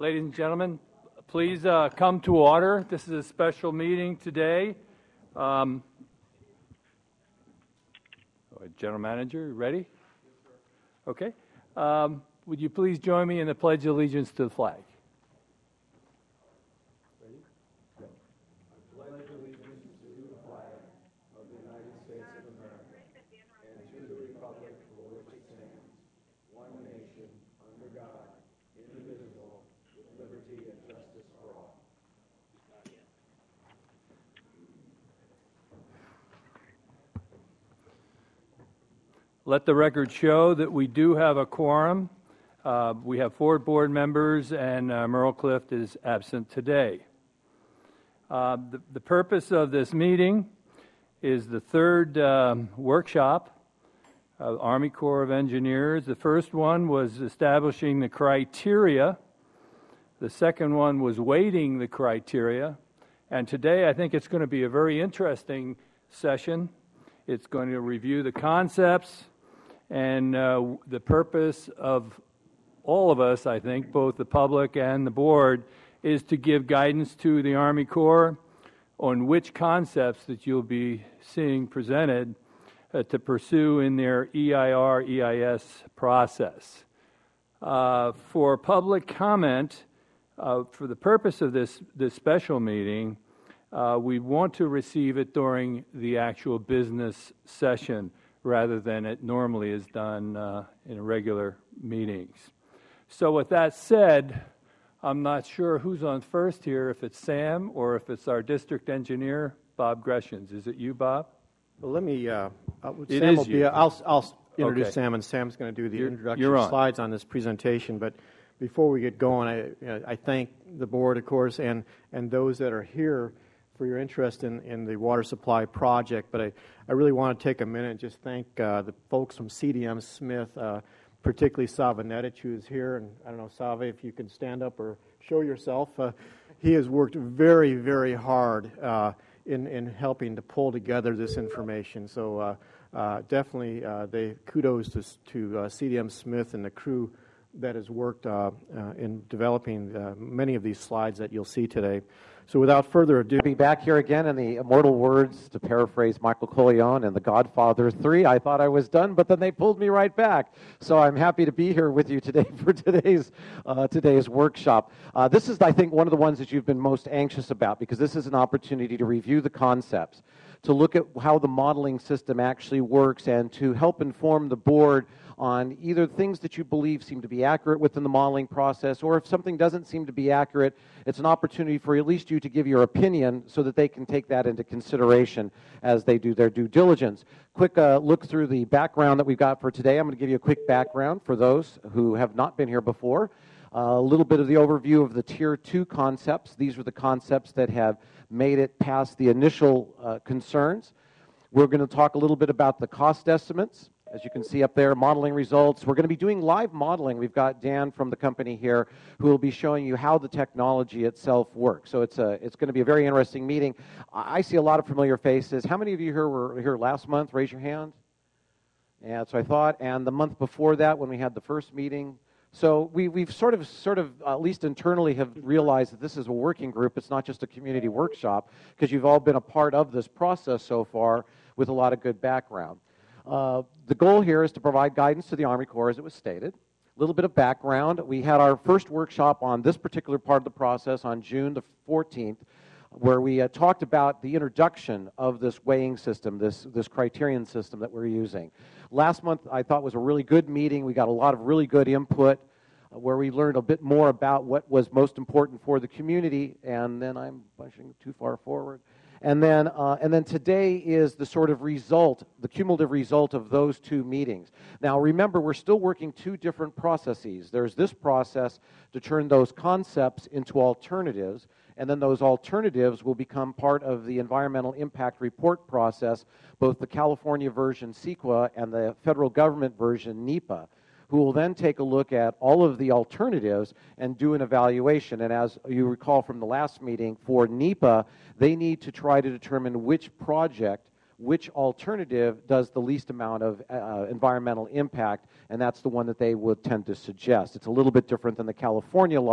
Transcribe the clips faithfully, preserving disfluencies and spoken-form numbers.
Ladies and gentlemen, please uh, come to order. This is a special meeting today. Um, General Manager, ready? Yes, sir. Okay. Um, would you please join me in the Pledge of Allegiance to the flag? Ready? Go. I pledge allegiance to the flag of the United States of America and to the republic for which it stands, one nation, under God, indivisible, with liberty and justice for all. Let the record show that we do have a quorum. Uh, we have four board members, and uh, Merle Clift is absent today. Uh, the, the purpose of this meeting is the third um, workshop of Army Corps of Engineers. The first one was establishing the criteria. The second one was weighting the criteria. And today I think it's going to be a very interesting session. It's going to review the concepts. And uh, the purpose of all of us, I think, both the public and the board, is to give guidance to the Army Corps on which concepts that you'll be seeing presented uh, to pursue in their E I R, E I S process. Uh, for public comment, uh, for the purpose of this, this special meeting, uh, we want to receive it during the actual business session, rather than it normally is done uh, in regular meetings. So with that said, I'm not sure who's on first here, if it's Sam or if it's our district engineer, Bob Greshens. Is it you, Bob? Well, let me, uh, it Sam is will be, you. I'll, I'll introduce Okay. Sam, and Sam's going to do the You're, introduction you're on. slides on this presentation. But before we get going, I, you know, I thank the board, of course, and, and those that are here for your interest in, in the water supply project. But I, I really want to take a minute and just thank uh, the folks from C D M Smith, uh, particularly Sava Netic, who's here. And I don't know, Sava, if you can stand up or show yourself. Uh, he has worked very, very hard uh, in, in helping to pull together this information. So uh, uh, definitely uh, they kudos to, to uh, C D M Smith and the crew that has worked uh, uh, in developing uh, many of these slides that you'll see today. So without further ado, be back here again in the immortal words, to paraphrase Michael Corleone in The Godfather three. I thought I was done, but then they pulled me right back. So I'm happy to be here with you today for today's uh, today's workshop. Uh, this is, I think, one of the ones that you've been most anxious about, because this is an opportunity to review the concepts, to look at how the modeling system actually works, and to help inform the board on either things that you believe seem to be accurate within the modeling process, or if something doesn't seem to be accurate, it's an opportunity for at least you to give your opinion so that they can take that into consideration as they do their due diligence. Quick uh, look through the background that we've got for today. I'm going to give you a quick background for those who have not been here before. Uh, a little bit of the overview of the Tier two concepts. These were the concepts that have made it past the initial uh, concerns. We're going to talk a little bit about the cost estimates. As you can see up there, modeling results. We're going to be doing live modeling. We've got Dan from the company here who will be showing you how the technology itself works. So it's, a, it's going to be a very interesting meeting. I see a lot of familiar faces. How many of you here were here last month? Raise your hand. Yeah, that's what I thought. And the month before that, when we had the first meeting. So we, we've sort of, sort of, at least internally, have realized that this is a working group. It's not just a community workshop, because you've all been a part of this process so far with a lot of good background. Uh, the goal here is to provide guidance to the Army Corps, as it was stated. A little bit of background. We had our first workshop on this particular part of the process on June the fourteenth, where we uh, talked about the introduction of this weighing system, this, this criterion system that we're using. Last month, I thought, was a really good meeting. We got a lot of really good input, uh, where we learned a bit more about what was most important for the community. And then I'm pushing too far forward. And then, uh, and then today is the sort of result, the cumulative result of those two meetings. Now, remember, we're still working two different processes. There's this process to turn those concepts into alternatives, and then those alternatives will become part of the environmental impact report process, both the California version, CEQA, and the federal government version, NEPA, who will then take a look at all of the alternatives and do an evaluation. And as you recall from the last meeting, for NEPA, they need to try to determine which project, which alternative does the least amount of uh, environmental impact, and that's the one that they would tend to suggest. It's a little bit different than the California law,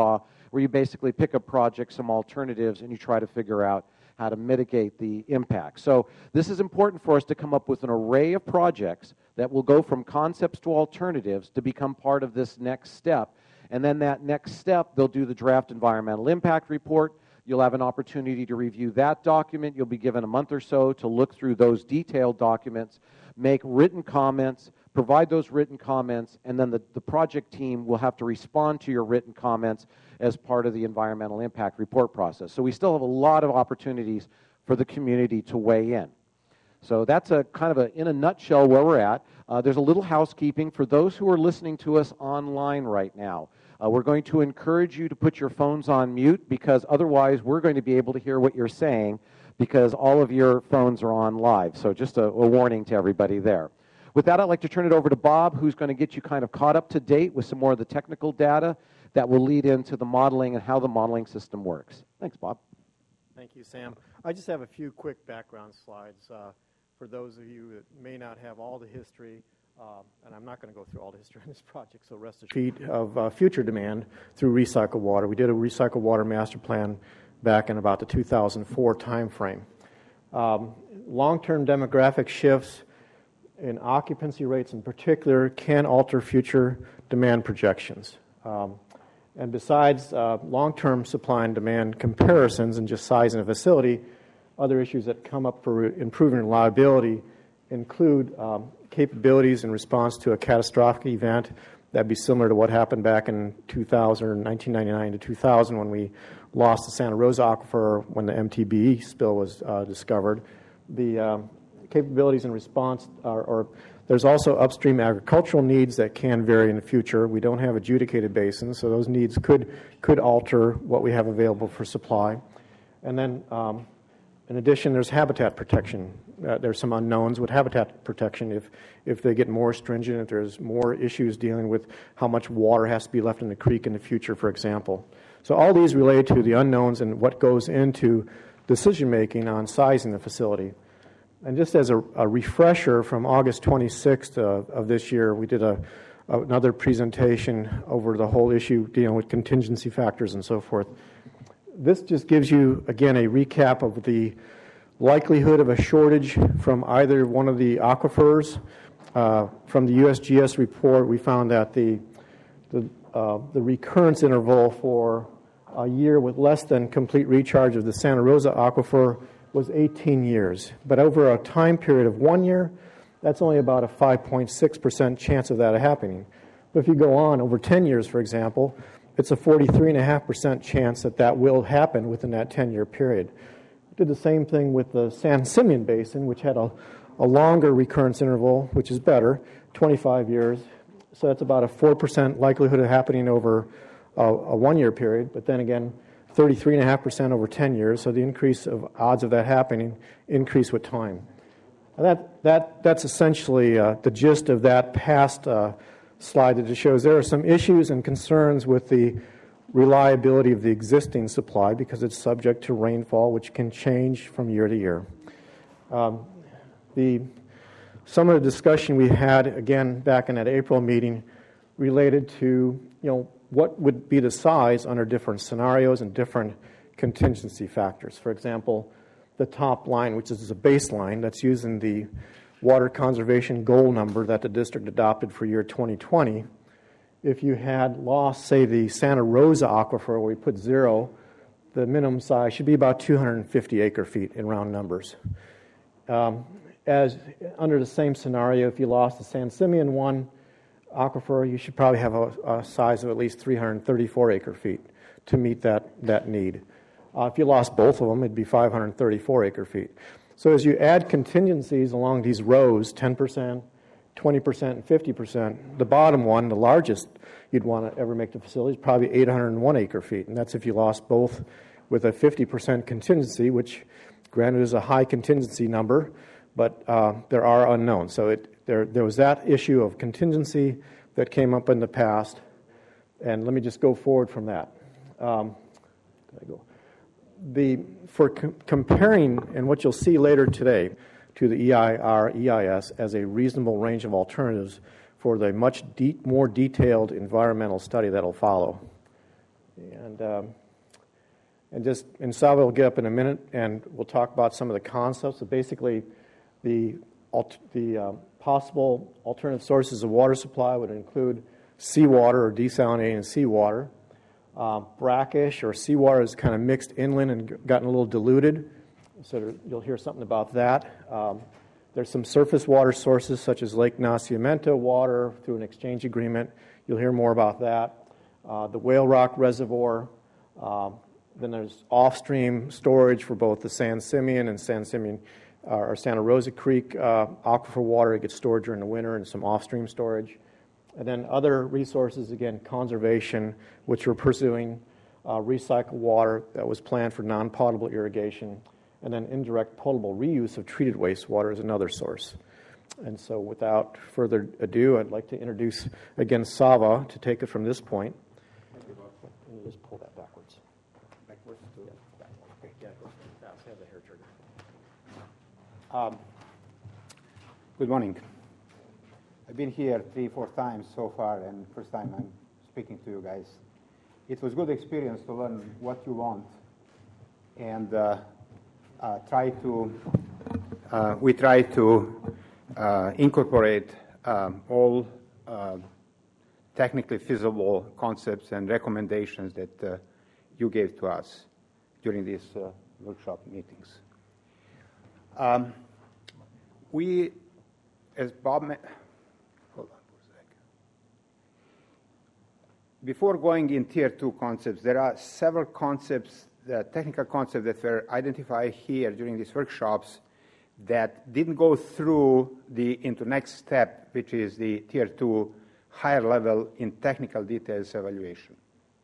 where you basically pick a project, some alternatives, and you try to figure out how to mitigate the impact. So this is important for us to come up with an array of projects that will go from concepts to alternatives to become part of this next step. And then that next step, they'll do the draft environmental impact report. You'll have an opportunity to review that document. You'll be given a month or so to look through those detailed documents, make written comments, provide those written comments, and then the, the project team will have to respond to your written comments as part of the environmental impact report process. So we still have a lot of opportunities for the community to weigh in. So that's a kind of a, in a nutshell, where we're at. Uh, there's a little housekeeping for those who are listening to us online right now. Uh, we're going to encourage you to put your phones on mute, because otherwise we're going to be able to hear what you're saying, because all of your phones are on live. So just a, a warning to everybody there. With that, I'd like to turn it over to Bob, who's going to get you kind of caught up to date with some more of the technical data that will lead into the modeling and how the modeling system works. Thanks, Bob. Thank you, Sam. I just have a few quick background slides uh, for those of you that may not have all the history, uh, and I'm not going to go through all the history on this project, so rest assured, of uh, future demand through recycled water. We did a recycled water master plan back in about the two thousand four timeframe. Um, long-term demographic shifts in occupancy rates in particular can alter future demand projections. Um, and besides uh, long-term supply and demand comparisons and just size in a facility, other issues that come up for re- improving reliability include um, capabilities in response to a catastrophic event that'd be similar to what happened back in two thousand, or nineteen ninety-nine to two thousand, when we lost the Santa Rosa Aquifer when the M T B E spill was uh, discovered. The um, capabilities in response are, or there's also upstream agricultural needs that can vary in the future. We don't have adjudicated basins, so those needs could could alter what we have available for supply. And then, um, in addition, there's habitat protection. Uh, there's some unknowns with habitat protection. If if they get more stringent, if there's more issues dealing with how much water has to be left in the creek in the future, for example. So all these relate to the unknowns and what goes into decision making on sizing the facility. And just as a, a refresher, from August twenty-sixth of, of this year, we did a, another presentation over the whole issue dealing with contingency factors and so forth. This just gives you, again, a recap of the likelihood of a shortage from either one of the aquifers. Uh, from the U S G S report, we found that the, the, uh, the recurrence interval for a year with less than complete recharge of the Santa Rosa Aquifer was eighteen years. But over a time period of one year, that's only about a five point six percent chance of that happening. But if you go on over ten years, for example, it's a forty-three point five percent chance that that will happen within that ten-year period. We did the same thing with the San Simeon Basin, which had a, a longer recurrence interval, which is better, twenty-five years. So that's about a four percent likelihood of happening over a, a one-year period. But then again, thirty-three point five percent over ten years, so the increase of odds of that happening increase with time. And that, that, that's essentially uh, the gist of that past uh, slide that just shows there are some issues and concerns with the reliability of the existing supply because it's subject to rainfall, which can change from year to year. Um, the, some of the discussion we had, again, back in that April meeting related to, you know, what would be the size under different scenarios and different contingency factors. For example, the top line, which is a baseline that's using the water conservation goal number that the district adopted for year twenty twenty. If you had lost, say, the Santa Rosa Aquifer, where we put zero, the minimum size should be about two hundred fifty acre feet in round numbers. Um, as under the same scenario, if you lost the San Simeon one aquifer, you should probably have a, a size of at least three hundred thirty-four acre feet to meet that, that need. Uh, if you lost both of them, it'd be five hundred thirty-four acre feet. So as you add contingencies along these rows, ten percent, twenty percent, and fifty percent, the bottom one, the largest you'd want to ever make the facility, is probably eight hundred one acre feet. And that's if you lost both with a fifty percent contingency, which granted is a high contingency number, but uh, there are unknowns. So it, there, there was that issue of contingency that came up in the past. And let me just go forward from that. Um, I go? The, for com- comparing, and what you'll see later today, to the E I R E I S as a reasonable range of alternatives for the much de- more detailed environmental study that will follow. And, um, and just, and Salva will get up in a minute, and we'll talk about some of the concepts. So basically, the, alt- the uh, possible alternative sources of water supply would include seawater or desalinating seawater. Uh, brackish or seawater is kind of mixed inland and gotten a little diluted, so there, you'll hear something about that. Um, there's some surface water sources such as Lake Nacimiento water through an exchange agreement. You'll hear more about that. Uh, the Whale Rock Reservoir. Um, then there's off-stream storage for both the San Simeon and San Simeon uh, or Santa Rosa Creek uh, aquifer water. It gets stored during the winter, and some off-stream storage. And then other resources, again, conservation, which we're pursuing, uh, recycled water that was planned for non-potable irrigation, and then indirect potable reuse of treated wastewater is another source. And so without further ado, I'd like to introduce, again, Sava to take it from this point. Let me just pull that backwards. Backwards to yeah, backwards. Okay, yeah, go fast. Have the hair trigger. Um, good morning. I've been here three, four times so far, and first time I'm speaking to you guys. It was a good experience to learn what you want, and uh, uh, try to. Uh, we try to uh, incorporate um, all uh, technically feasible concepts and recommendations that uh, you gave to us during these uh, workshop meetings. Um, we, as Bob. Ma- Before going in tier two concepts, there are several concepts, the technical concepts that were identified here during these workshops that didn't go through the into next step, which is the tier two higher level in technical details evaluation.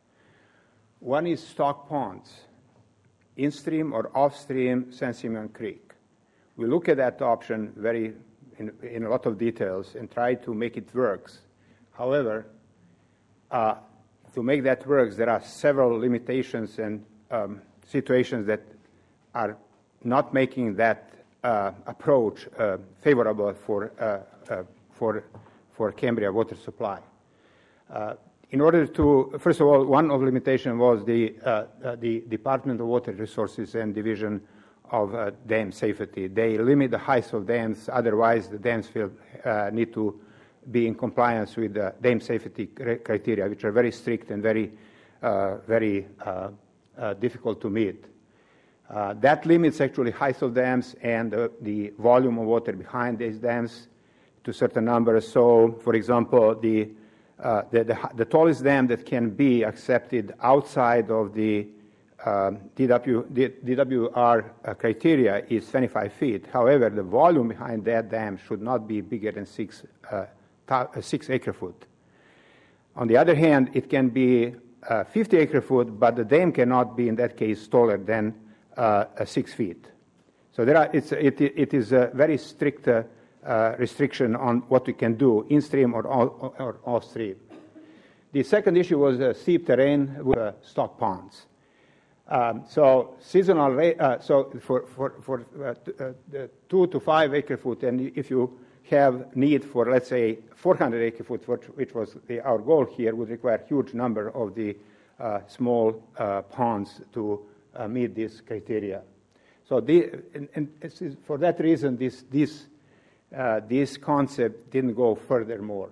One is stock ponds, in-stream or off-stream San Simeon Creek. We look at that option very in, in a lot of details and try to make it work. However, Uh, to make that work, there are several limitations and um, situations that are not making that uh, approach uh, favorable for, uh, uh, for, for Cambria water supply. Uh, in order to, first of all, one of the limitations was the, uh, uh, the Department of Water Resources and Division of uh, Dam Safety. They limit the height of dams, otherwise the dams will uh, need to be in compliance with the dam safety criteria, which are very strict and very, uh, very uh, uh, difficult to meet. Uh, that limits actually height of dams and uh, the volume of water behind these dams to certain numbers. So, for example, the, uh, the, the, the tallest dam that can be accepted outside of the um, D W, D W R uh, criteria is twenty-five feet. However, the volume behind that dam should not be bigger than six uh, six acre foot. On the other hand, it can be uh, fifty acre foot, but the dam cannot be in that case taller than uh, six feet. So there are, it's, it, it is a very strict uh, uh, restriction on what we can do in stream or, or, or off stream. The second issue was uh, steep terrain with uh, stock ponds. Um, so seasonal rate, uh, so for for for uh, t- uh, the two to five acre foot, and if you have need for, let's say, four hundred acre foot, which, which was the, our goal here, would require huge number of the uh, small uh, ponds to uh, meet this criteria. So the, and, and this is, for that reason, this, this, uh, this concept didn't go furthermore.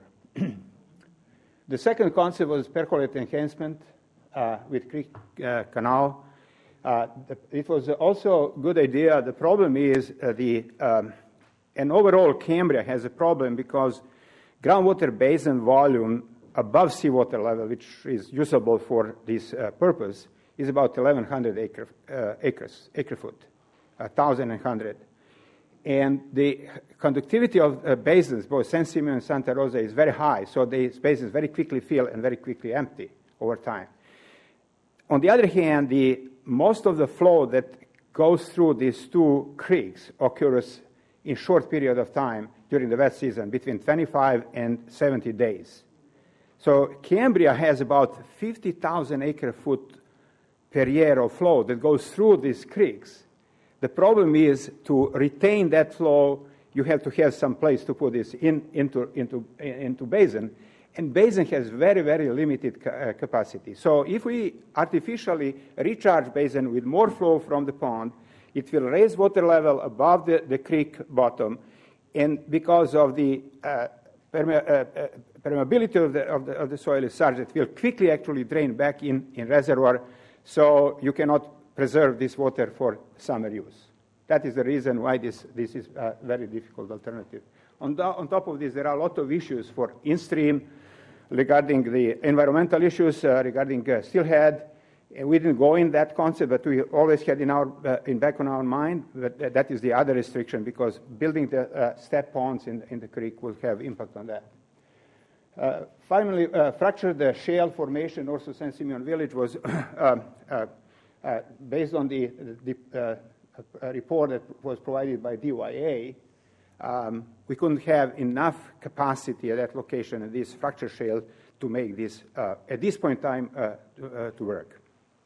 The second concept was percolate enhancement uh, with Creek uh, Canal. Uh, the, it was also a good idea. The problem is uh, the um, And overall, Cambria has a problem because groundwater basin volume above seawater level, which is usable for this uh, purpose, is about eleven hundred acre, uh, acres, acre foot, one thousand one hundred. And the conductivity of uh, basins, both San Simeon and Santa Rosa, is very high, so these basins very quickly fill and very quickly empty over time. On the other hand, the, most of the flow that goes through these two creeks occurs in short period of time during the wet season, between twenty-five and seventy days. So Cambria has about fifty thousand acre foot per year of flow that goes through these creeks. The problem is to retain that flow, you have to have some place to put this in, into, into, into basin, and basin has very, very limited ca uh, capacity. So if we artificially recharge basin with more flow from the pond, it will raise water level above the, the creek bottom, and because of the uh, perme uh, uh, permeability of the, of, the, of the soil is such that it will quickly actually drain back in, in reservoir, so you cannot preserve this water for summer use. That is the reason why this, this is a very difficult alternative. On, the, on top of this, there are a lot of issues for in-stream regarding the environmental issues, uh, regarding uh, steelhead. And we didn't go in that concept, but we always had in our uh, in back on our mind that that is the other restriction, because building the uh, step ponds in, in the creek will have impact on that. Uh, finally, uh, fractured the shale formation, also San Simeon Village, was uh, uh, uh, based on the, the uh, report that was provided by D Y A. Um, we couldn't have enough capacity at that location in this fracture shale to make this, uh, at this point in time, uh, to, uh, to work.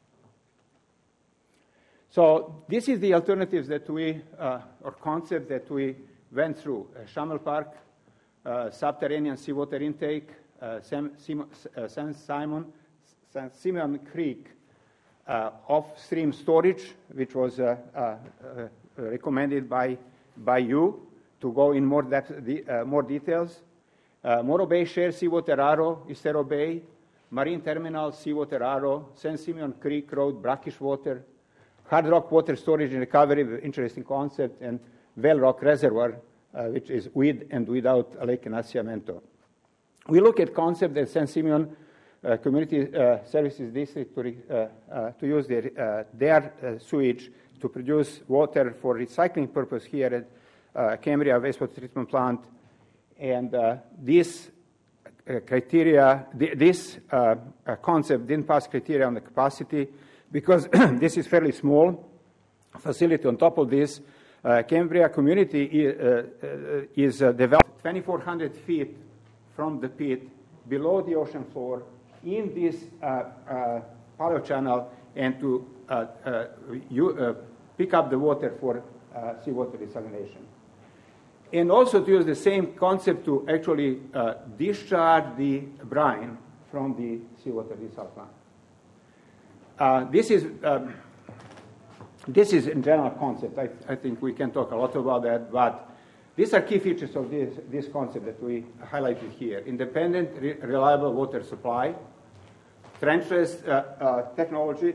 So this is the alternatives that we, uh, or concept that we went through. Uh, Schammel Park, uh, subterranean seawater intake, uh, Sam, Sim, uh, San Simon, San Simeon Creek, uh, off-stream storage, which was uh, uh, uh, recommended by, by you to go in more, depth, the, uh, more details. Uh, Morro Bay Share Seawater Arrow, Estero Bay, Marine Terminal Seawater Arrow, San Simeon Creek Road, brackish water, Hard Rock Water Storage and Recovery, interesting concept, and Well Rock Reservoir, uh, which is with and without Lake Nacimiento. We look at concept that San Simeon uh, Community uh, Services District to, uh, uh, to use their, uh, their uh, sewage to produce water for recycling purpose here at uh, Cambria Wastewater Treatment Plant. And uh, this uh, criteria, th this uh, uh, concept didn't pass criteria on the capacity because this is fairly small facility. On top of this, uh, Cambria community is, uh, uh, is uh, developed twenty-four hundred feet from the pit below the ocean floor in this uh, uh, paleo channel, and to uh, uh, you, uh, pick up the water for uh, seawater desalination. And also to use the same concept to actually uh, discharge the brine from the seawater desal plant. Uh, this is um, this is in general concept. I, I think we can talk a lot about that, but these are key features of this, this concept that we highlighted here. Independent, re reliable water supply, trenchless uh, uh, technology.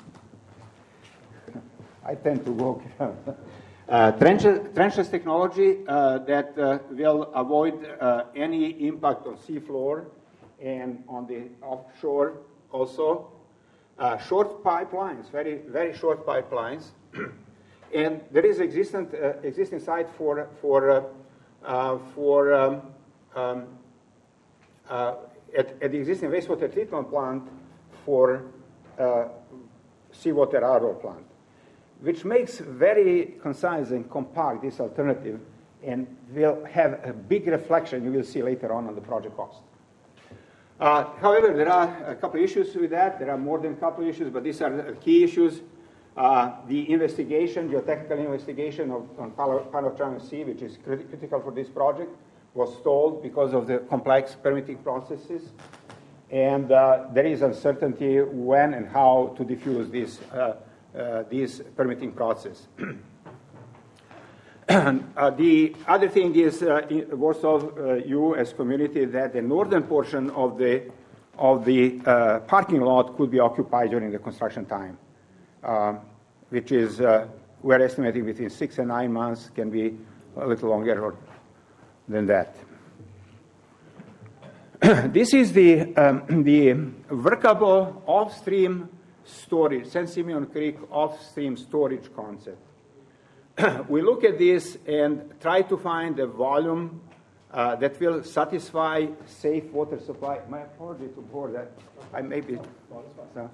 I tend to walk. Uh, trenchless, trenchless technology uh, that uh, will avoid uh, any impact on seafloor and on the offshore also. Uh, short pipelines, very, very short pipelines. And there is existing, uh, existing site for, for, uh, uh, for um, um, uh, at, at the existing wastewater treatment plant for uh, seawater R O plant, which makes very concise and compact this alternative, and will have a big reflection you will see later on on the project cost. Uh, however, there are a couple of issues with that. There are more than a couple of issues, but these are the key issues. Uh, the investigation, geotechnical investigation of, on Palo Channel Sea, which is crit critical for this project, was stalled because of the complex permitting processes. And uh, there is uncertainty when and how to diffuse this uh, Uh, this permitting process. uh, the other thing is, uh, Warsaw, uh, you as community, that the northern portion of the of the uh, parking lot could be occupied during the construction time, uh, which is uh, we're estimating between six and nine months, can be a little longer or than that. This is the um, the workable off-stream storage, San Simeon Creek off-stream storage concept. We look at this and try to find a volume uh, that will satisfy safe water supply. My apology to bore that. I may be. So.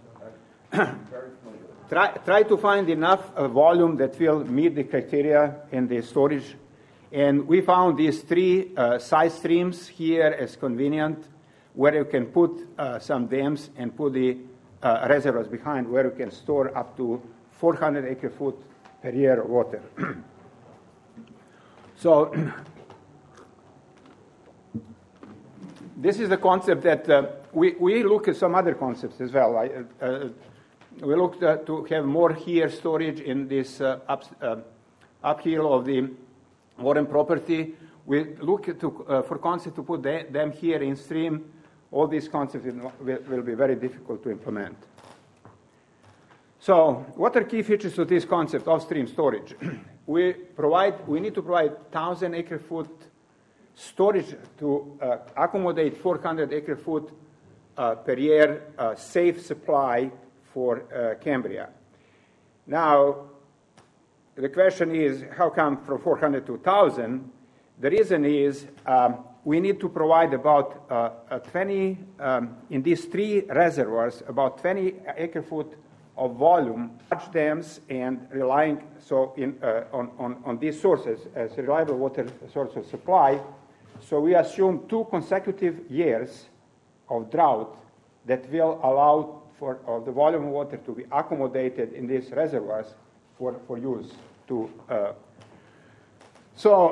try, try to find enough uh, volume that will meet the criteria in the storage. And we found these three uh, side streams here as convenient, where you can put uh, some dams and put the Uh, reservoirs behind, where you can store up to four hundred acre foot per year of water. So this is the concept that uh, we, we look at some other concepts as well. I, uh, we looked uh, to have more here storage in this uh, up, uh, uphill of the Warren property. We look to, uh, for concepts to put the, them here in stream. All these concepts will, will be very difficult to implement. So, what are key features of this concept of stream storage? we provide, we need to provide one thousand acre foot storage to uh, accommodate four hundred acre foot uh, per year uh, safe supply for uh, Cambria. Now, the question is, how come from four hundred to one thousand? The reason is um, we need to provide about uh, a twenty, um, in these three reservoirs, about twenty acre foot of volume, large dams, and relying so in, uh, on, on, on these sources as a reliable water source of supply. So we assume two consecutive years of drought that will allow for uh, the volume of water to be accommodated in these reservoirs for, for use to. Uh, so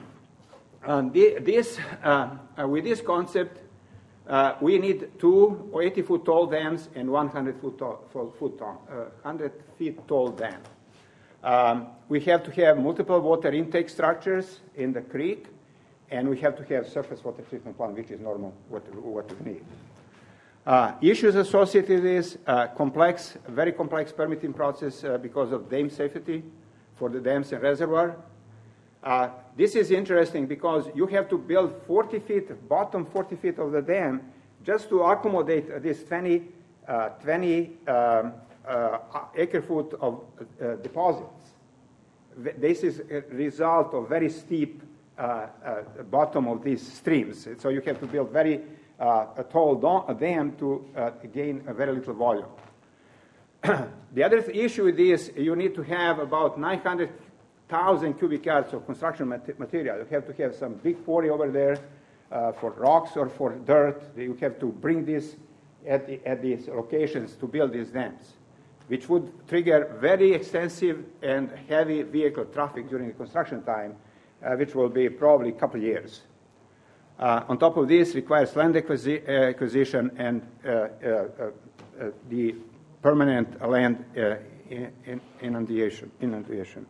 um, the, this, uh, uh, with this concept, uh, we need two eighty foot tall dams and one hundred foot tall, foot tall, uh, one hundred feet tall dam. Um, we have to have multiple water intake structures in the creek, and we have to have surface water treatment plant, which is normal what, what we need. Uh, issues associated with this, uh, complex, very complex permitting process uh, because of dam safety for the dams and reservoir. Uh, this is interesting because you have to build forty feet, bottom forty feet of the dam just to accommodate uh, this twenty, uh, twenty um, uh, acre foot of uh, deposits. This is a result of very steep uh, uh, bottom of these streams. So you have to build very uh, a tall dam to uh, gain a very little volume. The other issue with this, you need to have about nine hundred thousand cubic yards of construction mat- material. You have to have some big quarry over there uh, for rocks or for dirt. You have to bring this at, the, at these locations to build these dams, which would trigger very extensive and heavy vehicle traffic during the construction time, uh, which will be probably a couple of years. Uh, on top of this, requires land acquisi- uh, acquisition and uh, uh, uh, uh, the permanent land uh, in, in inundation. inundation.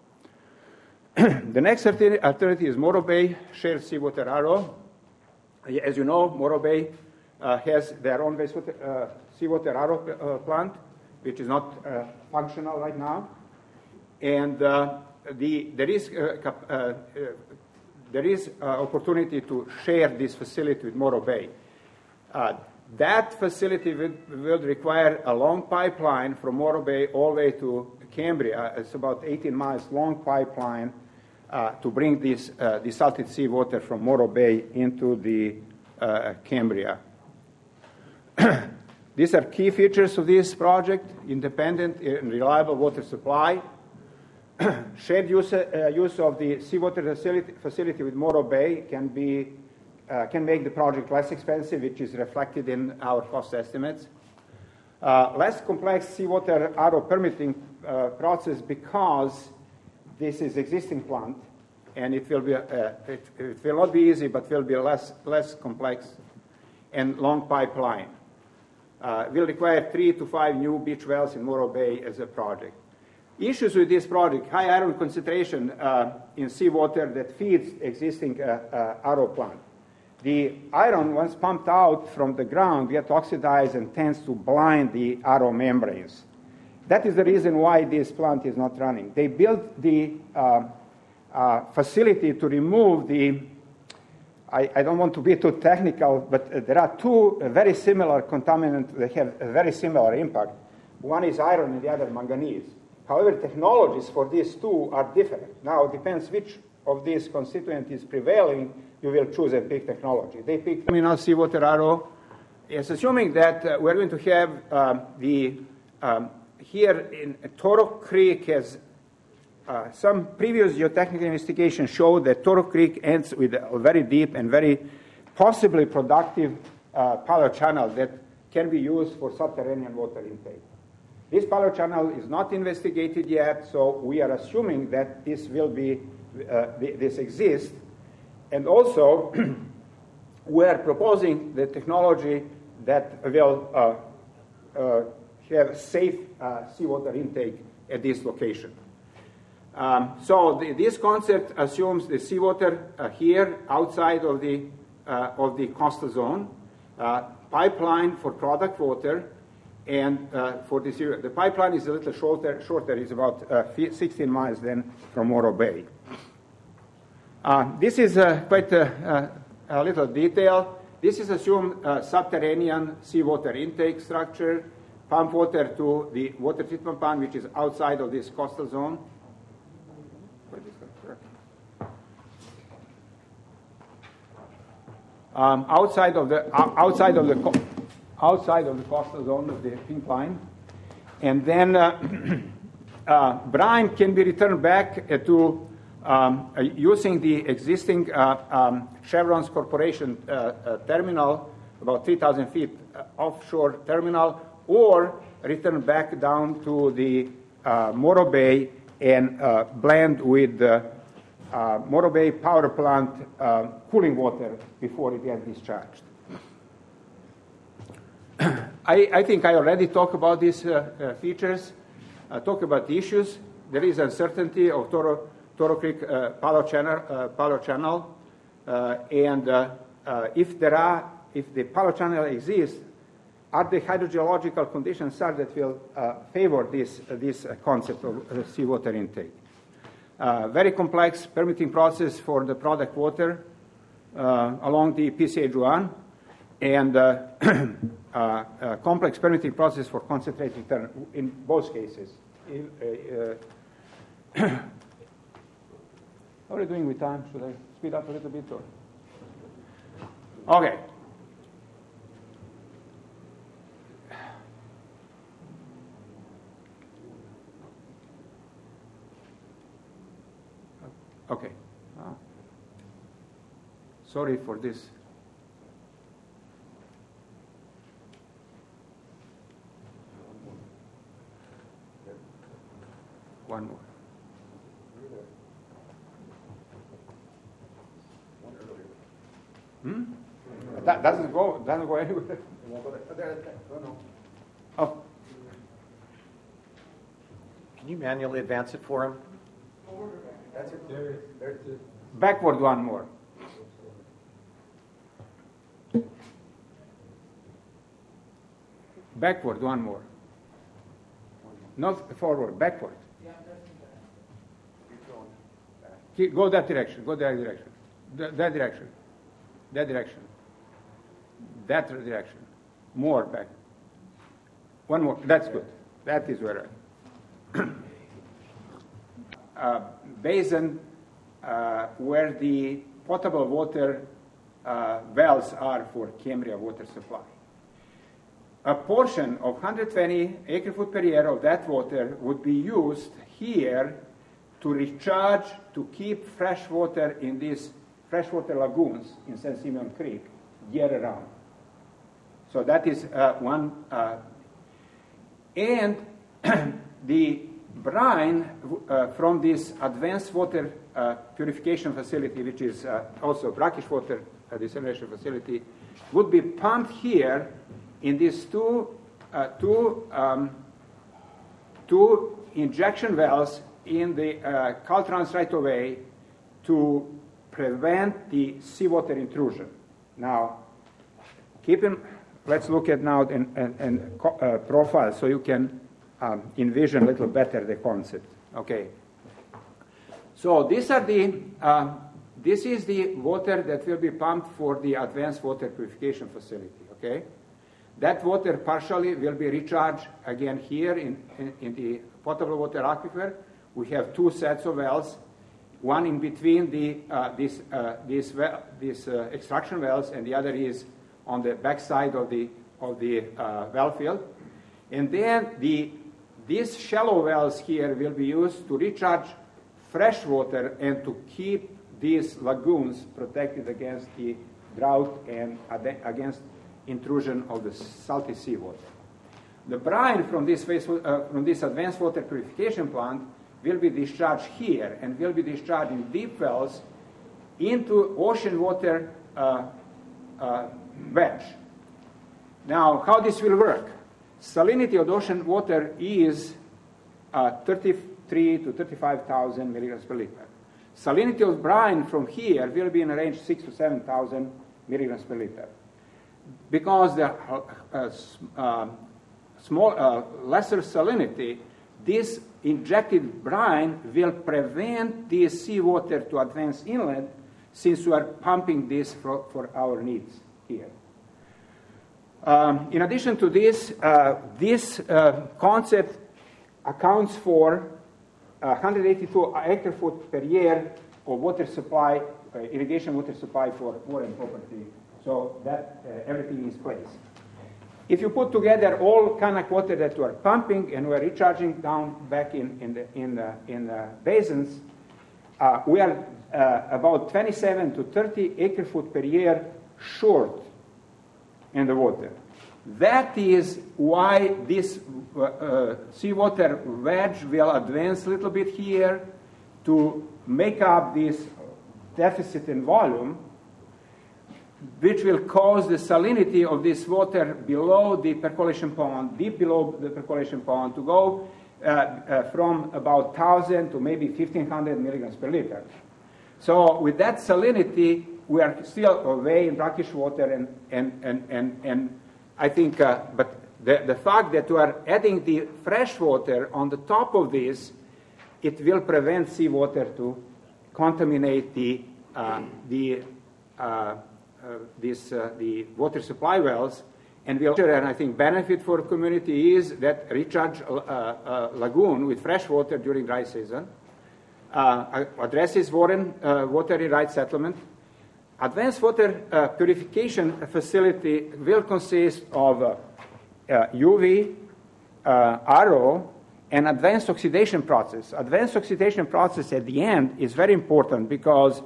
The next alternative is Morro Bay Shared Seawater Arrow. As you know, Morro Bay uh, has their own wastewater, uh, seawater arrow uh, plant, which is not uh, functional right now. And uh, the, there is, uh, uh, uh, there is uh, opportunity to share this facility with Morro Bay. Uh, that facility will, will require a long pipeline from Morro Bay all the way to Cambria. It's about eighteen miles long pipeline uh, to bring this uh, desalted seawater from Morro Bay into the uh, Cambria. These are key features of this project: independent and reliable water supply, shared use, uh, use of the seawater facility, facility with Morro Bay can be uh, can make the project less expensive, which is reflected in our cost estimates. Uh, less complex seawater arrow permitting uh, process because this is existing plant, and it will be uh, it, it will not be easy, but will be less less complex and long pipeline. Uh, will require three to five new beach wells in Morro Bay as a project. Issues with this project: high iron concentration uh, in seawater that feeds existing uh, uh, arrow plant. The iron, once pumped out from the ground, gets oxidized and tends to blind the arrow membranes. That is the reason why this plant is not running. They built the uh, uh, facility to remove the, I, I don't want to be too technical, but uh, there are two uh, very similar contaminants that have a very similar impact. One is iron and the other manganese. However, technologies for these two are different. Now, it depends which of these constituents is prevailing, you will choose a big technology. They picked terminal seawater arrow. It's assuming that uh, we're going to have um, the, um, here in Toro Creek has, uh, some previous geotechnical investigation showed that Toro Creek ends with a very deep and very possibly productive uh, paleo channel that can be used for subterranean water intake. This paleo channel is not investigated yet, so we are assuming that this will be, uh, this exists. And also, we are proposing the technology that will uh, uh, have safe uh, seawater intake at this location. Um, so the, this concept assumes the seawater uh, here outside of the uh, of the coastal zone, uh, pipeline for product water, and uh, for this area. The pipeline is a little shorter. Shorter is about uh, sixteen miles then from Morro Bay. Uh, this is uh, quite a, a, a little detail. This is assumed uh, subterranean seawater intake structure, pump water to the water treatment plant, which is outside of this coastal zone. Um, outside of the uh, outside of the co- outside of the coastal zone of the pink line, and then uh, uh, brine can be returned back uh, to um, uh, using the existing uh, um, Chevron's Corporation uh, uh, terminal, about three thousand feet uh, offshore terminal, or return back down to the uh, Morro Bay and uh, blend with the uh, Morro Bay power plant uh, cooling water before it gets discharged. I, I think I already talked about these uh, uh, features, uh, talk about the issues. There is uncertainty of Toro, Toro Creek uh, Palo Channel, uh, Palo Channel uh, and uh, uh, if there are, if the Palo Channel exists, are the hydrogeological conditions such that will uh, favor this, uh, this uh, concept of uh, seawater intake. Uh, very complex permitting process for the product water uh, along the P C H one, and uh, uh, uh, complex permitting process for concentrate return in both cases. In, uh, uh, how are you doing with time? Should I speed up a little bit? Or? Okay. Okay. Uh, sorry for this. One more. Hmm? That doesn't go. Doesn't go anywhere. Oh. Can you manually advance it for him? That's it. There, there's it. Backward one more. Backward one more. Not forward, backward. Keep, go that direction. Go that direction. That, that direction. That direction. That direction. More back. One more. That's good. That is where I. Uh, basin uh, where the potable water uh, wells are for Cambria water supply. A portion of one hundred twenty acre-foot per year of that water would be used here to recharge, to keep fresh water in these freshwater lagoons in San Simeon Creek year-round. So that is uh, one. Uh, and the brine uh, from this advanced water uh, purification facility, which is uh, also brackish water uh, desalination facility, would be pumped here in these two, uh, two, um, two injection wells in the uh, Caltrans right-of-way to prevent the seawater intrusion. Now, keep in, let's look at now an, an, an uh, profile so you can Um, envision a little better the concept. Okay. So these are the. Uh, this is the water that will be pumped for the advanced water purification facility. Okay. That water partially will be recharged again here in, in, in the potable water aquifer. We have two sets of wells, one in between the uh, this uh, this well, these uh, extraction wells, and the other is on the backside of the of the uh, well field, and then the these shallow wells here will be used to recharge fresh water and to keep these lagoons protected against the drought and against intrusion of the salty seawater. The brine from this, uh, from this advanced water purification plant will be discharged here and will be discharged in deep wells into ocean water uh, uh, wedge. Now, how this will work? Salinity of ocean water is uh, thirty-three to thirty-five thousand milligrams per liter. Salinity of brine from here will be in a range six to seven thousand milligrams per liter. Because the uh, uh, uh, small, uh, lesser salinity, this injected brine will prevent the seawater to advance inland, since we are pumping this for, for our needs here. Um, in addition to this, uh, this uh, concept accounts for one hundred eighty-two acre-foot per year of water supply, uh, irrigation water supply for Warren property. So that uh, everything is placed. If you put together all kind of water that we are pumping and we are recharging down back in, in, the, in, the, in the basins, uh, we are uh, about twenty-seven to thirty acre-foot per year short in the water. That is why this uh, uh, seawater wedge will advance a little bit here to make up this deficit in volume, which will cause the salinity of this water below the percolation pond, deep below the percolation pond, to go uh, uh, from about one thousand to maybe fifteen hundred milligrams per liter. So with that salinity, we are still away in brackish water, and, and, and, and, and I think, uh, but the, the fact that we are adding the fresh water on the top of this, it will prevent seawater to contaminate the, uh, the uh, Uh, this, uh, the water supply wells, and will, and I think benefit for the community is that recharge uh, uh, lagoon with fresh water during dry season, uh, addresses Warren uh, water right settlement. Advanced water uh, purification facility will consist of uh, uh, U V, uh, R O, and advanced oxidation process. Advanced oxidation process at the end is very important because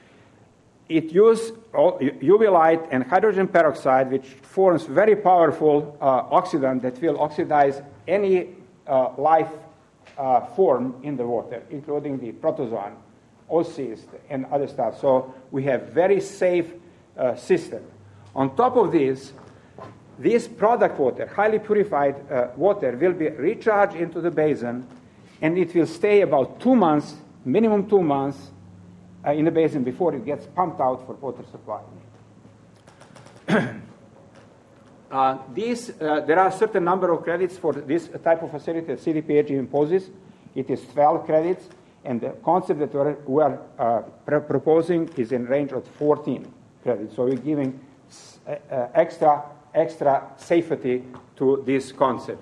it uses U V light and hydrogen peroxide, which forms very powerful uh, oxidant that will oxidize any uh, life uh, form in the water, including the protozoan, oocyst, and other stuff. So we have very safe uh, system. On top of this, this product water, highly purified uh, water, will be recharged into the basin, and it will stay about two months, minimum two months, Uh, in the basin before it gets pumped out for water supply. uh, these, uh, there are a certain number of credits for this type of facility that C D P H E imposes. It is twelve credits, and the concept that we're, we are uh, pr- proposing is in range of fourteen credits. So we're giving uh, uh, extra, extra safety to this concept.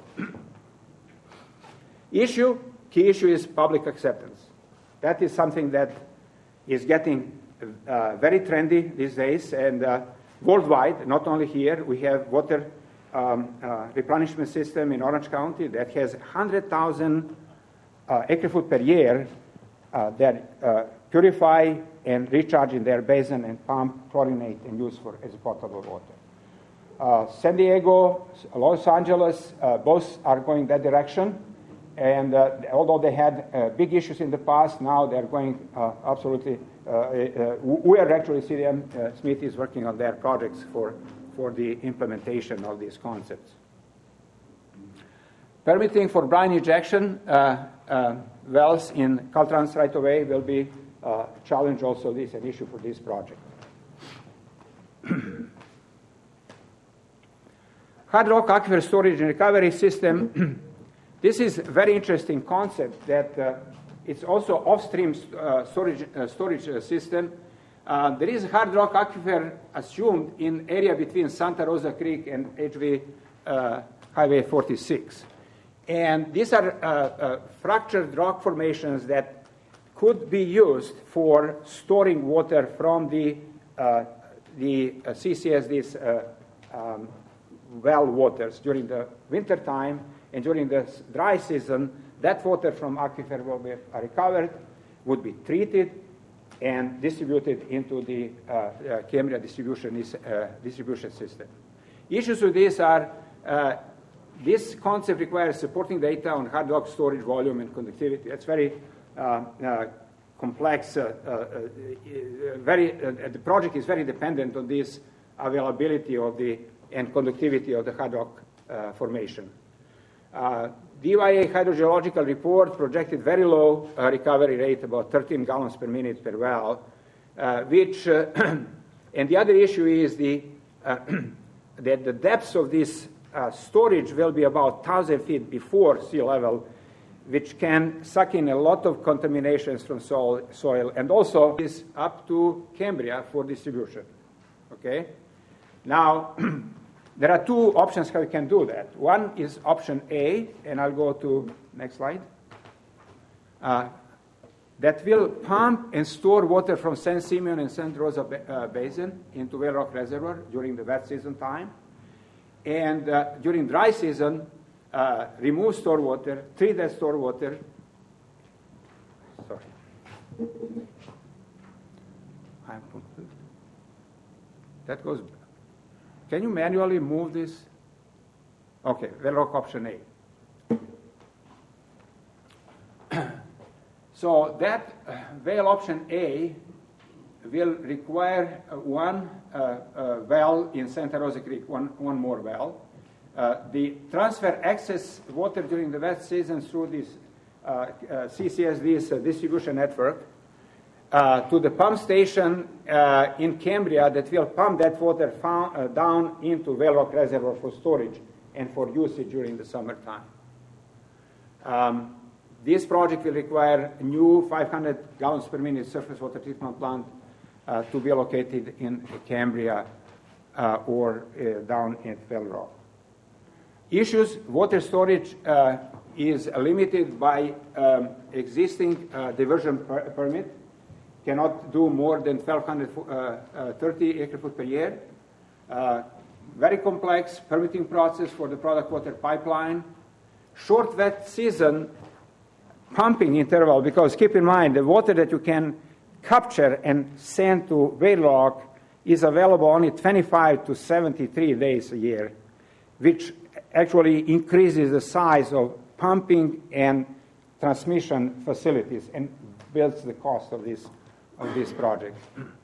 Issue, key issue is public acceptance. That is something that is getting uh, very trendy these days, and uh, worldwide, not only here. We have water um, uh, replenishment system in Orange County that has one hundred thousand uh, acre-foot per year uh, that uh, purify and recharge in their basin and pump, chlorinate, and use for as potable water. Uh, San Diego, Los Angeles, uh, both are going that direction. And uh, although they had uh, big issues in the past, now they're going uh, absolutely. Uh, uh, we are actually, C D M uh, Smith is working on their projects for, for the implementation of these concepts. Permitting for brine injection uh, uh, wells in Caltrans right away will be a challenge also. This is an issue for this project. Hard rock aquifer storage and recovery system. This is a very interesting concept that uh, it's also off-stream uh, storage, uh, storage uh, system. Uh, there is a hard rock aquifer assumed in area between Santa Rosa Creek and H V uh, Highway forty-six. And these are uh, uh, fractured rock formations that could be used for storing water from the, uh, the uh, C C S D's uh, um, well waters during the winter time. And during the dry season, that water from aquifer will be recovered, would be treated, and distributed into the uh, uh, Cambria distribution, is, uh, distribution system. Issues with this are, uh, this concept requires supporting data on hard rock storage volume and conductivity. That's very uh, uh, complex, uh, uh, uh, very, uh, the project is very dependent on this availability of the and conductivity of the hard rock uh, formation. Uh, D Y A hydrogeological report projected very low uh, recovery rate, about thirteen gallons per minute per well, uh, which, uh, and the other issue is the, uh, that the depths of this uh, storage will be about one thousand feet before sea level, which can suck in a lot of contaminations from soil, soil and also is up to Cambria for distribution. Okay? Now, there are two options how you can do that. One is option A, and I'll go to next slide. Uh, that will pump and store water from San Simeon and Santa Rosa ba- uh, Basin into Whale Rock Reservoir during the wet season time. And uh, during dry season, uh, remove stored water, treat that stored water. Sorry. I'm confused. That goes. Can you manually move this? Okay, Whale Rock option A. So that uh, Whale option A will require uh, one uh, uh, well in Santa Rosa Creek, one, one more well. Uh, the transfer excess water during the wet season through this uh, uh, C C S D's uh, distribution network uh, to the pump station uh, in Cambria that will pump that water found, uh, down into Whale Rock Reservoir for storage and for usage during the summertime. Um, this project will require a new five hundred gallons per minute surface water treatment plant uh, to be located in Cambria uh, or uh, down at Whale Rock. Issues, water storage uh, is limited by um, existing uh, diversion per- permit, cannot do more than twelve thirty acre foot per year. Uh, very complex permitting process for the product water pipeline. Short wet season pumping interval, because keep in mind the water that you can capture and send to Whale Rock is available only twenty-five to seventy-three days a year, which actually increases the size of pumping and transmission facilities and builds the cost of this of this project.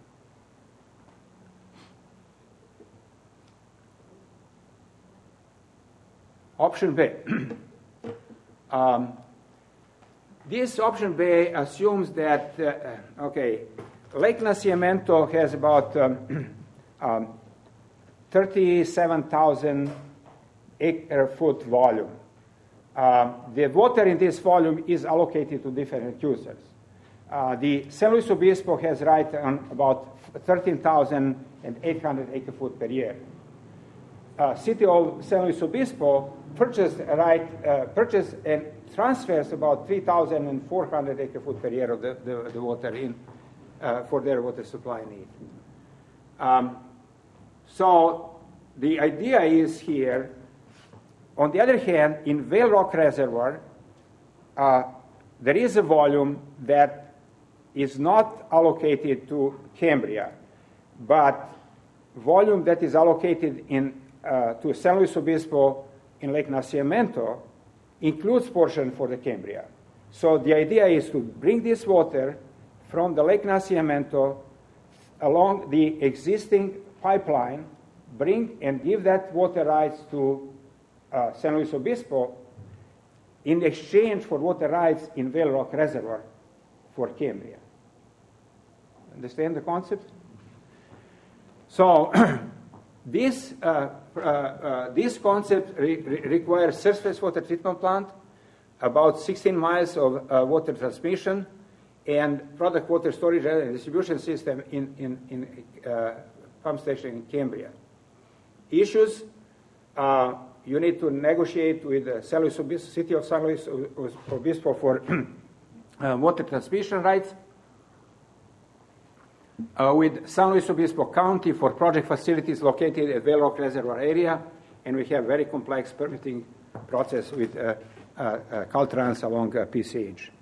Option B. um, this option B assumes that uh, okay, Lake Nacimiento has about um, um, thirty-seven thousand acre foot volume. Uh, the water in this volume is allocated to different users. Uh, the San Luis Obispo has right on about thirteen thousand eight hundred acre foot per year. Uh, City of San Luis Obispo purchased right uh, purchased and transfers about three thousand four hundred acre foot per year of the, the, the water in uh, for their water supply need. Um, so the idea is here. On the other hand, in Whale Rock Reservoir, uh, there is a volume that is not allocated to Cambria, but volume that is allocated in, uh, to San Luis Obispo in Lake Nacimiento includes portion for the Cambria. So the idea is to bring this water from the Lake Nacimiento along the existing pipeline, bring and give that water rights to Uh, San Luis Obispo in exchange for water rights in Whale Rock Reservoir for Cambria. Understand the concept? So this uh, uh, uh, this concept re- re- requires surface water treatment plant, about sixteen miles of uh, water transmission, and product water storage and distribution system in in, in uh, pump station in Cambria. Issues. Uh, You need to negotiate with the San Luis Obispo, City of San Luis Obispo for uh, water transmission rights, uh, with San Luis Obispo County for project facilities located at Whale Rock Reservoir area, and we have very complex permitting process with uh, uh, uh, Caltrans along uh, P C H.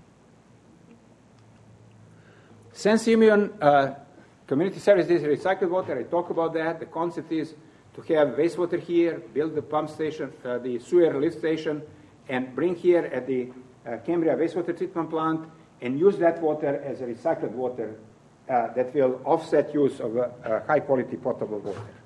San Simeon uh, Community Service District recycled water, I talk about that. The concept is to have wastewater here, build the pump station, uh, the sewer lift station, and bring here at the uh, Cambria wastewater treatment plant and use that water as a recycled water uh, that will offset use of uh, uh, high-quality potable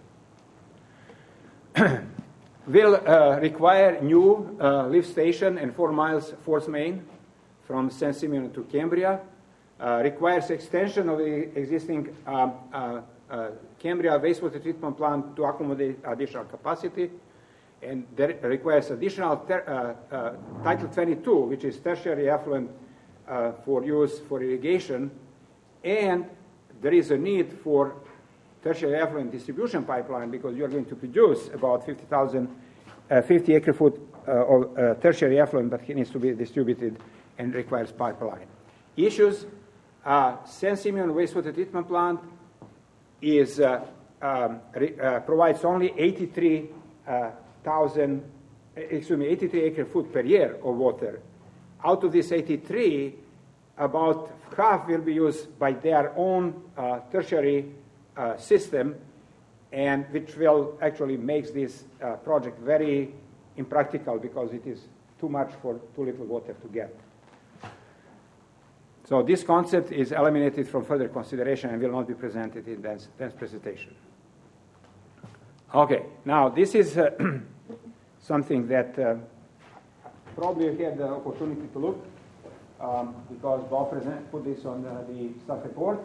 water. Will uh, require new uh, lift station and four miles force main from Saint Simeon to Cambria. Uh, requires extension of the existing um, uh, uh, Cambria wastewater treatment plant to accommodate additional capacity. And that requires additional ter- uh, uh, Title twenty-two, which is tertiary effluent uh, for use for irrigation. And there is a need for tertiary effluent distribution pipeline because you are going to produce about fifty thousand, uh, fifty acre foot uh, of uh, tertiary effluent, but it needs to be distributed and requires pipeline. Issues, uh, Saint Simeon wastewater treatment plant is, uh, um, re- uh, provides only eighty-three thousand, excuse me, eighty-three acre foot per year of water. Out of this eighty-three, about half will be used by their own uh, tertiary uh, system, and which will actually make this uh, project very impractical because it is too much for too little water to get. So this concept is eliminated from further consideration and will not be presented in Dan's, Dan's presentation. Okay, now this is uh, something that uh, probably you had the opportunity to look um, because Bob present, put this on uh, the staff report.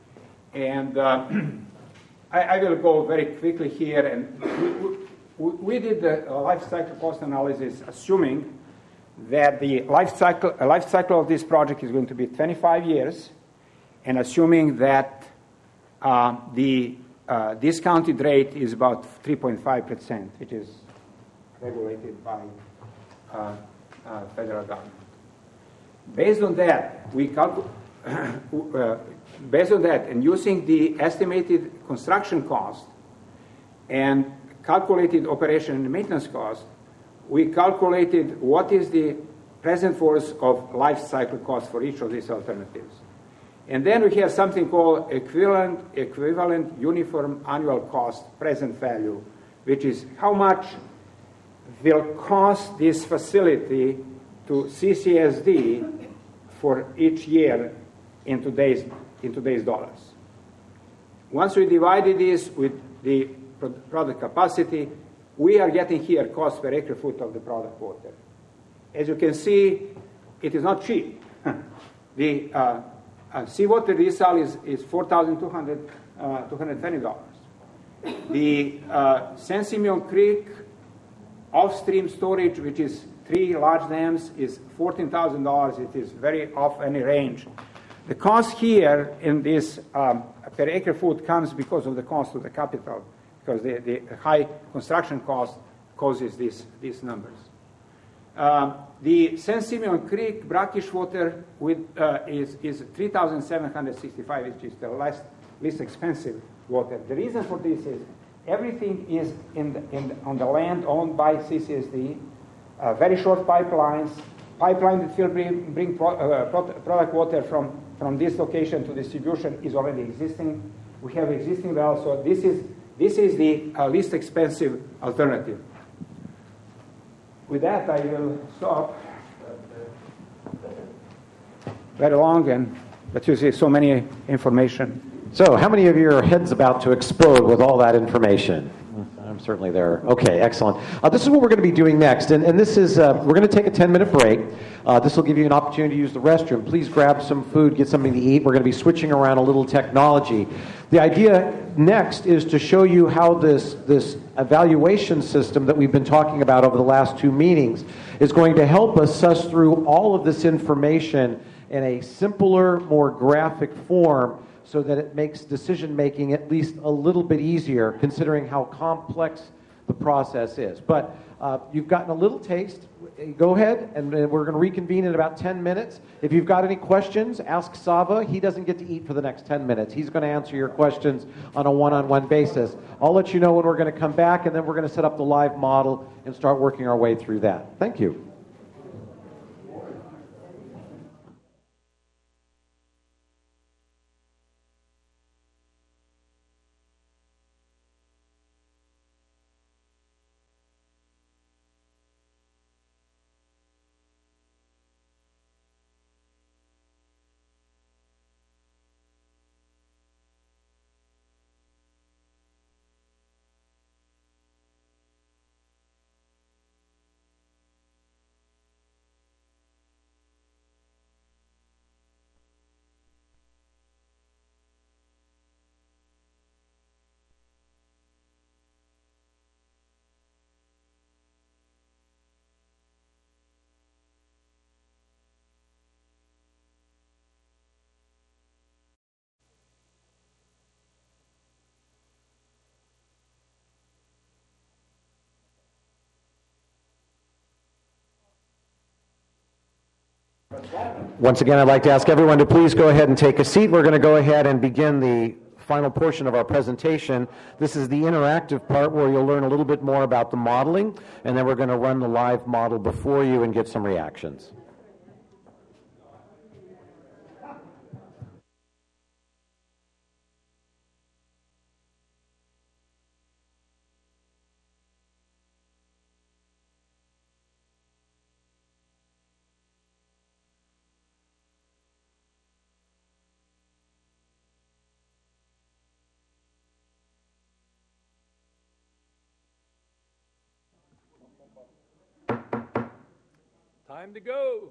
And uh, I, I will go very quickly here. And we, we, we did the life cycle cost analysis assuming that the life cycle, uh, life cycle of this project is going to be twenty-five years, and assuming that uh, the uh, discounted rate is about three point five percent, which is regulated by uh, uh, federal government. Based on that, we calculate. uh, based on that, and using the estimated construction cost and calculated operation and maintenance cost, we calculated what is the present force of life cycle cost for each of these alternatives. And then we have something called equivalent, equivalent uniform annual cost present value, which is how much will cost this facility to C C S D for each year in today's, in today's dollars. Once we divided this with the product capacity, we are getting here cost per acre foot of the product water. As you can see, it is not cheap. the uh, uh, seawater desal is, is four thousand two hundred twenty dollars. The uh, Saint Simeon Creek off-stream storage, which is three large dams, is fourteen thousand dollars. It is very off any range. The cost here in this um, per acre foot comes because of the cost of the capital, because the, the high construction cost causes these, these numbers. Um, the Saint Simeon Creek brackish water with, uh, is, is three thousand seven hundred sixty-five, which is the least, least expensive water. The reason for this is everything is in the, in the, on the land owned by C C S D, uh, very short pipelines, pipeline that will bring, bring pro, uh, product water from, from this location to distribution is already existing. We have existing wells, so this is This is the uh, least expensive alternative. With that, I will stop. Very long, and but you see so many information. So, how many of your heads about to explode with all that information? I'm certainly there. Okay, excellent. Uh, this is what we're going to be doing next, and, and this is, uh, we're going to take a ten-minute break. Uh, this will give you an opportunity to use the restroom. Please grab some food, get something to eat. We're going to be switching around a little technology. The idea next is to show you how this, this evaluation system that we've been talking about over the last two meetings is going to help us suss through all of this information in a simpler, more graphic form, so that it makes decision-making at least a little bit easier, considering how complex the process is. But uh, you've gotten a little taste. Go ahead, and we're going to reconvene in about ten minutes. If you've got any questions, ask Sava. He doesn't get to eat for the next ten minutes. He's going to answer your questions on a one-on-one basis. I'll let you know when we're going to come back, and then we're going to set up the live model and start working our way through that. Thank you. Once again, I'd like to ask everyone to please go ahead and take a seat. We're going to go ahead and begin the final portion of our presentation. This is the interactive part where you'll learn a little bit more about the modeling, and then we're going to run the live model before you and get some reactions. Time to go.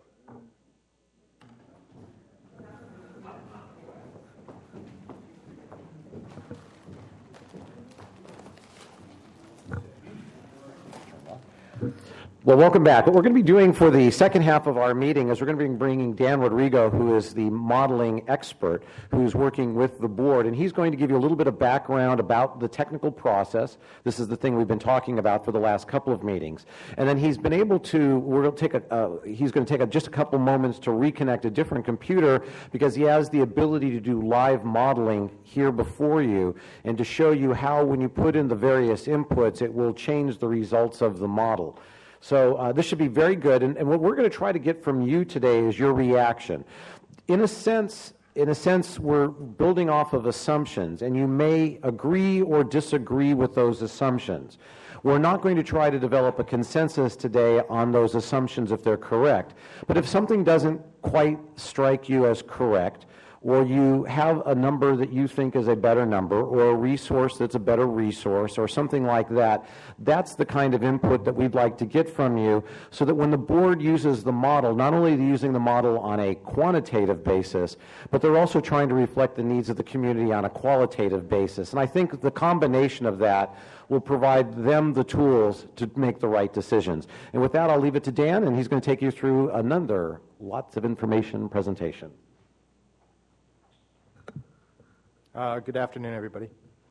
Well, welcome back. What we're going to be doing for the second half of our meeting is we're going to be bringing Dan Rodrigo, who is the modeling expert, who's working with the board, and he's going to give you a little bit of background about the technical process. This is the thing we've been talking about for the last couple of meetings. And then he's been able to, we're going to take a, uh, he's going to take a, just a couple moments to reconnect a different computer because he has the ability to do live modeling here before you and to show you how when you put in the various inputs, it will change the results of the model. So uh, this should be very good, and, and what we're going to try to get from you today is your reaction. In a sense, in a sense, we're building off of assumptions, and you may agree or disagree with those assumptions. We're not going to try to develop a consensus today on those assumptions if they're correct, but if something doesn't quite strike you as correct, or you have a number that you think is a better number, or a resource that's a better resource, or something like that, that's the kind of input that we'd like to get from you so that when the board uses the model, not only are they using the model on a quantitative basis, but they're also trying to reflect the needs of the community on a qualitative basis. And I think the combination of that will provide them the tools to make the right decisions. And with that, I'll leave it to Dan, and he's going to take you through another lots of information presentation. Uh, good afternoon, everybody.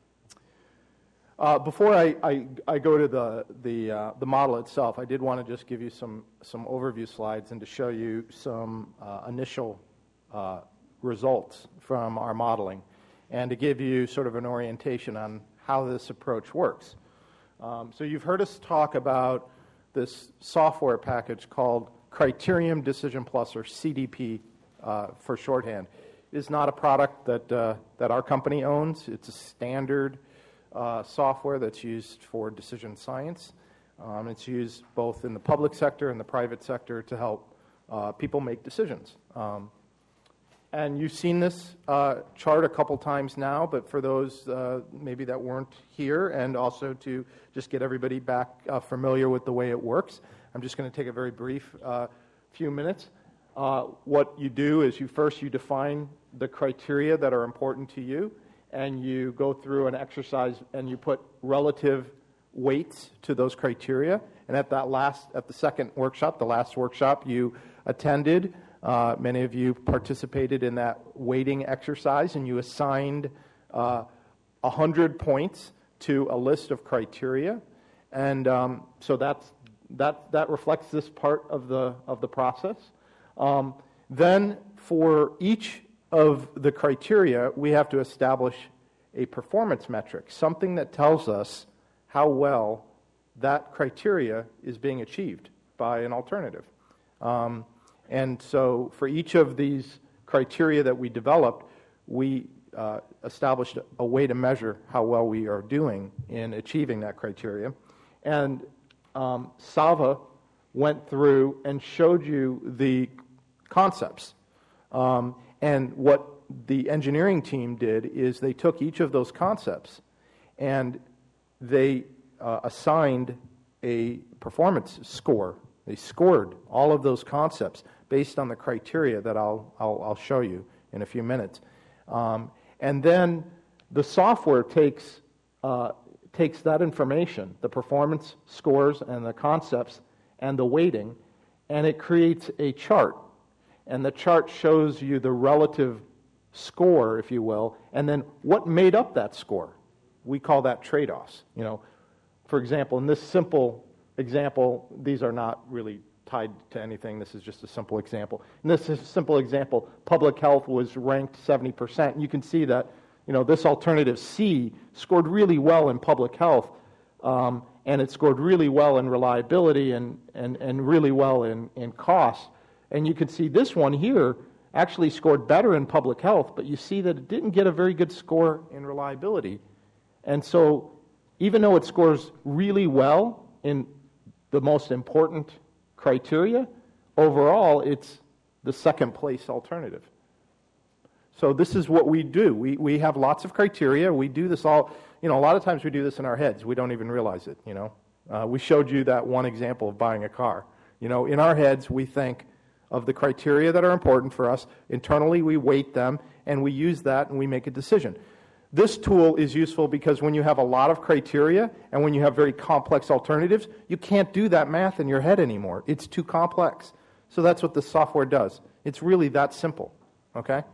Uh, before I, I, I go to the the, uh, the model itself, I did want to just give you some some overview slides and to show you some uh, initial uh, results from our modeling, and to give you sort of an orientation on how this approach works. Um, so you've heard us talk about this software package called Criterium Decision Plus, or C D P uh, for shorthand. Is not a product that uh, that our company owns. It's a standard uh, software that's used for decision science. Um, it's used both in the public sector and the private sector to help uh, people make decisions. Um, and you've seen this uh, chart a couple times now, but for those uh, maybe that weren't here, and also to just get everybody back uh, familiar with the way it works, I'm just going to take a very brief uh, few minutes. Uh, what you do is you first you define the criteria that are important to you, and you go through an exercise and you put relative weights to those criteria. And at that last, at the second workshop, the last workshop you attended, uh, many of you participated in that weighting exercise, and you assigned uh, one hundred points to a list of criteria. And um, so that's, that, that reflects this part of the, of the process. Um, then for each of the criteria, we have to establish a performance metric, something that tells us how well that criteria is being achieved by an alternative. Um, and so for each of these criteria that we developed, we uh, established a way to measure how well we are doing in achieving that criteria. And um, Sava went through and showed you the concepts. Um, and what the engineering team did is they took each of those concepts and they uh, assigned a performance score. They scored all of those concepts based on the criteria that I'll, I'll, I'll show you in a few minutes. Um, and then the software takes, uh, takes that information, the performance scores and the concepts and the weighting, and it creates a chart. And the chart shows you the relative score, if you will, and then what made up that score. We call that trade-offs. You know, for example, in this simple example, these are not really tied to anything. This is just a simple example. In this is a simple example, public health was ranked seventy percent. And you can see that, you know, this alternative C scored really well in public health, um, and it scored really well in reliability and, and, and really well in, in cost. And you can see this one here actually scored better in public health, but you see that it didn't get a very good score in reliability. And so even though it scores really well in the most important criteria, overall it's the second place alternative. So this is what we do. We we have lots of criteria. We do this all, you know, a lot of times we do this in our heads. We don't even realize it, you know. Uh, we showed you that one example of buying a car. You know, in our heads we think of the criteria that are important for us. Internally we weight them and we use that and we make a decision. This tool is useful because when you have a lot of criteria and when you have very complex alternatives, you can't do that math in your head anymore. It's too complex. So that's what the software does. It's really that simple, okay?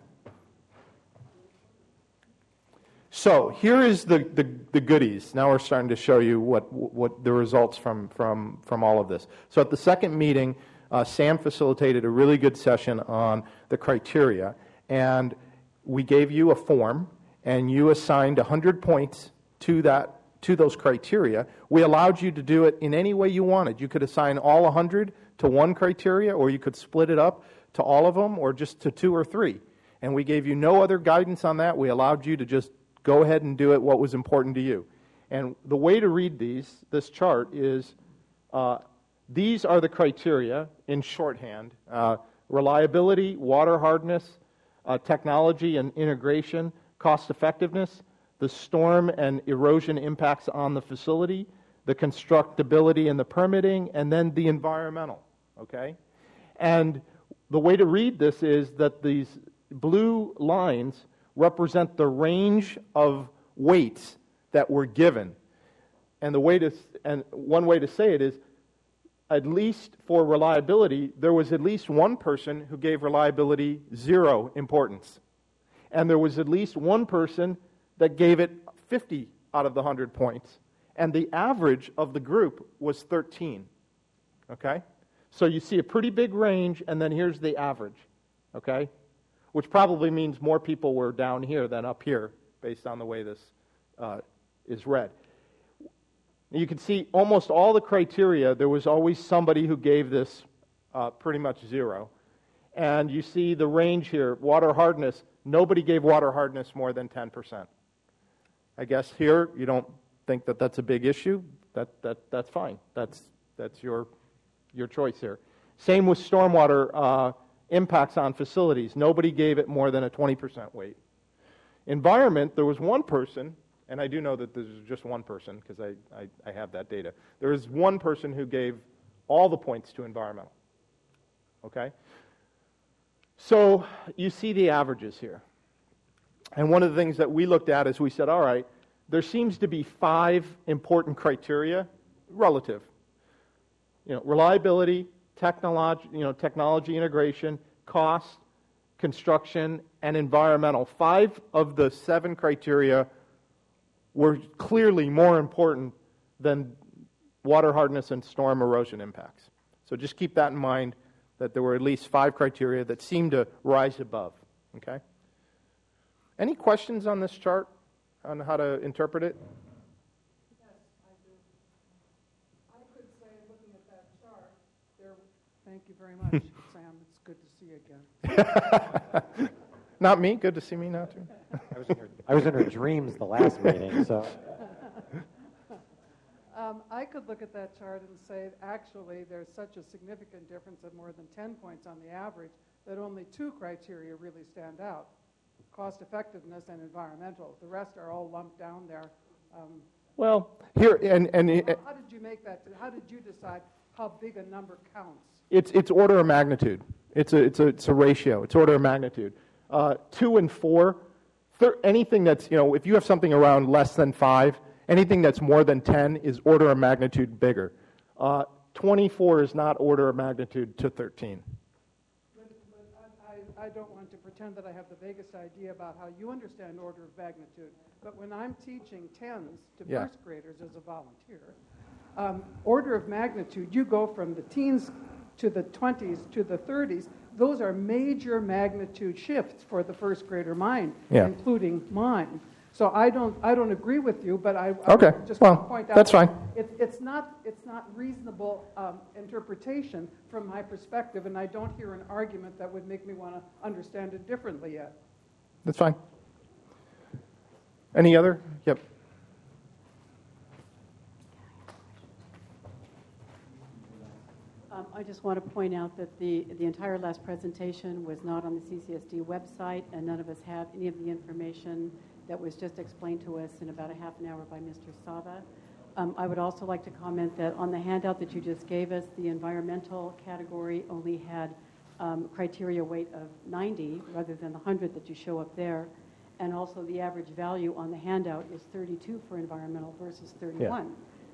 So here is the, the, the goodies. Now we're starting to show you what, what the results from, from, from all of this. So at the second meeting, uh, Sam facilitated a really good session on the criteria, and we gave you a form, and you assigned one hundred points to that to those criteria. We allowed you to do it in any way you wanted. You could assign all one hundred to one criteria, or you could split it up to all of them, or just to two or three. And we gave you no other guidance on that. We allowed you to just go ahead and do it what was important to you. And the way to read these, this chart is, uh, these are the criteria in shorthand. Uh, reliability, water hardness, uh, technology and integration, cost effectiveness, the storm and erosion impacts on the facility, the constructability and the permitting, and then the environmental, okay? And the way to read this is that these blue lines represent the range of weights that were given. And the way to, and one way to say it is, at least for reliability, there was at least one person who gave reliability zero importance. And there was at least one person that gave it fifty out of the one hundred points. And the average of the group was thirteen. Okay? So you see a pretty big range, and then here's the average. Okay? Which probably means more people were down here than up here, based on the way this uh, is read. You can see almost all the criteria, there was always somebody who gave this uh, pretty much zero. And you see the range here, water hardness, nobody gave water hardness more than ten percent. I guess here you don't think that that's a big issue. That that that's fine. That's that's your your choice here. Same with stormwater uh, impacts on facilities. Nobody gave it more than a twenty percent weight. Environment, there was one person, and I do know that there's just one person because I, I, I have that data. There is one person who gave all the points to environmental. Okay? So you see the averages here. And one of the things that we looked at is we said, all right, there seems to be five important criteria relative. You know, reliability, technology, you know, technology integration, cost, construction, and environmental. Five of the seven criteria were clearly more important than water hardness and storm erosion impacts. So just keep that in mind, that there were at least five criteria that seemed to rise above. Okay? Any questions on this chart, on how to interpret it? Yes, I do. I could say, looking at that chart, there. Thank you very much, Sam. It's good to see you again. Not me. Good to see me now, too. I was in her, I was in her dreams the last meeting, so. Um, I could look at that chart and say, actually, there's such a significant difference of more than ten points on the average that only two criteria really stand out, cost effectiveness and environmental. The rest are all lumped down there. Um, Well, here, and... and how, how did you make that? How did you decide how big a number counts? It's it's order of magnitude. It's a it's a it's a ratio. It's order of magnitude. Uh, two and four, thir- anything that's, you know, if you have something around less than five, anything that's more than ten is order of magnitude bigger. Uh, twenty-four is not order of magnitude to thirteen. But, but I, I don't want to pretend that I have the vaguest idea about how you understand order of magnitude. But when I'm teaching tens to Yeah. first graders as a volunteer, um, order of magnitude, you go from the teens to the twenties to the thirties, those are major magnitude shifts for the first grader mind, Yeah. including mine. So I don't, I don't agree with you, but I, I Okay, just well, want to point out that's that fine. It, it's not, it's not reasonable um, interpretation from my perspective, and I don't hear an argument that would make me want to understand it differently yet. That's fine. Any other? Yep. Um, I just want to point out that the, the entire last presentation was not on the C C S D website, and none of us have any of the information that was just explained to us in about a half an hour by Mister Sava. Um, I would also like to comment that on the handout that you just gave us, the environmental category only had um, criteria weight of ninety rather than the one hundred that you show up there. And also the average value on the handout is thirty-two for environmental versus thirty-one.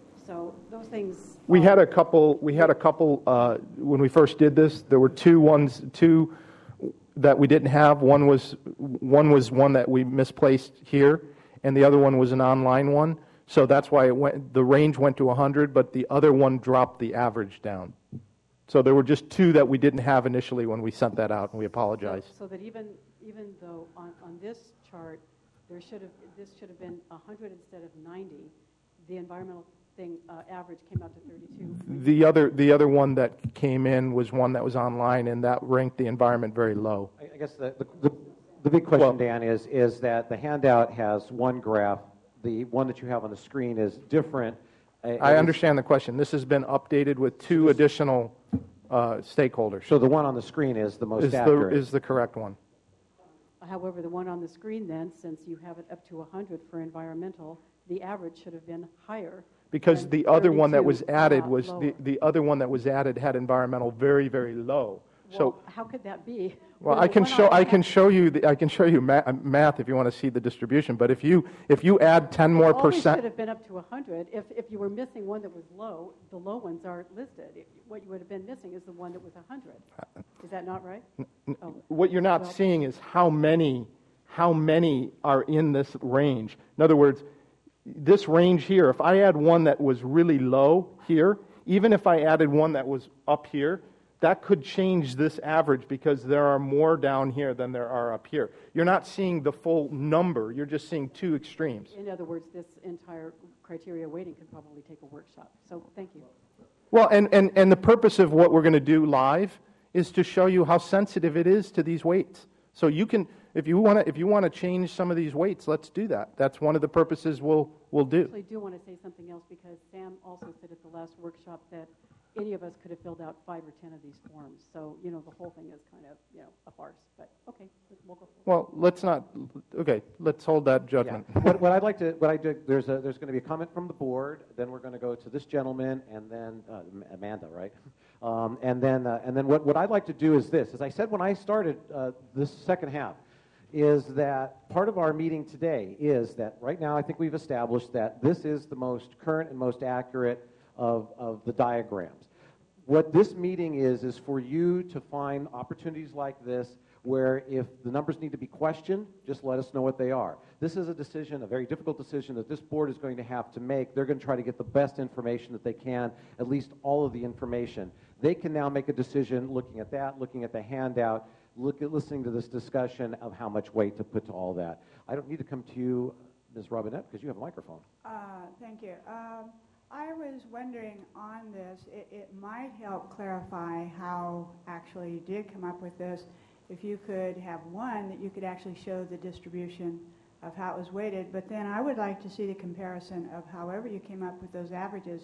So those things. We are- had a couple. We had a couple uh, when we first did this. There were two ones, two that we didn't have. One was one was one that we misplaced here, and the other one was an online one. So that's why it went. The range went to one hundred, but the other one dropped the average down. So there were just two that we didn't have initially when we sent that out, and we apologize. So, so that even even though on, on this chart there should have this should have been one hundred instead of ninety, the environmental thing uh, average came out to thirty-two. The other the other one that came in was one that was online, and that ranked the environment very low. I I guess the, the, the, the big question, Well- Dan, is, is that the handout has one graph. The one that you have on the screen is different. Uh, I it is- understand the question. This has been updated with two additional uh, stakeholders. So the one on the screen is the most is the accurate. is the correct one. However, the one on the screen then, since you have it up to one hundred for environmental, the average should have been higher. Because than the other one that was thirty-two, added uh, was lower. the, the other one that was added had environmental very very low. Well, So how could that be? well, When I the can one show on I the can hand- show you the, I can show you ma- math if you want to see the distribution. But if you if you add ten more It always percent, should have been up to one hundred. If, if you were missing one that was low, the low ones aren't listed. If- What you would have been missing is the one that was one hundred. Is that not right? Oh. what you're not Well- seeing is how many how many are in this range. In other words, this range here, if I add one that was really low here, even if I added one that was up here, that could change this average because there are more down here than there are up here. You're not seeing the full number, you're just seeing two extremes. In other words, this entire criteria weighting could probably take a workshop. So thank you. Well, and, and, and the purpose of what we're going to do live is to show you how sensitive it is to these weights. So you can, if you want to, if you want to change some of these weights, let's do that. That's one of the purposes we'll we'll I do. actually do want to say something else because Sam also said at the last workshop that any of us could have filled out five or ten of these forms. So, you know, the whole thing is kind of, you know, a farce. But, okay, we'll go forward. Well, let's not. Okay, let's hold that Yeah. judgment. what, what I'd like to, what I do, there's a, there's going to be a comment from the board. Then we're going to go to this gentleman, and then uh, Amanda, right? Um, and then, uh, and then what, what I'd like to do is this. As I said when I started uh, this second half, is that part of our meeting today is that right now I think we've established that this is the most current and most accurate of, of the diagrams. What this meeting is, is for you to find opportunities like this where if the numbers need to be questioned, just let us know what they are. This is a decision, a very difficult decision that this board is going to have to make. They're going to try to get the best information that they can, at least all of the information. They can now make a decision looking at that, looking at the handout, look at listening to this discussion of how much weight to put to all that. I don't need to come to you, Miz Robinette, because you have a microphone. Uh, Thank you. Um, I was wondering on this, it, it might help clarify how actually you did come up with this. If you could have one that you could actually show the distribution of how it was weighted, but then I would like to see the comparison of however you came up with those averages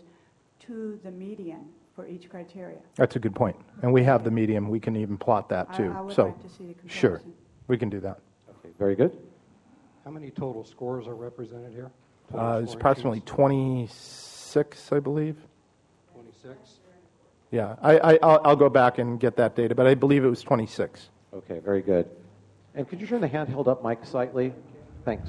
to the median for each criteria. That's a good point. And we have the medium. We can even plot that I- too. I would so like to see the comparison. sure, we can do that. Okay, very good. How many total scores are represented here? Total Uh, it's scoring approximately sheets? twenty-six, I believe. twenty-six? Yeah, I, I, I'll, I'll go back and get that data, but I believe it was twenty-six. Okay, very good. And could you turn the handheld up mic slightly? Thanks.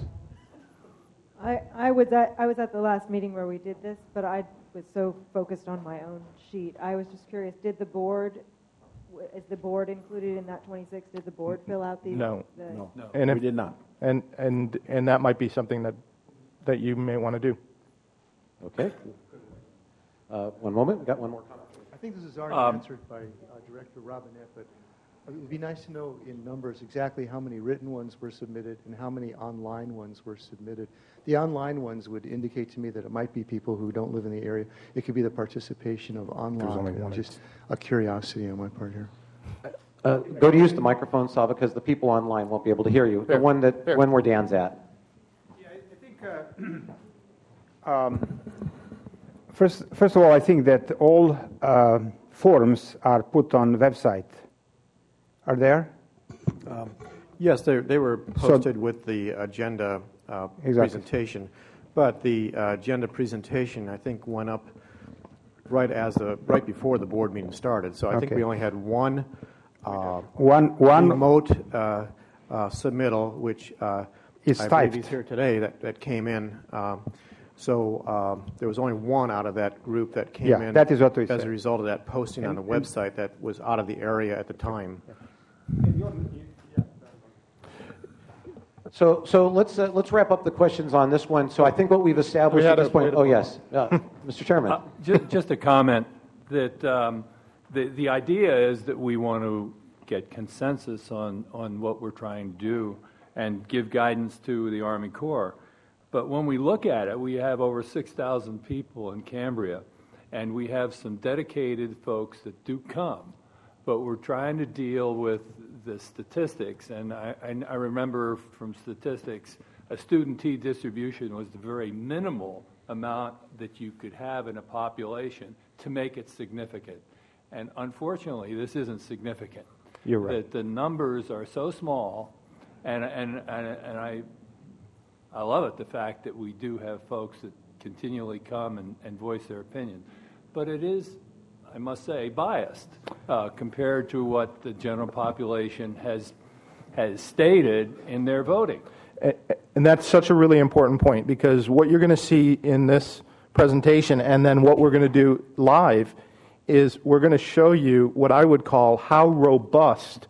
I, I was at I was at the last meeting where we did this, but I was so focused on my own sheet. I was just curious, did the board, w- is the board included in that twenty-six? Did the board fill out these? No. the- No, And if- we did not. And, and, and that might be something that, that you may want to do. Okay. Uh, one moment. We got one more comment. I think this is already Um, answered by uh, Director Robinette, but it would be nice to know in numbers exactly how many written ones were submitted and how many online ones were submitted. The online ones would indicate to me that it might be people who don't live in the area. It could be the participation of online. only one. Just a curiosity on my part here. Uh, go to use the microphone, Sal, because the people online won't be able to hear you. Fair. The one that Fair. one where Dan's at. Yeah, I think. Uh, um, first, first of all, I think that all uh, forms are put on the website. Are there? Um, yes, they, they were posted so, with the agenda uh, exactly. presentation, but the uh, agenda presentation, I think, went up right as the right before the board meeting started. So I okay. think we only had one uh, one one remote uh, uh, submittal, which uh, is I typed. believe is here today that that came in. Um, so um, there was only one out of that group that came yeah, in. That is what we as said. a result of that posting and, on the website that was out of the area at the time. So, so let's uh, let's wrap up the questions on this one. So I think what we've established we at this a, point. Oh yes, uh, Mister Chairman. Uh, just, just a comment that um, the the idea is that we want to get consensus on on what we're trying to do and give guidance to the Army Corps. But when we look at it, we have over six thousand people in Cambria, and we have some dedicated folks that do come. But we're trying to deal with the statistics, and I, I, I remember from statistics, a student T distribution was the very minimal amount that you could have in a population to make it significant. And unfortunately, this isn't significant. You're right. That the numbers are so small, and and and, and I I love it, the fact that we do have folks that continually come and, and voice their opinion. But it is, I must say, biased uh, compared to what the general population has has stated in their voting. And that's such a really important point, because what you're going to see in this presentation and then what we're going to do live is we're going to show you what I would call how robust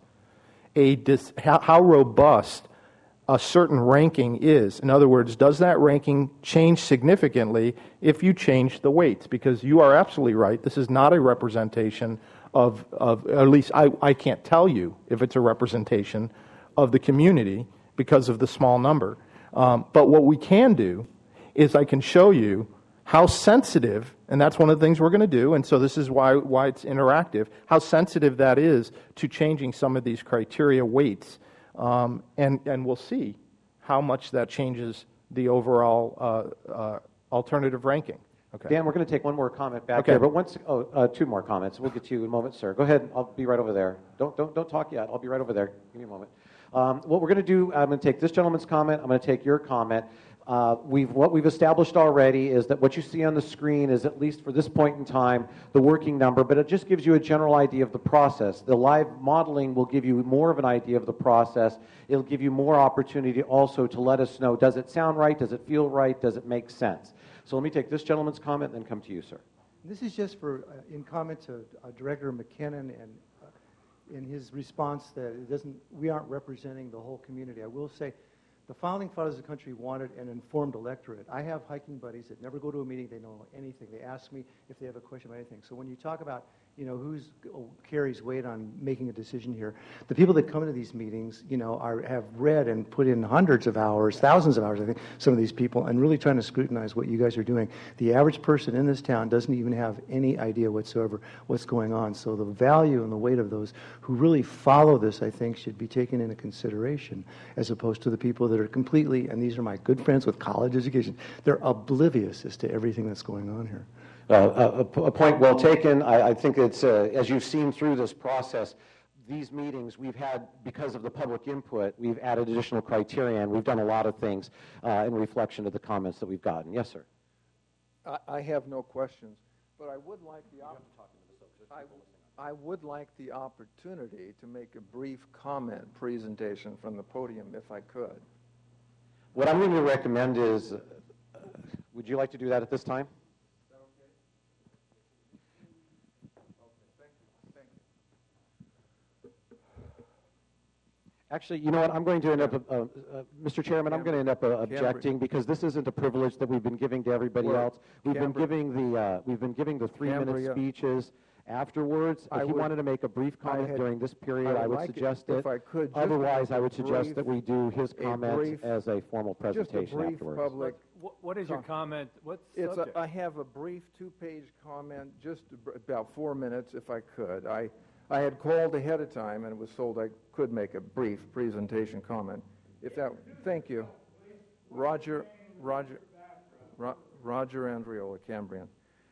a dis, how, how robust a certain ranking is. In other words, does that ranking change significantly if you change the weights? Because you are absolutely right. This is not a representation of, of at least I, I can't tell you if it's a representation of the community because of the small number. Um, but what we can do is I can show you how sensitive, and that's one of the things we're going to do, and so this is why, why it's interactive, how sensitive that is to changing some of these criteria weights. Um, and, and we'll see how much that changes the overall uh, uh, alternative ranking. Okay. Dan, we're going to take one more comment back okay. there, but once, oh, uh, two more comments. We'll get to you in a moment, sir. Go ahead. I'll be right over there. Don't, don't, don't talk yet. I'll be right over there. Give me a moment. Um, what we're going to do, I'm going to take this gentleman's comment. I'm going to take your comment. Uh, we've, what we've established already is that what you see on the screen is, at least for this point in time, the working number, but it just gives you a general idea of the process. The live modeling will give you more of an idea of the process. It'll give you more opportunity also to let us know, does it sound right, does it feel right, does it make sense? So let me take this gentleman's comment and then come to you, sir. This is just for, uh, in comment to uh, Director McKinnon and uh, in his response that it doesn't, we aren't representing the whole community. I will say, the founding fathers of the country wanted an informed electorate. I have hiking buddies that never go to a meeting, they know anything. They ask me if they have a question about anything. So when you talk about, you know, who's oh, carries weight on making a decision here, the people that come to these meetings, you know, are have read and put in hundreds of hours, thousands of hours, I think, some of these people, and really trying to scrutinize what you guys are doing. The average person in this town doesn't even have any idea whatsoever what's going on. So the value and the weight of those who really follow this, I think, should be taken into consideration, as opposed to the people that are completely, and these are my good friends with college education, they're oblivious as to everything that's going on here. Uh, a, a point well taken. I, I think it's, uh, as you've seen through this process, these meetings we've had, because of the public input, we've added additional criteria, and we've done a lot of things uh, in reflection of the comments that we've gotten. Yes, sir. I, I have no questions, but I would like the op- I, I would like the opportunity to make a brief comment presentation from the podium, if I could. What I'm going to recommend is, uh, would you like to do that at this time? Actually, you know what? I'm going to end up, uh, uh, Mister Chairman, I'm going to end up uh, objecting, because this isn't a privilege that we've been giving to everybody else. We've been giving the uh, we've been giving the three-minute speeches, afterwards. I if you would- wanted to make a brief I comment had- during this period, I would I would like it suggest if it. I could, just Otherwise, a I would suggest brief- that we do his a comments brief- as a formal presentation Just a brief afterwards. public. What, what is your comment? What It's subject? a, I have a brief two-page comment, just ab- about four minutes, if I could. I, I had called ahead of time and was told I could make a brief presentation comment. If that, thank you, Roger, Roger, Ro, Roger Andriola, Cambrian.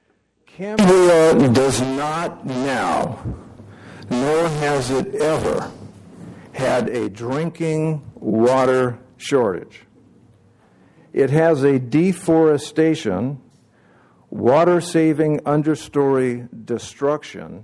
Cambria does not now, nor has it ever, had a drinking water shortage. It has a deforestation, water-saving understory destruction,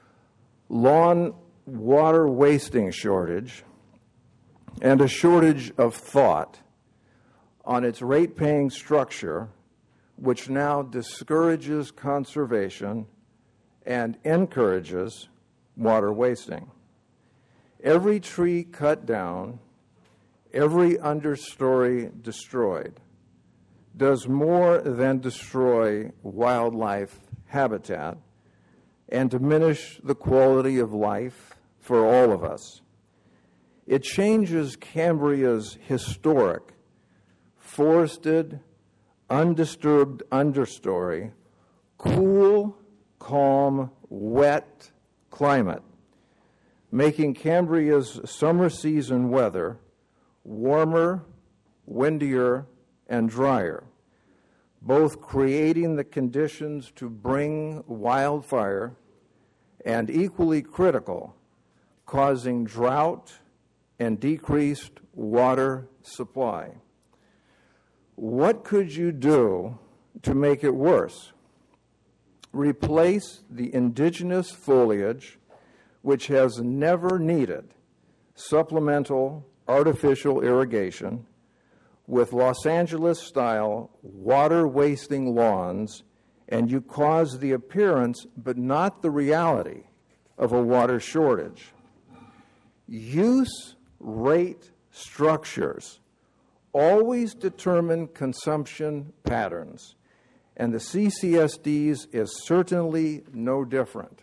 lawn water wasting shortage, and a shortage of thought on its rate-paying structure, which now discourages conservation and encourages water wasting. Every tree cut down, every understory destroyed, does more than destroy wildlife habitat and diminish the quality of life for all of us. It changes Cambria's historic, forested, undisturbed understory, cool, calm, wet climate, making Cambria's summer season weather warmer, windier, and drier, both creating the conditions to bring wildfire and, equally critical, causing drought and decreased water supply. What could you do to make it worse? Replace the indigenous foliage, which has never needed supplemental artificial irrigation, with Los Angeles-style water-wasting lawns, and you cause the appearance, but not the reality, of a water shortage. Use rate structures always determine consumption patterns, and the C C S Ds is certainly no different.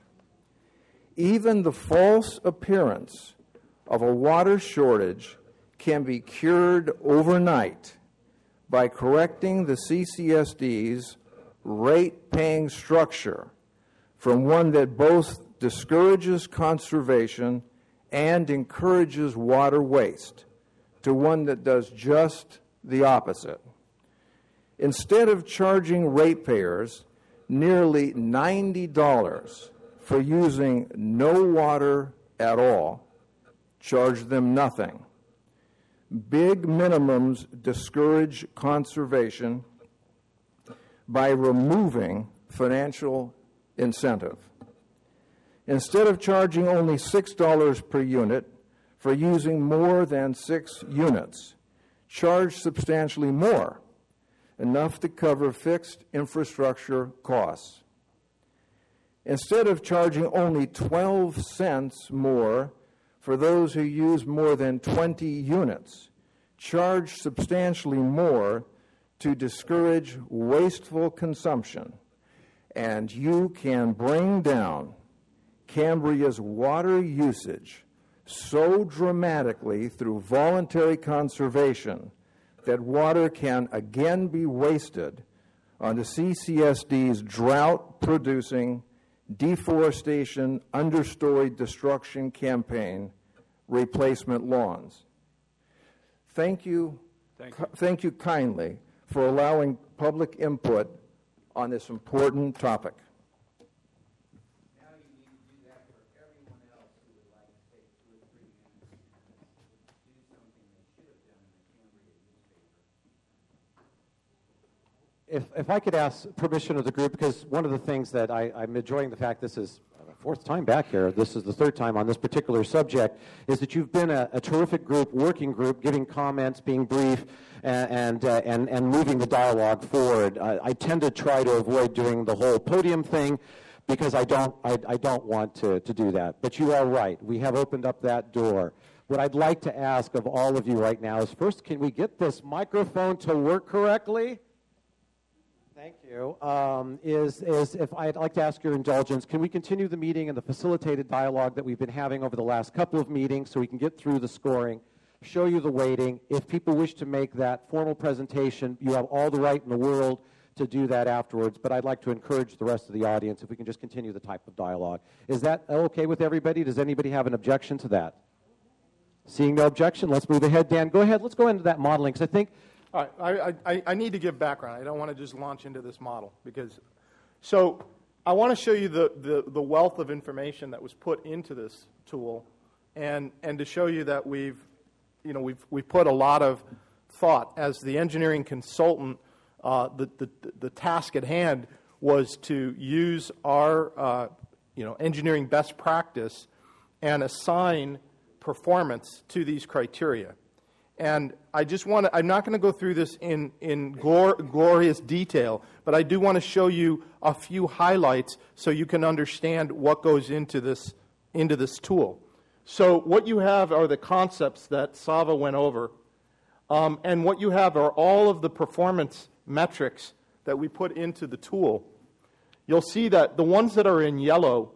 Even the false appearance of a water shortage can be cured overnight by correcting the C C S D's rate-paying structure from one that both discourages conservation and encourages water waste to one that does just the opposite. Instead of charging ratepayers nearly ninety dollars for using no water at all, charge them nothing. Big minimums discourage conservation by removing financial incentive. Instead of charging only six dollars per unit for using more than six units, charge substantially more, enough to cover fixed infrastructure costs. Instead of charging only twelve cents more for those who use more than twenty units, charge substantially more to discourage wasteful consumption, and you can bring down Cambria's water usage so dramatically through voluntary conservation that water can again be wasted on the C C S D's drought-producing deforestation understory destruction campaign, replacement lawns. Thank you, Thank you. thank you kindly for allowing public input on this important topic. Now you need to do that for everyone else who would like to take two or three minutes and do something they should have done in the Cambria newspaper. If, if I could ask permission of the group, because one of the things that I, I'm enjoying the fact this is the fourth time back here, this is the third time on this particular subject, is that you've been a, a terrific group, working group, giving comments, being brief, and and, uh, and, and moving the dialogue forward. I, I tend to try to avoid doing the whole podium thing because I don't, I, I don't want to, to do that. But you are right. We have opened up that door. What I'd like to ask of all of you right now is, first, can we get this microphone to work correctly? Thank you. Um, is, is if I'd like to ask your indulgence, can we continue the meeting and the facilitated dialogue that we've been having over the last couple of meetings so we can get through the scoring, show you the weighting. If people wish to make that formal presentation, you have all the right in the world to do that afterwards, but I'd like to encourage the rest of the audience if we can just continue the type of dialogue. Is that okay with everybody? Does anybody have an objection to that? Seeing no objection, let's move ahead. Dan, go ahead. Let's go into that modeling, because I think... All right, I, I, I need to give background. I don't want to just launch into this model, because... So I want to show you the, the, the wealth of information that was put into this tool, and, and to show you that we've, you know, we've, we've put a lot of thought. As the engineering consultant, uh, the, the, the task at hand was to use our uh, you know, engineering best practice and assign performance to these criteria. And I just want to, I'm not going to go through this in, in glor, glorious detail, but I do want to show you a few highlights so you can understand what goes into this, into this tool. So what you have are the concepts that Sava went over, um, and what you have are all of the performance metrics that we put into the tool. You'll see that the ones that are in yellow,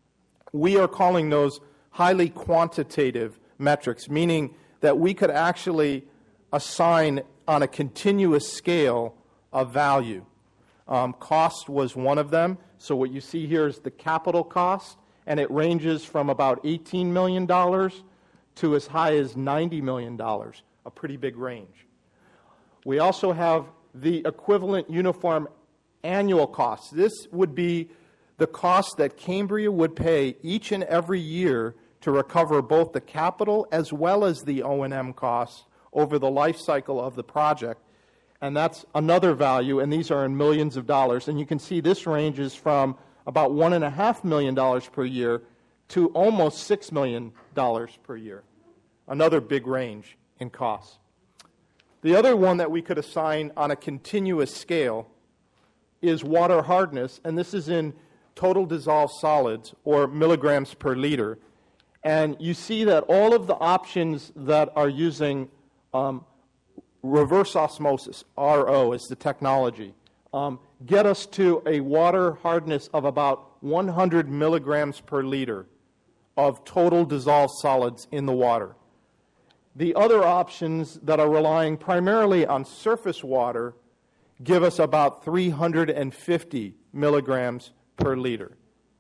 we are calling those highly quantitative metrics, meaning that we could actually assign on a continuous scale a value. Um, cost was one of them. So what you see here is the capital cost, and it ranges from about eighteen million dollars to as high as ninety million dollars, a pretty big range. We also have the equivalent uniform annual cost. This would be the cost that Cambria would pay each and every year to recover both the capital as well as the O and M costs over the life cycle of the project. And that's another value, and these are in millions of dollars. And you can see this ranges from about one point five million dollars per year to almost six million dollars per year. Another big range in costs. The other one that we could assign on a continuous scale is water hardness, and this is in total dissolved solids, or milligrams per liter. And you see that all of the options that are using um, reverse osmosis, R O is the technology, um, get us to a water hardness of about one hundred milligrams per liter of total dissolved solids in the water. The other options that are relying primarily on surface water give us about three hundred fifty milligrams per liter.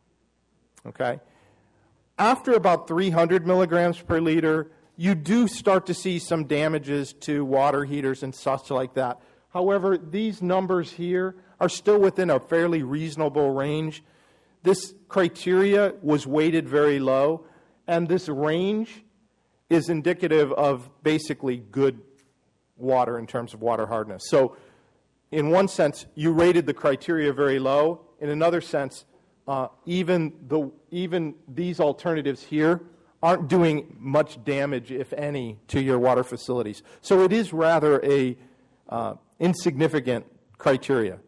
Okay? After about three hundred milligrams per liter, you do start to see some damages to water heaters and such like that. However, these numbers here are still within a fairly reasonable range. This criteria was weighted very low, and this range is indicative of basically good water in terms of water hardness. So, in one sense, you rated the criteria very low. In another sense, uh, even the even these alternatives here aren't doing much damage, if any, to your water facilities. So it is rather a uh, insignificant criteria.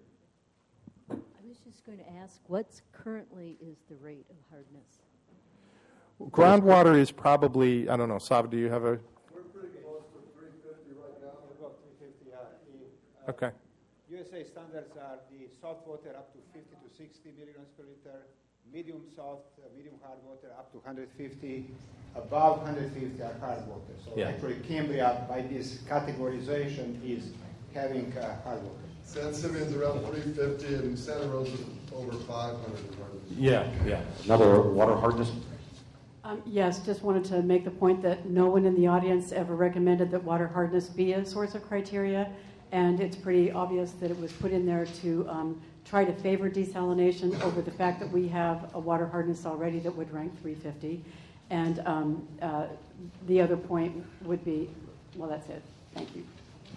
I was just going to ask, what's currently is the rate of hardness? Groundwater is probably, I don't know, Sava, do you have a... We're pretty close to three fifty right now. We're about three fifty, yeah. Uh, okay. U S A standards are the soft water up to fifty to sixty milligrams per liter, medium soft, uh, medium hard water up to one hundred fifty, above one hundred fifty are hard water. So yeah. actually Cambria, by this categorization, is having uh, hard water. San Simeon's around three fifty and Santa Rosa's over five hundred. Yeah, yeah. Another water hardness? Um, yes, just wanted to make the point that no one in the audience ever recommended that water hardness be a source of criteria, and it's pretty obvious that it was put in there to um, try to favor desalination over the fact that we have a water hardness already that would rank three fifty. And um, uh, the other point would be, well, that's it. Thank you.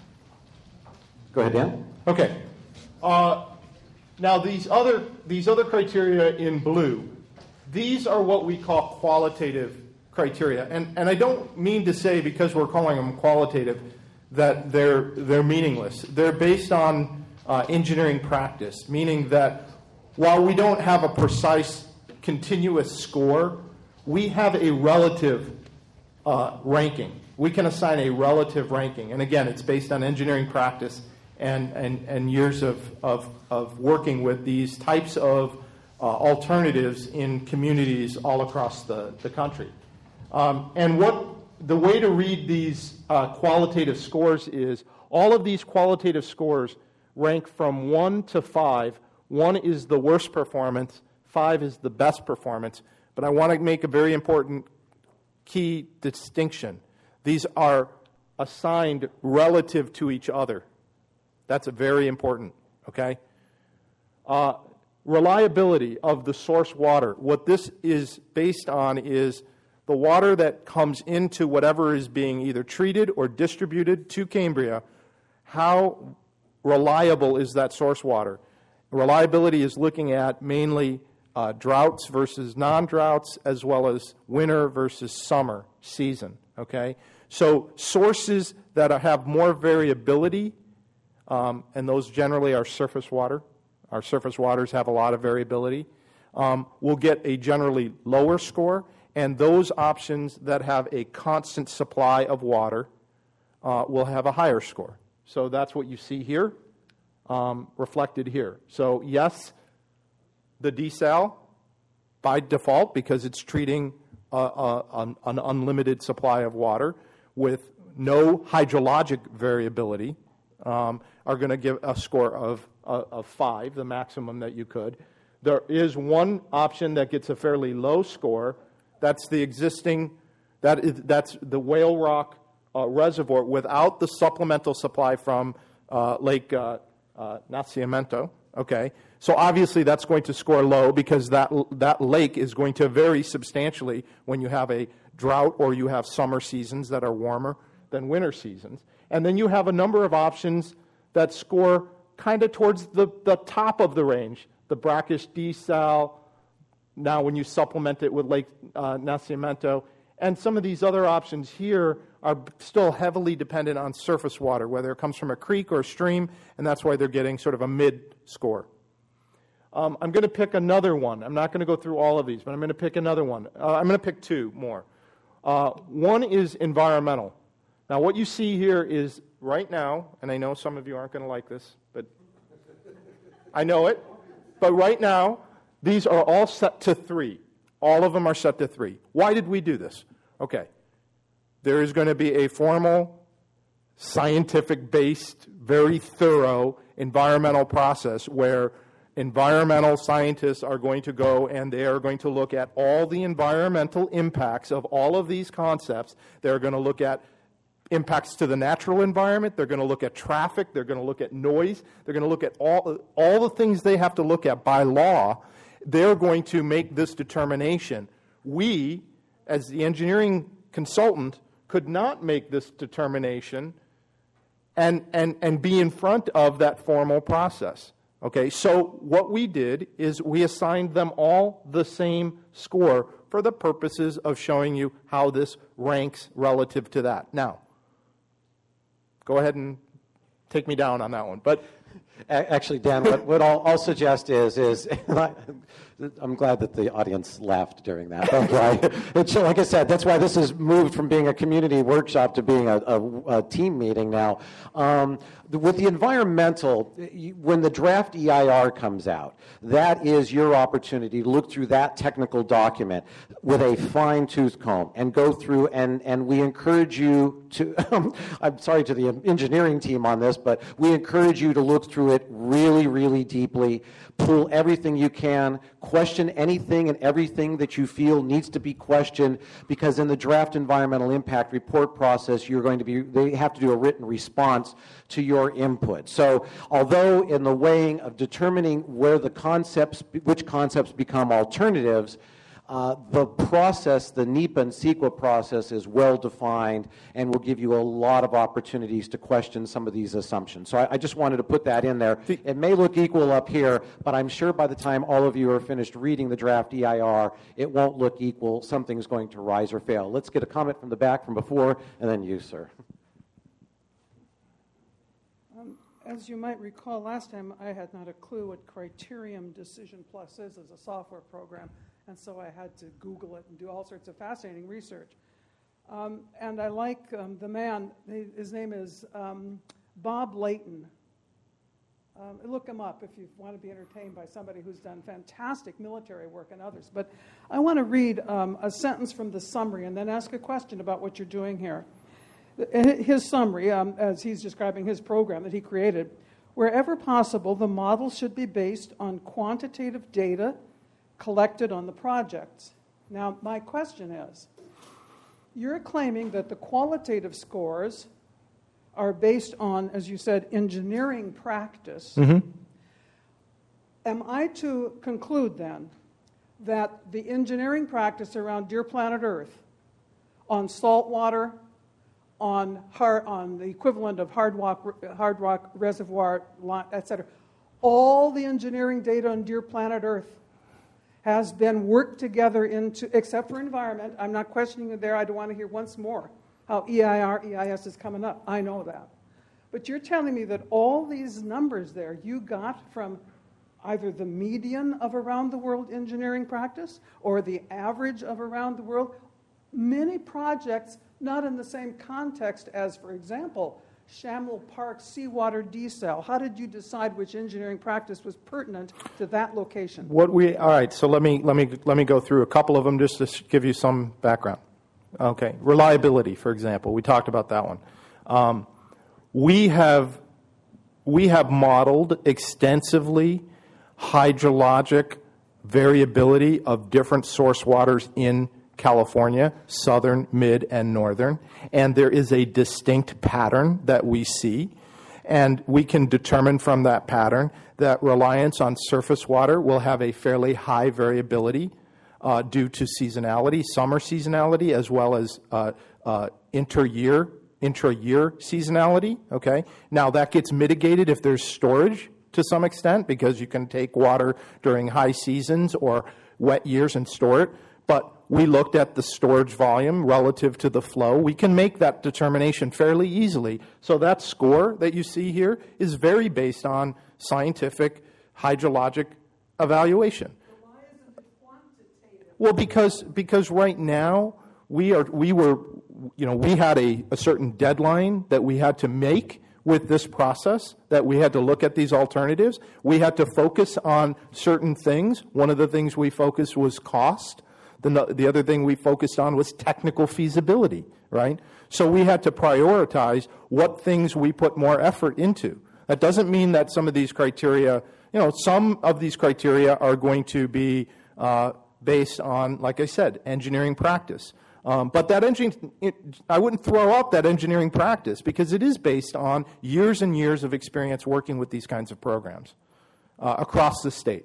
Go ahead, Dan. Okay. Uh, now, these other, these other criteria in blue, these are what we call qualitative criteria. And, and I don't mean to say, because we're calling them qualitative, that they're, they're meaningless. They're based on uh, engineering practice, meaning that while we don't have a precise continuous score, we have a relative uh, ranking. We can assign a relative ranking. And again, it's based on engineering practice and, and, and years of, of, of working with these types of uh, alternatives in communities all across the, the country. Um, and what the way to read these uh, qualitative scores is all of these qualitative scores rank from one to five. One is the worst performance, five is the best performance. But I want to make a very important key distinction. These are assigned relative to each other. That's very important, okay? Uh, reliability of the source water. What this is based on is the water that comes into whatever is being either treated or distributed to Cambria. How reliable is that source water? Reliability is looking at mainly uh, droughts versus non-droughts, as well as winter versus summer season, okay? So sources that have more variability, um, and those generally are surface water. Our surface waters have a lot of variability. Um, will get a generally lower score, and those options that have a constant supply of water uh, will have a higher score. So that's what you see here, um, reflected here. So yes, the desal, by default, because it's treating uh, uh, an, an unlimited supply of water with no hydrologic variability, um, are going to give a score of, uh, of five, the maximum that you could. There is one option that gets a fairly low score. That's the existing, that is, that's the Whale Rock uh, Reservoir without the supplemental supply from uh, Lake uh, uh, Nacimiento. Okay, so obviously that's going to score low because that that lake is going to vary substantially when you have a drought or you have summer seasons that are warmer than winter seasons. And then you have a number of options that score kind of towards the, the top of the range. The brackish desal, now when you supplement it with Lake uh, Nacimiento, and some of these other options here are still heavily dependent on surface water, whether it comes from a creek or a stream, and that's why they're getting sort of a mid score. Um, I'm going to pick another one. I'm not going to go through all of these, but I'm going to pick another one. Uh, I'm going to pick two more. Uh, one is environmental. Now, what you see here is right now, and I know some of you aren't going to like this, but I know it, but right now, these are all set to three. All of them are set to three. Why did we do this? Okay. There is going to be a formal, scientific-based, very thorough environmental process where environmental scientists are going to go and they are going to look at all the environmental impacts of all of these concepts. They're going to look at impacts to the natural environment. They're going to look at traffic. They're going to look at noise. They're going to look at all, all the things they have to look at by law. They're going to make this determination. We, as the engineering consultant, could not make this determination and, and, and be in front of that formal process. Okay, so what we did is we assigned them all the same score for the purposes of showing you how this ranks relative to that. Now, go ahead and take me down on that one. But actually, Dan, what, what I'll, I'll suggest is, is I'm glad that the audience laughed during that. That's why, it's, like I said, that's why this has moved from being a community workshop to being a, a, a team meeting now. Um, with the environmental, when the draft E I R comes out, that is your opportunity to look through that technical document with a fine-tooth comb and go through, and, and we encourage you to, I'm sorry to the engineering team on this, but we encourage you to look through it really, really deeply, pull everything you can, question anything and everything that you feel needs to be questioned, because in the draft environmental impact report process, you're going to be, they have to do a written response to your input. So although in the weighing of determining where the concepts, which concepts become alternatives, Uh, the process, the NEPA and CEQA process, is well defined and will give you a lot of opportunities to question some of these assumptions. So I, I just wanted to put that in there. It may look equal up here, but I'm sure by the time all of you are finished reading the draft E I R, it won't look equal. Something's going to rise or fail. Let's get a comment from the back from before, and then you, sir. Um, as you might recall, last time I had not a clue what Criterium Decision Plus is as a software program. And so I had to Google it and do all sorts of fascinating research. Um, and I like um, the man, his name is um, Bob Layton. Um, look him up if you want to be entertained by somebody who's done fantastic military work and others. But I want to read um, a sentence from the summary and then ask a question about what you're doing here. His summary, um, as he's describing his program that he created, wherever possible, the model should be based on quantitative data collected on the projects. Now, my question is, you're claiming that the qualitative scores are based on, as you said, engineering practice. Mm-hmm. Am I to conclude then that the engineering practice around Dear Planet Earth on saltwater, on hard, on the equivalent of hard rock, hard rock reservoir, et cetera, all the engineering data on Dear Planet Earth has been worked together into, except for environment, I'm not questioning it there, I don't want to hear once more how E I R, E I S is coming up. I know that. But you're telling me that all these numbers there you got from either the median of around the world engineering practice or the average of around the world. Many projects not in the same context as, for example, Shamel Park seawater desal. How did you decide which engineering practice was pertinent to that location? What we all right. So let me let me let me go through a couple of them just to give you some background. Okay, reliability, for example, we talked about that one. Um, we have we have modeled extensively hydrologic variability of different source waters in California, southern, mid, and northern, and there is a distinct pattern that we see, and we can determine from that pattern that reliance on surface water will have a fairly high variability uh, due to seasonality, summer seasonality, as well as uh, uh, inter-year, intra-year seasonality. Okay, now that gets mitigated if there's storage to some extent, because you can take water during high seasons or wet years and store it. But we looked at the storage volume relative to the flow. We can make that determination fairly easily. So that score that you see here is very based on scientific hydrologic evaluation. Why isn't it quantitative? Well, because because right now we are we were you know we had a, a certain deadline that we had to make with this process, that we had to look at these alternatives. We had to focus on certain things. One of the things we focused was cost. The, the other thing we focused on was technical feasibility, right? So we had to prioritize what things we put more effort into. That doesn't mean that some of these criteria, you know, some of these criteria are going to be uh, based on, like I said, engineering practice. Um, but that engine, it, I wouldn't throw out that engineering practice because it is based on years and years of experience working with these kinds of programs uh, across the state.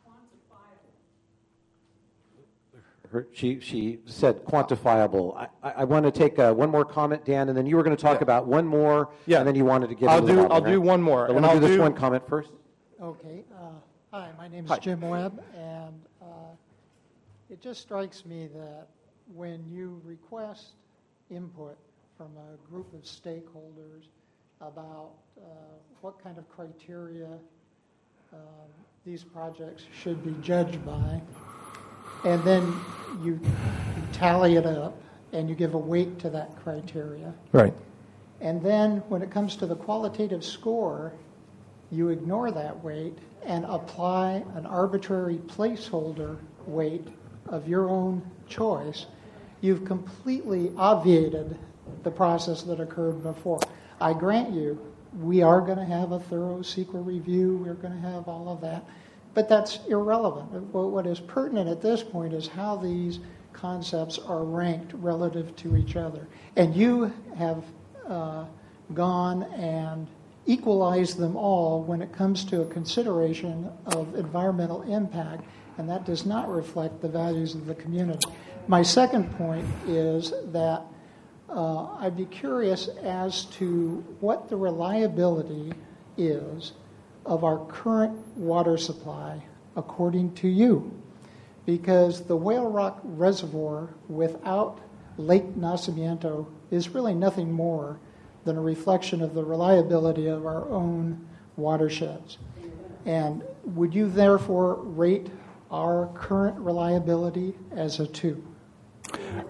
Her, she, she said quantifiable. I, I, I want to take uh, one more comment, Dan, and then you were going to talk yeah. about one more, yeah. and then you wanted to get I'll into do, the bottom, I'll right? do one more. So and let me I'll do this do... one comment first. Okay. Uh, hi, my name is hi. Jim Webb, and uh, it just strikes me that when you request input from a group of stakeholders about uh, what kind of criteria uh, these projects should be judged by, and then you, you tally it up and you give a weight to that criteria. Right. And then when it comes to the qualitative score, you ignore that weight and apply an arbitrary placeholder weight of your own choice. You've completely obviated the process that occurred before. I grant you, we are going to have a thorough CEQA review. We're going to have all of that. But that's irrelevant. What is pertinent at this point is how these concepts are ranked relative to each other. And you have uh, gone and equalized them all when it comes to a consideration of environmental impact, and that does not reflect the values of the community. My second point is that uh, I'd be curious as to what the reliability is of our current water supply according to you. Because the Whale Rock Reservoir without Lake Nacimiento is really nothing more than a reflection of the reliability of our own watersheds. And would you therefore rate our current reliability as a two?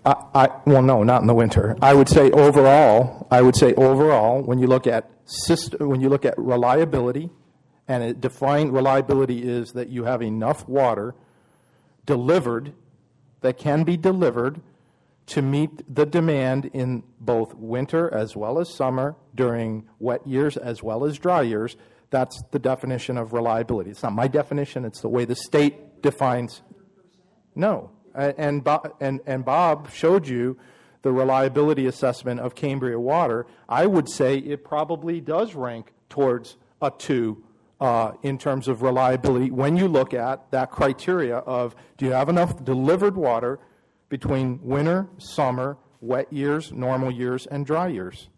I, I, well, no, not in the winter. I would say overall, I would say overall, when you look at system, when you look at reliability, and it defined reliability is that you have enough water delivered that can be delivered to meet the demand in both winter as well as summer, during wet years as well as dry years. That's the definition of reliability. It's not my definition, it's the way the state defines. No. And Bob, and, and Bob showed you the reliability assessment of Cambria Water. I would say it probably does rank towards a two uh, in terms of reliability when you look at that criteria of, do you have enough delivered water between winter, summer, wet years, normal years, and dry years?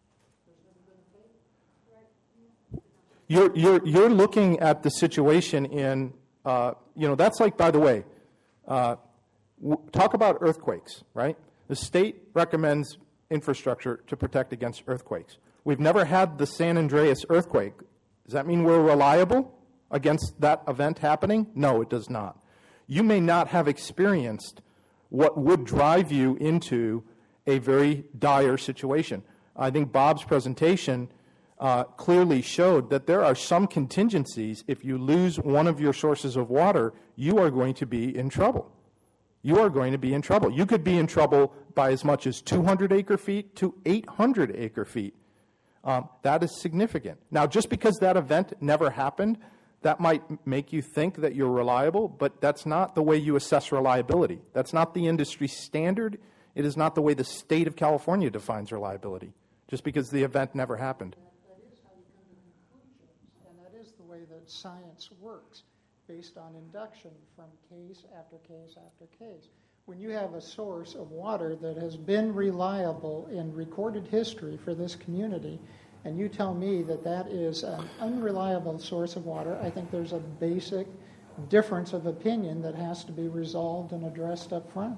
You're, you're, you're looking at the situation in, uh, you know, that's like, by the way, uh, w- talk about earthquakes, right? The state recommends infrastructure to protect against earthquakes. We've never had the San Andreas earthquake. Does that mean we're reliable against that event happening? No, it does not. You may not have experienced what would drive you into a very dire situation. I think Bob's presentation uh, clearly showed that there are some contingencies. If you lose one of your sources of water, you are going to be in trouble. You are going to be in trouble. You could be in trouble by as much as two hundred acre feet to eight hundred acre feet. Um, that is significant. Now, just because that event never happened, that might make you think that you're reliable, but that's not the way you assess reliability. That's not the industry standard. It is not the way the state of California defines reliability, just because the event never happened. That is how you come to conclusions, and that is the way that science works, based on induction from case after case after case. When you have a source of water that has been reliable in recorded history for this community, and you tell me that that is an unreliable source of water, I think there's a basic difference of opinion that has to be resolved and addressed up front.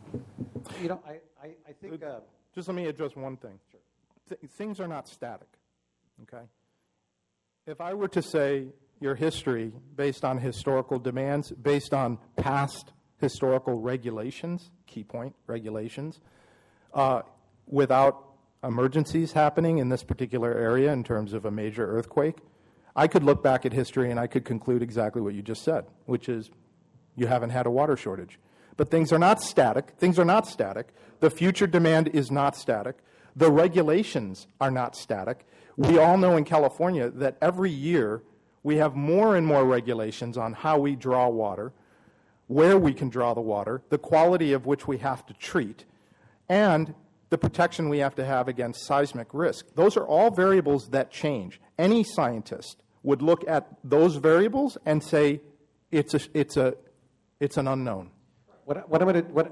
You know, I, I, I think... Uh, Just let me address one thing. Sure. Th- things are not static, okay? If I were to say your history based on historical demands, based on past historical regulations, key point, regulations, uh, without emergencies happening in this particular area in terms of a major earthquake, I could look back at history and I could conclude exactly what you just said, which is you haven't had a water shortage. But things are not static. Things are not static. The future demand is not static. The regulations are not static. We all know in California that every year we have more and more regulations on how we draw water, where we can draw the water, the quality of which we have to treat, and the protection we have to have against seismic risk. Those are all variables that change. Any scientist would look at those variables and say it's a, it's a, it's an unknown. What, what I'm going to what?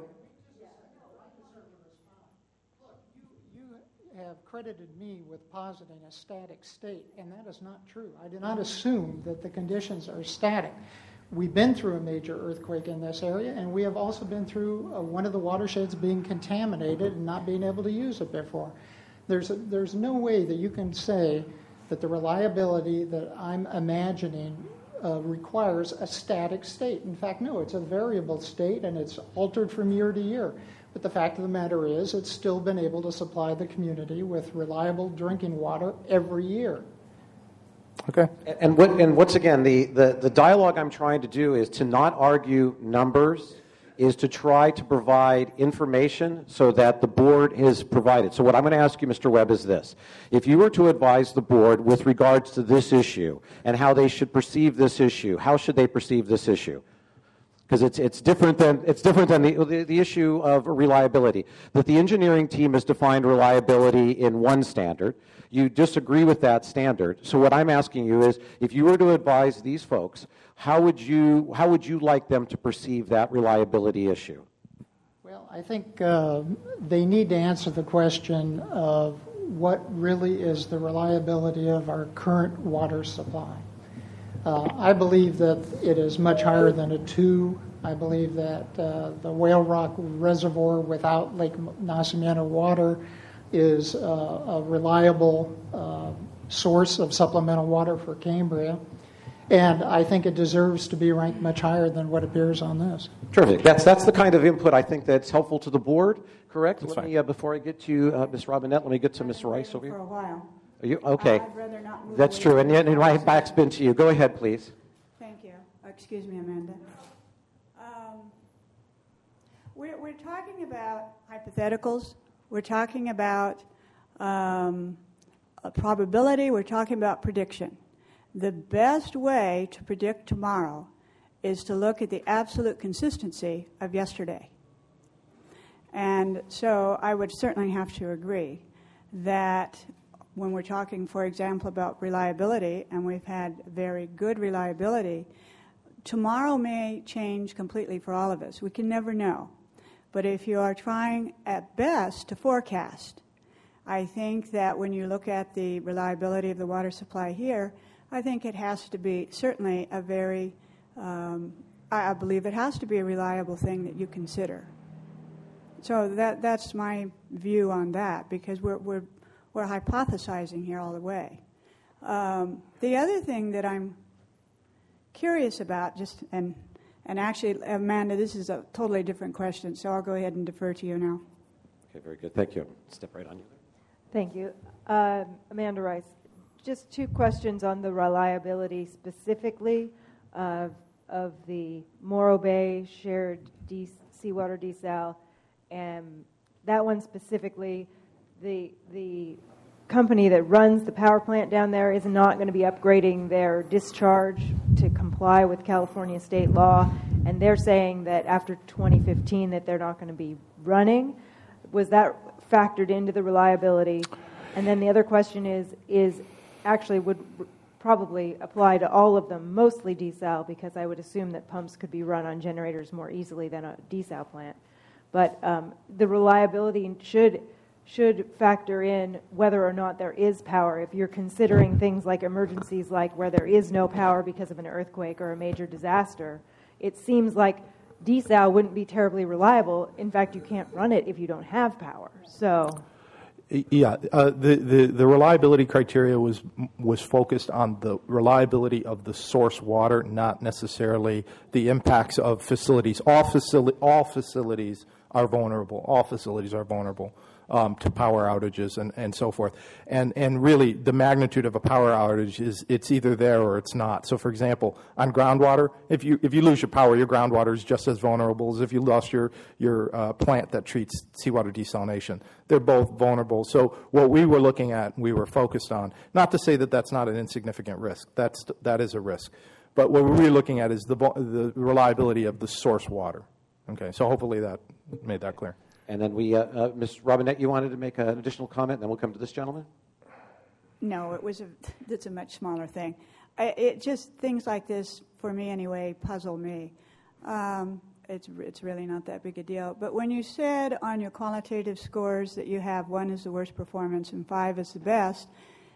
You have credited me with positing a static state, and that is not true. I do not assume that the conditions are static. We've been through a major earthquake in this area, and we have also been through uh, one of the watersheds being contaminated and not being able to use it before. There's, a, there's no way that you can say that the reliability that I'm imagining uh, requires a static state. In fact, no, it's a variable state, and it's altered from year to year. But the fact of the matter is it's still been able to supply the community with reliable drinking water every year. Okay. And, and, what, and once again, the, the, the dialogue I'm trying to do is to not argue numbers, is to try to provide information so that the board is provided. So what I'm going to ask you, Mister Webb, is this. If you were to advise the board with regards to this issue and how they should perceive this issue, how should they perceive this issue? Because it's, it's different than, it's different than the, the, the issue of reliability. That the engineering team has defined reliability in one standard. You disagree with that standard. So what I'm asking you is, if you were to advise these folks, how would you, how would you like them to perceive that reliability issue? Well, I think uh, they need to answer the question of what really is the reliability of our current water supply. Uh, I believe that it is much higher than a two. I believe that uh, the Whale Rock Reservoir without Lake Nacimiento water is uh, a reliable uh, source of supplemental water for Cambria. And I think it deserves to be ranked much higher than what appears on this. Terrific. That's that's the kind of input I think that's helpful to the board. Correct. That's let fine. me uh, before I get to you, uh, Miz Robinette, let me get to Miz Rice over For here. a while. Are you okay? I'd rather not move That's away true. from And yet, the and my process. back's been to you. Go ahead, please. Thank you. Excuse me, Amanda. Um, we're, we're talking about hypotheticals. We're talking about um, a probability. We're talking about prediction. The best way to predict tomorrow is to look at the absolute consistency of yesterday. And so I would certainly have to agree that when we're talking, for example, about reliability, and we've had very good reliability, tomorrow may change completely for all of us. We can never know. But if you are trying at best to forecast, I think that when you look at the reliability of the water supply here, I think it has to be certainly a very, um, I, I believe it has to be a reliable thing that you consider. So that that's my view on that, because we're we're we're hypothesizing here all the way. Um, the other thing that I'm curious about, just and and actually, Amanda, this is a totally different question, so I'll go ahead and defer to you now. Okay, very good. Thank you. Step right on you. Thank you. Um, Amanda Rice, just two questions on the reliability specifically of, of the Morro Bay shared de- seawater desal. And that one specifically, the the company that runs the power plant down there is not going to be upgrading their discharge to comply with California state law, and they're saying that after twenty fifteen that they're not going to be running. Was that factored into the reliability? And then the other question is, is actually would r- probably apply to all of them, mostly desal, because I would assume that pumps could be run on generators more easily than a desal plant. But um, the reliability should should factor in whether or not there is power. If you're considering things like emergencies, like where there is no power because of an earthquake or a major disaster, it seems like desal wouldn't be terribly reliable. In fact, you can't run it if you don't have power. So, yeah, uh, the, the the reliability criteria was was focused on the reliability of the source water, not necessarily the impacts of facilities. All facility all facilities are vulnerable. All facilities are vulnerable um, to power outages and, and so forth. And and really, the magnitude of a power outage is it's either there or it's not. So, for example, on groundwater, if you if you lose your power, your groundwater is just as vulnerable as if you lost your your uh, plant that treats seawater desalination. They're both vulnerable. So, what we were looking at, we were focused on. Not to say that that's not an insignificant risk. That's that is a risk. But what we're really looking at is the the reliability of the source water. Okay, so hopefully that made that clear. And then we, uh, uh, Miz Robinette, you wanted to make an additional comment, and then we'll come to this gentleman. No, it was a. It's a much smaller thing. I, it just things like this, for me anyway, puzzle me. Um, it's it's really not that big a deal. But when you said on your qualitative scores that you have one is the worst performance and five is the best,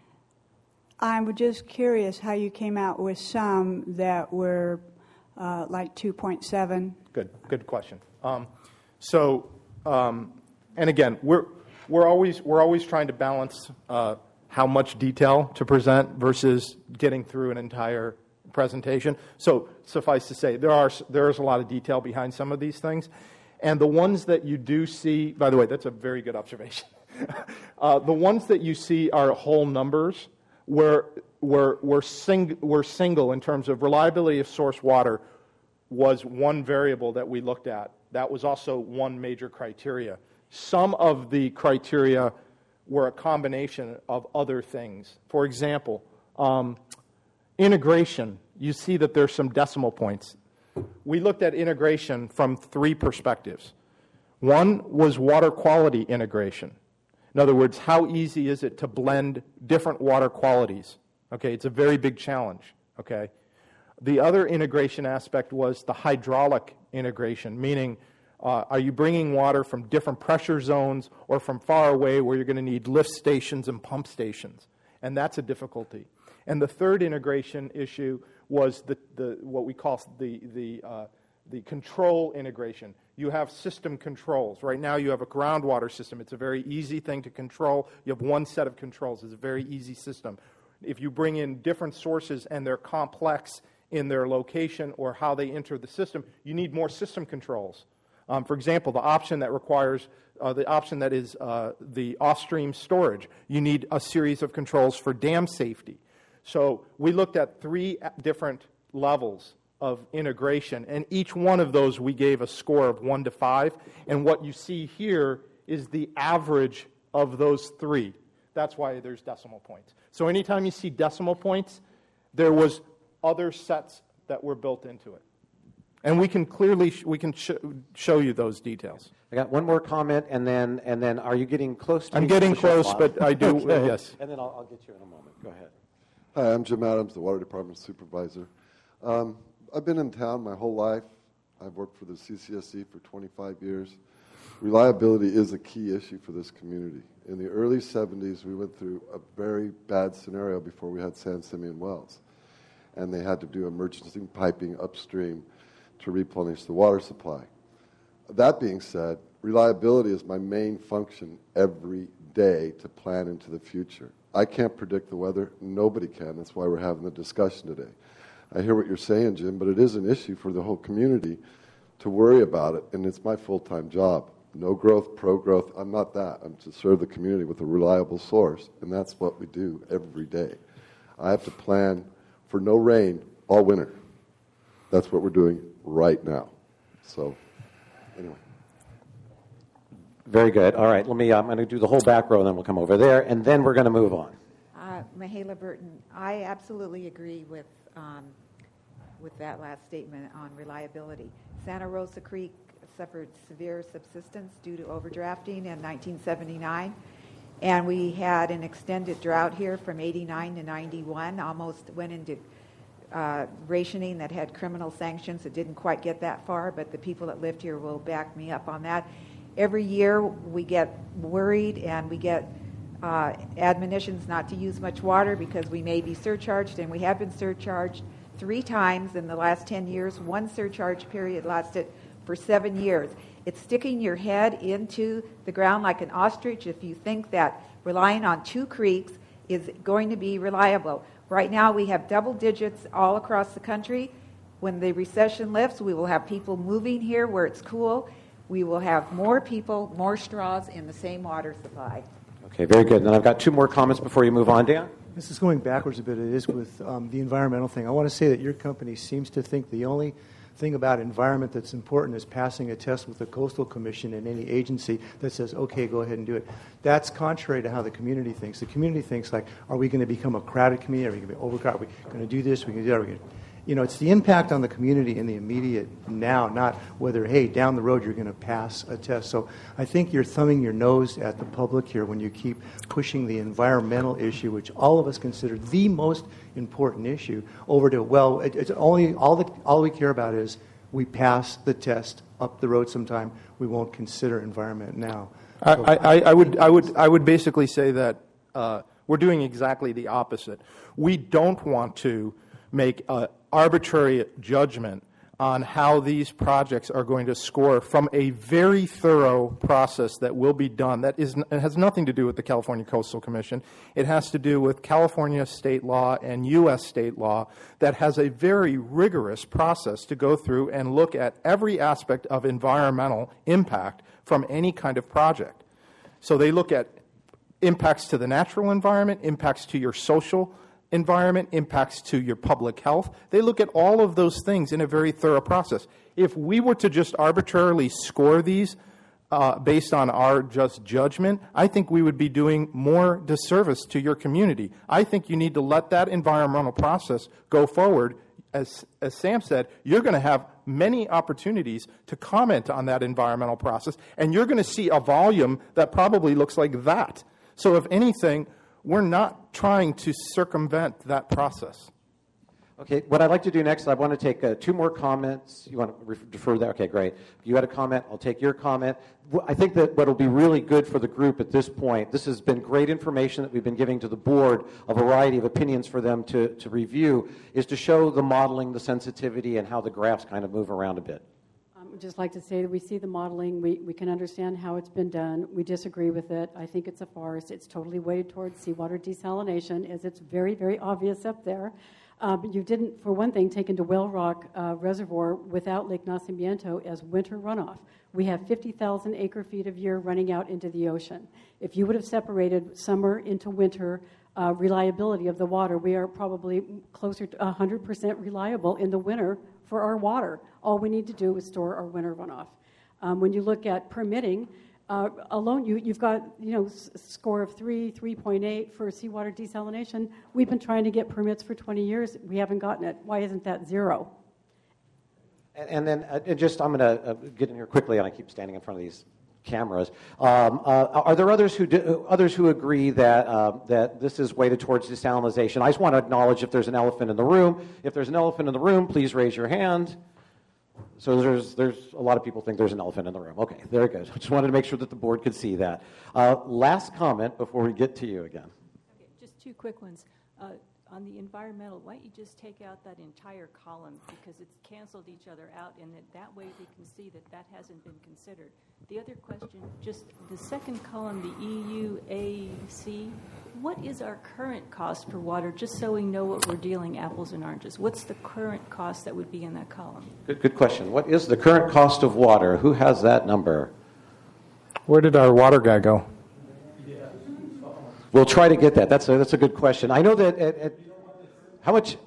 I'm just curious how you came out with some that were uh, like two point seven. Good, good question. Um, so, um, and again, we're we're always we're always trying to balance uh, how much detail to present versus getting through an entire presentation. So, suffice to say, there are there is a lot of detail behind some of these things, and the ones that you do see. By the way, that's a very good observation. uh, the ones that you see are whole numbers. Were were were sing, were single in terms of reliability of source water. Was one variable that we looked at. That was also one major criteria. Some of the criteria were a combination of other things. For example, um, integration. You see that there's some decimal points. We looked at integration from three perspectives. One was water quality integration. In other words, how easy is it to blend different water qualities? Okay, it's a very big challenge. Okay. The other integration aspect was the hydraulic integration, meaning uh, are you bringing water from different pressure zones or from far away where you're going to need lift stations and pump stations? And that's a difficulty. And the third integration issue was the, the what we call the, the, uh, the control integration. You have system controls. Right now you have a groundwater system. It's a very easy thing to control. You have one set of controls. It's a very easy system. If you bring in different sources and they're complex in their location or how they enter the system, you need more system controls. Um, for example, the option that requires, uh, the option that is uh, the off-stream storage, you need a series of controls for dam safety. So we looked at three different levels of integration, and each one of those we gave a score of one to five, and what you see here is the average of those three. That's why there's decimal points. So anytime you see decimal points, there was other sets that were built into it. And we can clearly, sh- we can sh- show you those details. I got one more comment, and then, and then are you getting close to I'm getting close, but I do, okay. yes. And then I'll, I'll get you in a moment. Go ahead. Hi, I'm Jim Adams, the Water Department Supervisor. Um, I've been in town my whole life. I've worked for the C C S C for twenty-five years. Reliability is a key issue for this community. In the early seventies, we went through a very bad scenario before we had San Simeon wells. And they had to do emergency piping upstream to replenish the water supply. That being said, reliability is my main function every day to plan into the future. I can't predict the weather. Nobody can. That's why we're having the discussion today. I hear what you're saying, Jim, but it is an issue for the whole community to worry about it, and it's my full-time job. No growth, pro-growth, I'm not that. I'm to serve the community with a reliable source, and that's what we do every day. I have to plan for no rain all winter. That's what we're doing right now. So, anyway. Very good. All right, let me, I'm going to do the whole back row, and then we'll come over there, and then we're going to move on. Uh, Mahala Burton, I absolutely agree with um, with that last statement on reliability. Santa Rosa Creek suffered severe subsidence due to overdrafting in nineteen seventy-nine, and we had an extended drought here from eighty-nine to ninety-one, almost went into uh, rationing that had criminal sanctions. It didn't quite get that far, but the people that lived here will back me up on that. Every year we get worried and we get uh, admonitions not to use much water because we may be surcharged, and we have been surcharged three times in the last ten years. One surcharge period lasted for seven years. It's sticking your head into the ground like an ostrich if you think that relying on two creeks is going to be reliable. Right now we have double digits all across the country. When the recession lifts, we will have people moving here where it's cool. We will have more people, more straws in the same water supply. Okay, very good. And then I've got two more comments before you move on, Dan. This is going backwards a bit. It is with um, the environmental thing. I want to say that your company seems to think the only thing about environment that's important is passing a test with the Coastal Commission and any agency that says, okay, go ahead and do it. That's contrary to how the community thinks. The community thinks like, are we going to become a crowded community? Are we going to be overcrowded? Are we going to do this? Are we going to do that? Are we going to... You know, it's the impact on the community in the immediate now, not whether, hey, down the road you're going to pass a test. So I think you're thumbing your nose at the public here when you keep pushing the environmental issue, which all of us consider the most important issue, over to, well, it, it's only, all, the, all we care about is we pass the test up the road sometime. We won't consider environment now. I, So, I, I, would, I, would, I would basically say that uh, we're doing exactly the opposite. We don't want to make an arbitrary judgment on how these projects are going to score from a very thorough process that will be done. That is, it has nothing to do with the California Coastal Commission. It has to do with California state law and U S state law that has a very rigorous process to go through and look at every aspect of environmental impact from any kind of project. So they look at impacts to the natural environment, impacts to your social environment, impacts to your public health. They look at all of those things in a very thorough process. If we were to just arbitrarily score these uh, based on our just judgment, I think we would be doing more disservice to your community. I think you need to let that environmental process go forward. As, as Sam said, you're going to have many opportunities to comment on that environmental process, and you're going to see a volume that probably looks like that. So if anything, we're not trying to circumvent that process. Okay, what I'd like to do next, I want to take uh, two more comments. You want to refer, defer that? Okay, great. You had a comment, I'll take your comment. I think that what will be really good for the group at this point, this has been great information that we've been giving to the board, a variety of opinions for them to, to review, is to show the modeling, the sensitivity, and how the graphs kind of move around a bit. Um, would just like to say that we see the modeling. We, we can understand how it's been done. We disagree with it. I think it's a farce. It's totally weighted towards seawater desalination, as it's very, very obvious up there. Uh, but you didn't, for one thing, take into Whale Rock uh, Reservoir without Lake Nacimiento as winter runoff. We have fifty thousand acre feet of year running out into the ocean. If you would have separated summer into winter uh, reliability of the water, we are probably closer to one hundred percent reliable in the winter for our water. All we need to do is store our winter runoff. Um, when you look at permitting, uh, alone you, you've got you know s- score of three, three point eight for seawater desalination. We've been trying to get permits for twenty years. We haven't gotten it. Why isn't that zero? And, and then uh, just, I'm going to uh, get in here quickly, and I keep standing in front of these cameras. Um, uh, are there others who do, others who agree that uh, that this is weighted towards desalination? I just want to acknowledge if there's an elephant in the room. If there's an elephant in the room, please raise your hand. So there's there's a lot of people think there's an elephant in the room. Okay, very good. I just wanted to make sure that the board could see that. Uh, last comment before we get to you again. Okay, just two quick ones. Uh, on the environmental, why don't you just take out that entire column because it's canceled each other out, and that, that way we can see that that hasn't been considered. The other question, just the second column, the E U A C, what is our current cost per water, just so we know what we're dealing apples and oranges? What's the current cost that would be in that column? Good, good question. What is the current cost of water? Who has that number? Where did our water guy go? We'll try to get that. That's a, that's a good question. I know that at, at how much?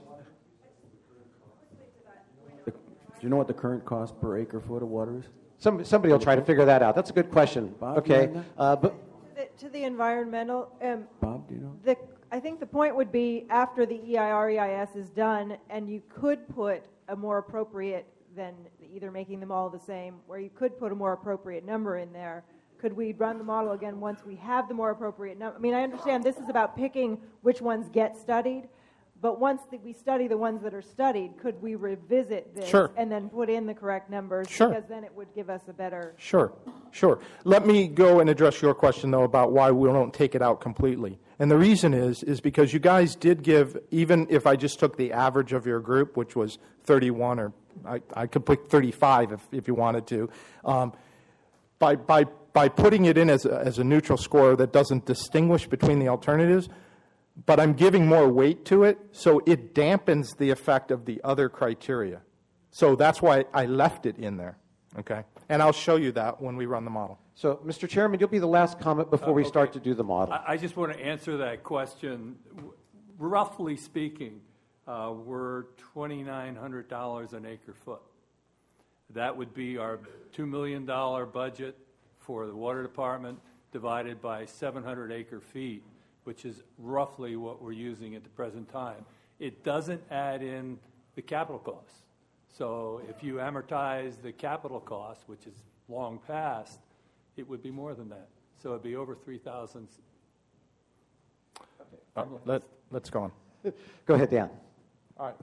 Do you know what the current cost per acre foot of water is? Some, somebody will try to figure that out. That's a good question. Bob, okay. Uh, but To the, to the environmental, um, Bob, do you know? the, I think the point would be after the E I R E I S is done, and you could put a more appropriate than either making them all the same, where you could put a more appropriate number in there. Could we run the model again once we have the more appropriate number? I mean, I understand this is about picking which ones get studied, but once the, we study the ones that are studied, could we revisit this Sure. and then put in the correct numbers? Sure. Because then it would give us a better... Sure, sure. Let me go and address your question, though, about why we don't take it out completely. And the reason is, is because you guys did give, even if I just took the average of your group, which was thirty-one, or I, I could put thirty-five if, if you wanted to, um, by, by, by putting it in as a, as a neutral score that doesn't distinguish between the alternatives, but I'm giving more weight to it, so it dampens the effect of the other criteria. So that's why I left it in there, okay? And I'll show you that when we run the model. So, Mister Chairman, you'll be the last comment before Uh, we okay. start to do the model. I, I just want to answer that question. W- Roughly speaking, uh, we're twenty-nine hundred dollars an acre foot. That would be our two million dollars budget for the water department divided by seven hundred acre feet, which is roughly what we're using at the present time. It doesn't add in the capital costs. So if you amortize the capital cost, which is long past, it would be more than that. So it'd be over three thousand. Uh, let, let's go on. Go ahead, Dan. All right.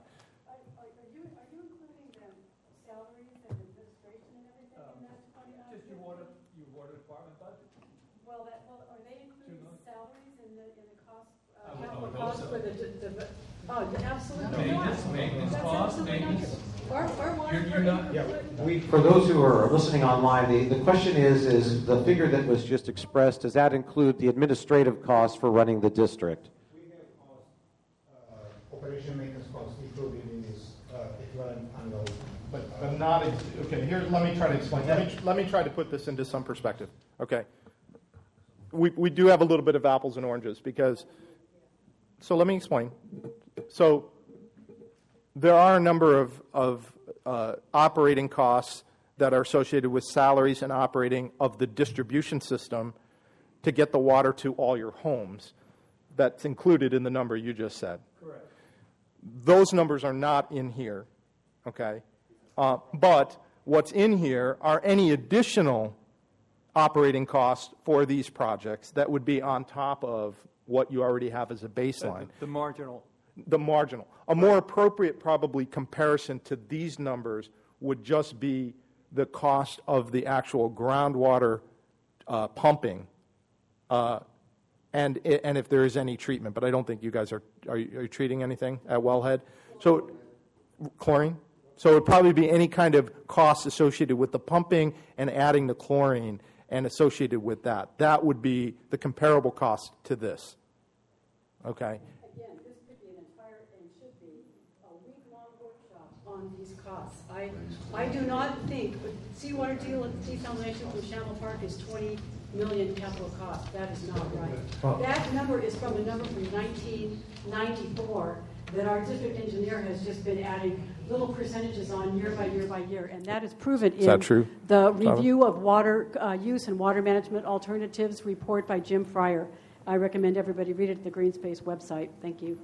Just your water, your water department budget. Well, that, well, are they including salaries in the, in the cost, uh, I would- I capital would hope costs so. for the, the, the- oh, absolutely not. Maintenance, maintenance That's costs, absolutely not maintenance. true. Our, our water You're- per you're not- acre foot- We, for those who are listening online, the, the question is, is the figure that was just expressed, does that include the administrative costs for running the district? Operation maintenance costs included in this uh, equivalent annual. But, but not, ex- okay, here, let me try to explain. Let me, let me try to put this into some perspective, okay? We, we do have a little bit of apples and oranges because, so let me explain. So there are a number of, of uh, operating costs that are associated with salaries and operating of the distribution system to get the water to all your homes. That's included in the number you just said. Correct. Those numbers are not in here, okay? Uh, but what's in here are any additional operating costs for these projects that would be on top of what you already have as a baseline. The marginal. The marginal. A more appropriate, probably, comparison to these numbers would just be the cost of the actual groundwater uh, pumping, uh, and and if there is any treatment. But I don't think you guys are. Are you, are you treating anything at wellhead? So, chlorine. So it would probably be any kind of cost associated with the pumping and adding the chlorine and associated with that. That would be the comparable cost to this. Okay? Again, this could be an entire, and should be, a week-long workshop on these costs. I I do not think, seawater deal at desalination from Shamel Park is twenty million capital cost. That is not right. Oh. That number is from a number from nineteen ninety-four that our district engineer has just been adding little percentages on year by year by year, and that is proven Is in that true? the review of water uh, use and water management alternatives report by Jim Fryer. I recommend everybody read it at the Greenspace website. Thank you.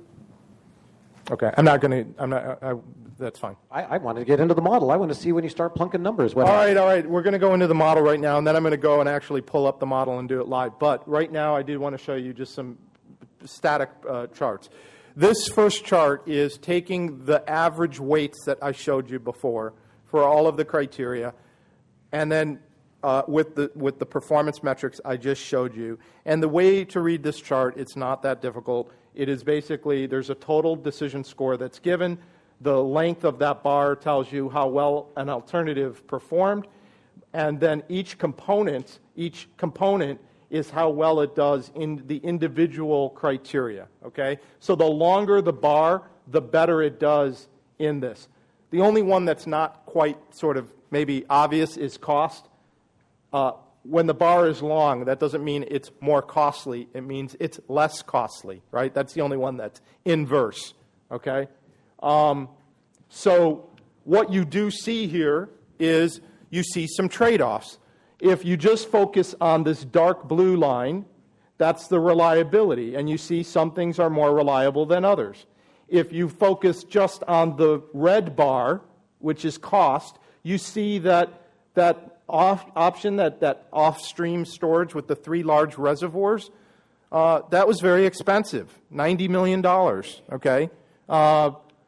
Okay, I'm not going to, I'm not, I, I, that's fine. I, I wanted to get into the model. I want to see when you start plunking numbers. What all right, all right. We're going to go into the model right now, and then I'm going to go and actually pull up the model and do it live. But right now, I did want to show you just some static uh, charts. This first chart is taking the average weights that I showed you before for all of the criteria, and then uh, with the with the performance metrics I just showed you. And the way to read this chart, it's not that difficult. It is basically there's a total decision score that's given. The length of that bar tells you how well an alternative performed, and then each component, each component is how well it does in the individual criteria, okay? So the longer the bar, the better it does in this. The only one that's not quite sort of maybe obvious is cost. Uh, when the bar is long, that doesn't mean it's more costly. It means it's less costly, right? That's the only one that's inverse, okay? Um, so what you do see here is you see some trade-offs. If you just focus on this dark blue line, that's the reliability, and you see some things are more reliable than others. If you focus just on the red bar, which is cost, you see that that off option, that, that off-stream storage with the three large reservoirs, uh, that was very expensive, ninety million dollars, okay? Uh,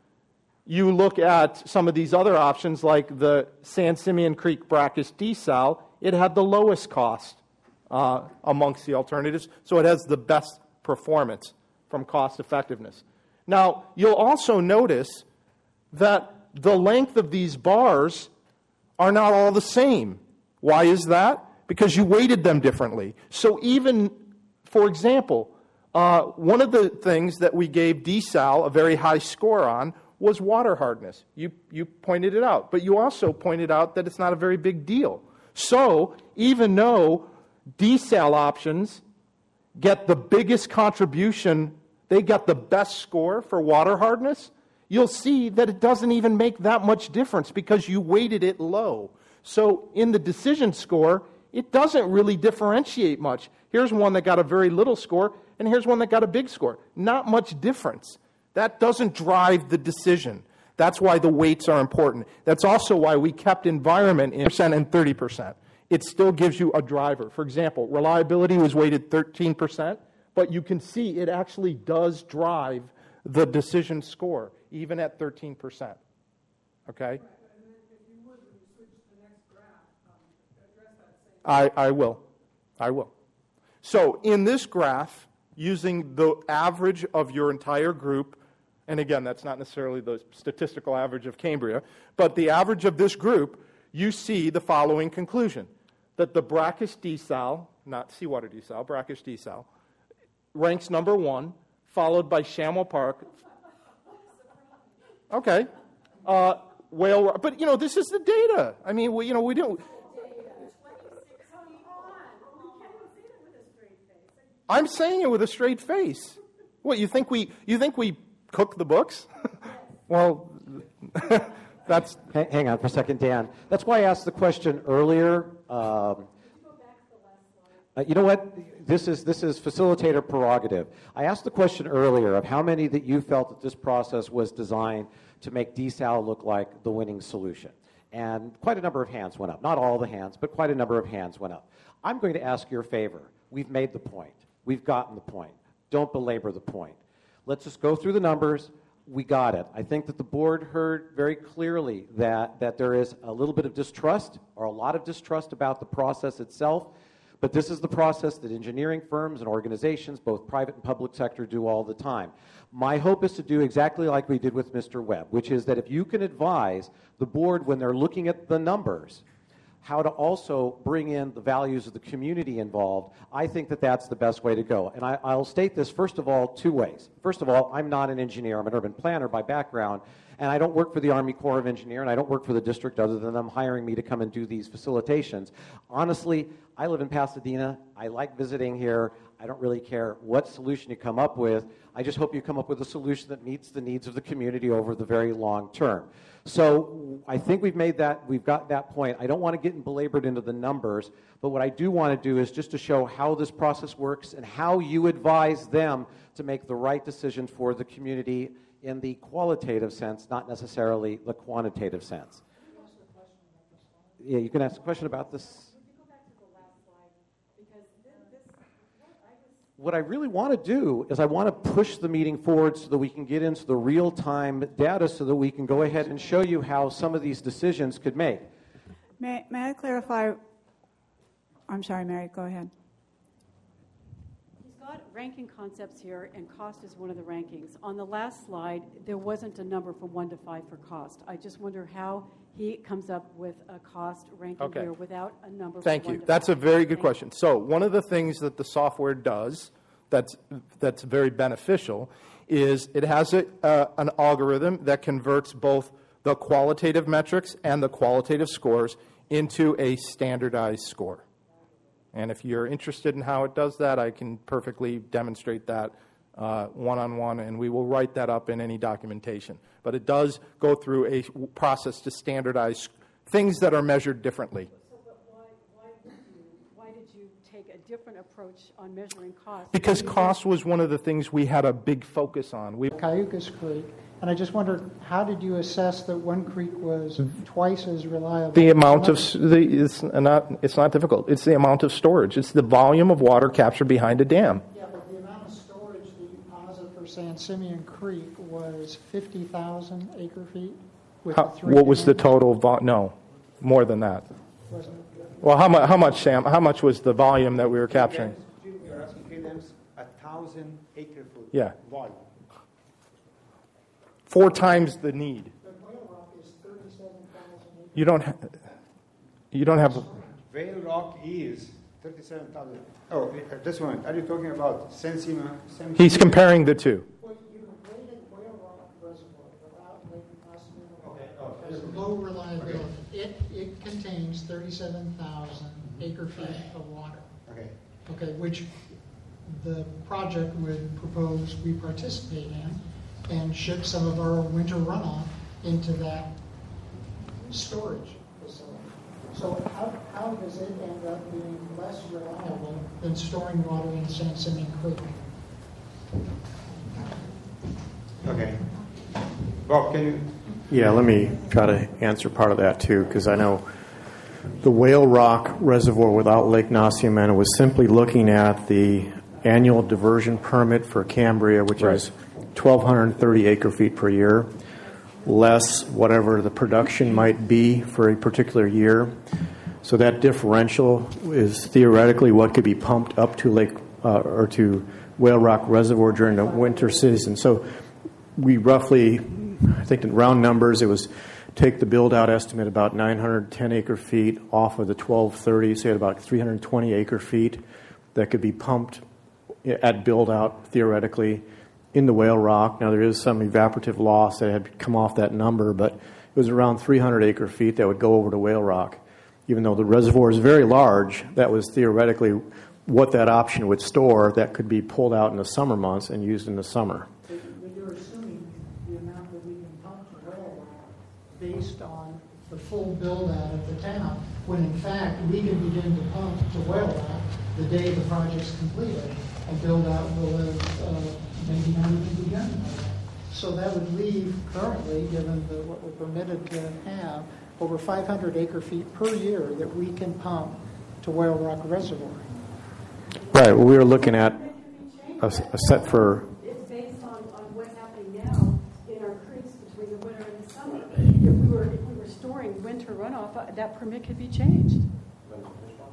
you look at some of these other options like the San Simeon Creek Brackish desal, it had the lowest cost uh, amongst the alternatives, so it has the best performance from cost effectiveness. Now, you'll also notice that the length of these bars are not all the same. Why is that? Because you weighted them differently. So even, for example, uh, one of the things that we gave desal a very high score on was water hardness. You, you pointed it out, but you also pointed out that it's not a very big deal. So, even though desal options get the biggest contribution, they got the best score for water hardness, you'll see that it doesn't even make that much difference because you weighted it low. So, in the decision score, it doesn't really differentiate much. Here's one that got a very little score, and here's one that got a big score. Not much difference. That doesn't drive the decision. That's why the weights are important. That's also why we kept environment in percent and thirty percent. It still gives you a driver. For example, reliability was weighted thirteen percent, but you can see it actually does drive the decision score, even at thirteen percent. Okay? I, I will. I will. So in this graph, using the average of your entire group, and again, that's not necessarily the statistical average of Cambria, but the average of this group, you see the following conclusion, that the brackish desal, not seawater desal, brackish desal, ranks number one, followed by Shamel Park. Okay. Uh, whale, but, you know, this is the data. I mean, we, you know, we don't... I'm saying it with a straight face. What, you think we, you think we cook the books? Well, that's... Hang, hang on for a second, Dan. That's why I asked the question earlier. Um, uh, you know what? This is, this is facilitator prerogative. I asked the question earlier of how many that you felt that this process was designed to make desal look like the winning solution. And quite a number of hands went up. Not all the hands, but quite a number of hands went up. I'm going to ask your favor. We've made the point. We've gotten the point. Don't belabor the point. Let's just go through the numbers. We got it. I think that the board heard very clearly that, that there is a little bit of distrust or a lot of distrust about the process itself. But this is the process that engineering firms and organizations, both private and public sector, do all the time. My hope is to do exactly like we did with Mister Webb, which is that if you can advise the board when they're looking at the numbers, how to also bring in the values of the community involved, I think that that's the best way to go. And I, I'll state this, first of all, two ways. First of all, I'm not an engineer. I'm an urban planner by background, and I don't work for the Army Corps of Engineers, and I don't work for the district other than them hiring me to come and do these facilitations. Honestly, I live in Pasadena. I like visiting here. I don't really care what solution you come up with. I just hope you come up with a solution that meets the needs of the community over the very long term. So I think we've made that, we've got that point. I don't want to get belabored into the numbers, but what I do want to do is just to show how this process works and how you advise them to make the right decision for the community in the qualitative sense, not necessarily the quantitative sense. Yeah, you can ask a question about this. What I really want to do is I want to push the meeting forward so that we can get into the real-time data so that we can go ahead and show you how some of these decisions could make. May, may I clarify? I'm sorry, Mary, go ahead. He's got ranking concepts here, and cost is one of the rankings. On the last slide, there wasn't a number from one to five for cost. I just wonder how he comes up with a cost ranking Okay. here without a number Thank from you. one to That's five. a very good Thank question. So one of the things that the software does that's that's very beneficial is it has a, uh, an algorithm that converts both the qualitative metrics and the qualitative scores into a standardized score. And if you're interested in how it does that, I can perfectly demonstrate that uh, one-on-one, and we will write that up in any documentation. But it does go through a process to standardize things that are measured differently. So, but why, why, did you, why did you take a different approach on measuring cost? Because cost was one of the things we had a big focus on. We Cayucas Creek, and I just wondered, how did you assess that one creek was twice as reliable? The amount of, s- the, it's not, it's not difficult. It's the amount of storage. It's the volume of water captured behind a dam. Yeah, but the amount of storage that you posit for San Simeon Creek was fifty thousand acre feet? With How, the three what was the dams? total, vo- no, more than that. Wasn't it? Well, how much, how much, Sam, how much was the volume that we were capturing? You're asking three dams, a thousand acre foot Yeah. volume. Four times the need. But Whale Rock is thirty-seven thousand acres. You don't, ha- you don't have, Whale Rock is thirty-seven thousand. Oh, at this one, are you talking about San Simeon? San he's comparing the two. Well, you rated Whale Rock Reservoir without Lake Oswego Okay, oh, as low reliability. It, it contains thirty-seven thousand acre feet of water. Okay. Okay, which the project would propose we participate in and ship some of our winter runoff into that storage facility. So how, how does it end up being less reliable than storing water in San Simeon Creek? Okay. Bob, can you? Yeah, let me try to answer part of that too, because I know the Whale Rock Reservoir without Lake Nacimiento was simply looking at the annual diversion permit for Cambria, which Right. is twelve thirty acre feet per year, less whatever the production might be for a particular year. So that differential is theoretically what could be pumped up to Lake uh, or to Whale Rock Reservoir during the winter season. So we roughly, I think in round numbers, it was take the build-out estimate about nine hundred ten acre feet off of the twelve thirty, say at about three hundred twenty acre feet that could be pumped at build-out theoretically in the Whale Rock. Now there is some evaporative loss that had come off that number, but it was around three hundred acre feet that would go over to Whale Rock. Even though the reservoir is very large, that was theoretically what that option would store that could be pulled out in the summer months and used in the summer. But you're assuming the amount that we can pump to Whale Rock based on the full build-out of the town, when in fact we can begin to pump to Whale Rock the day the project's completed, and build-out will have uh, maybe not even begun by then. So that would leave currently, given the, what we're permitted to have, over five hundred acre feet per year that we can pump to Whale Rock Reservoir. Right. Well, we were looking at a, a set for. It's based on, on what's happening now in our creeks between the winter and the summer. If we were, if we were storing winter runoff, uh, that permit could be changed.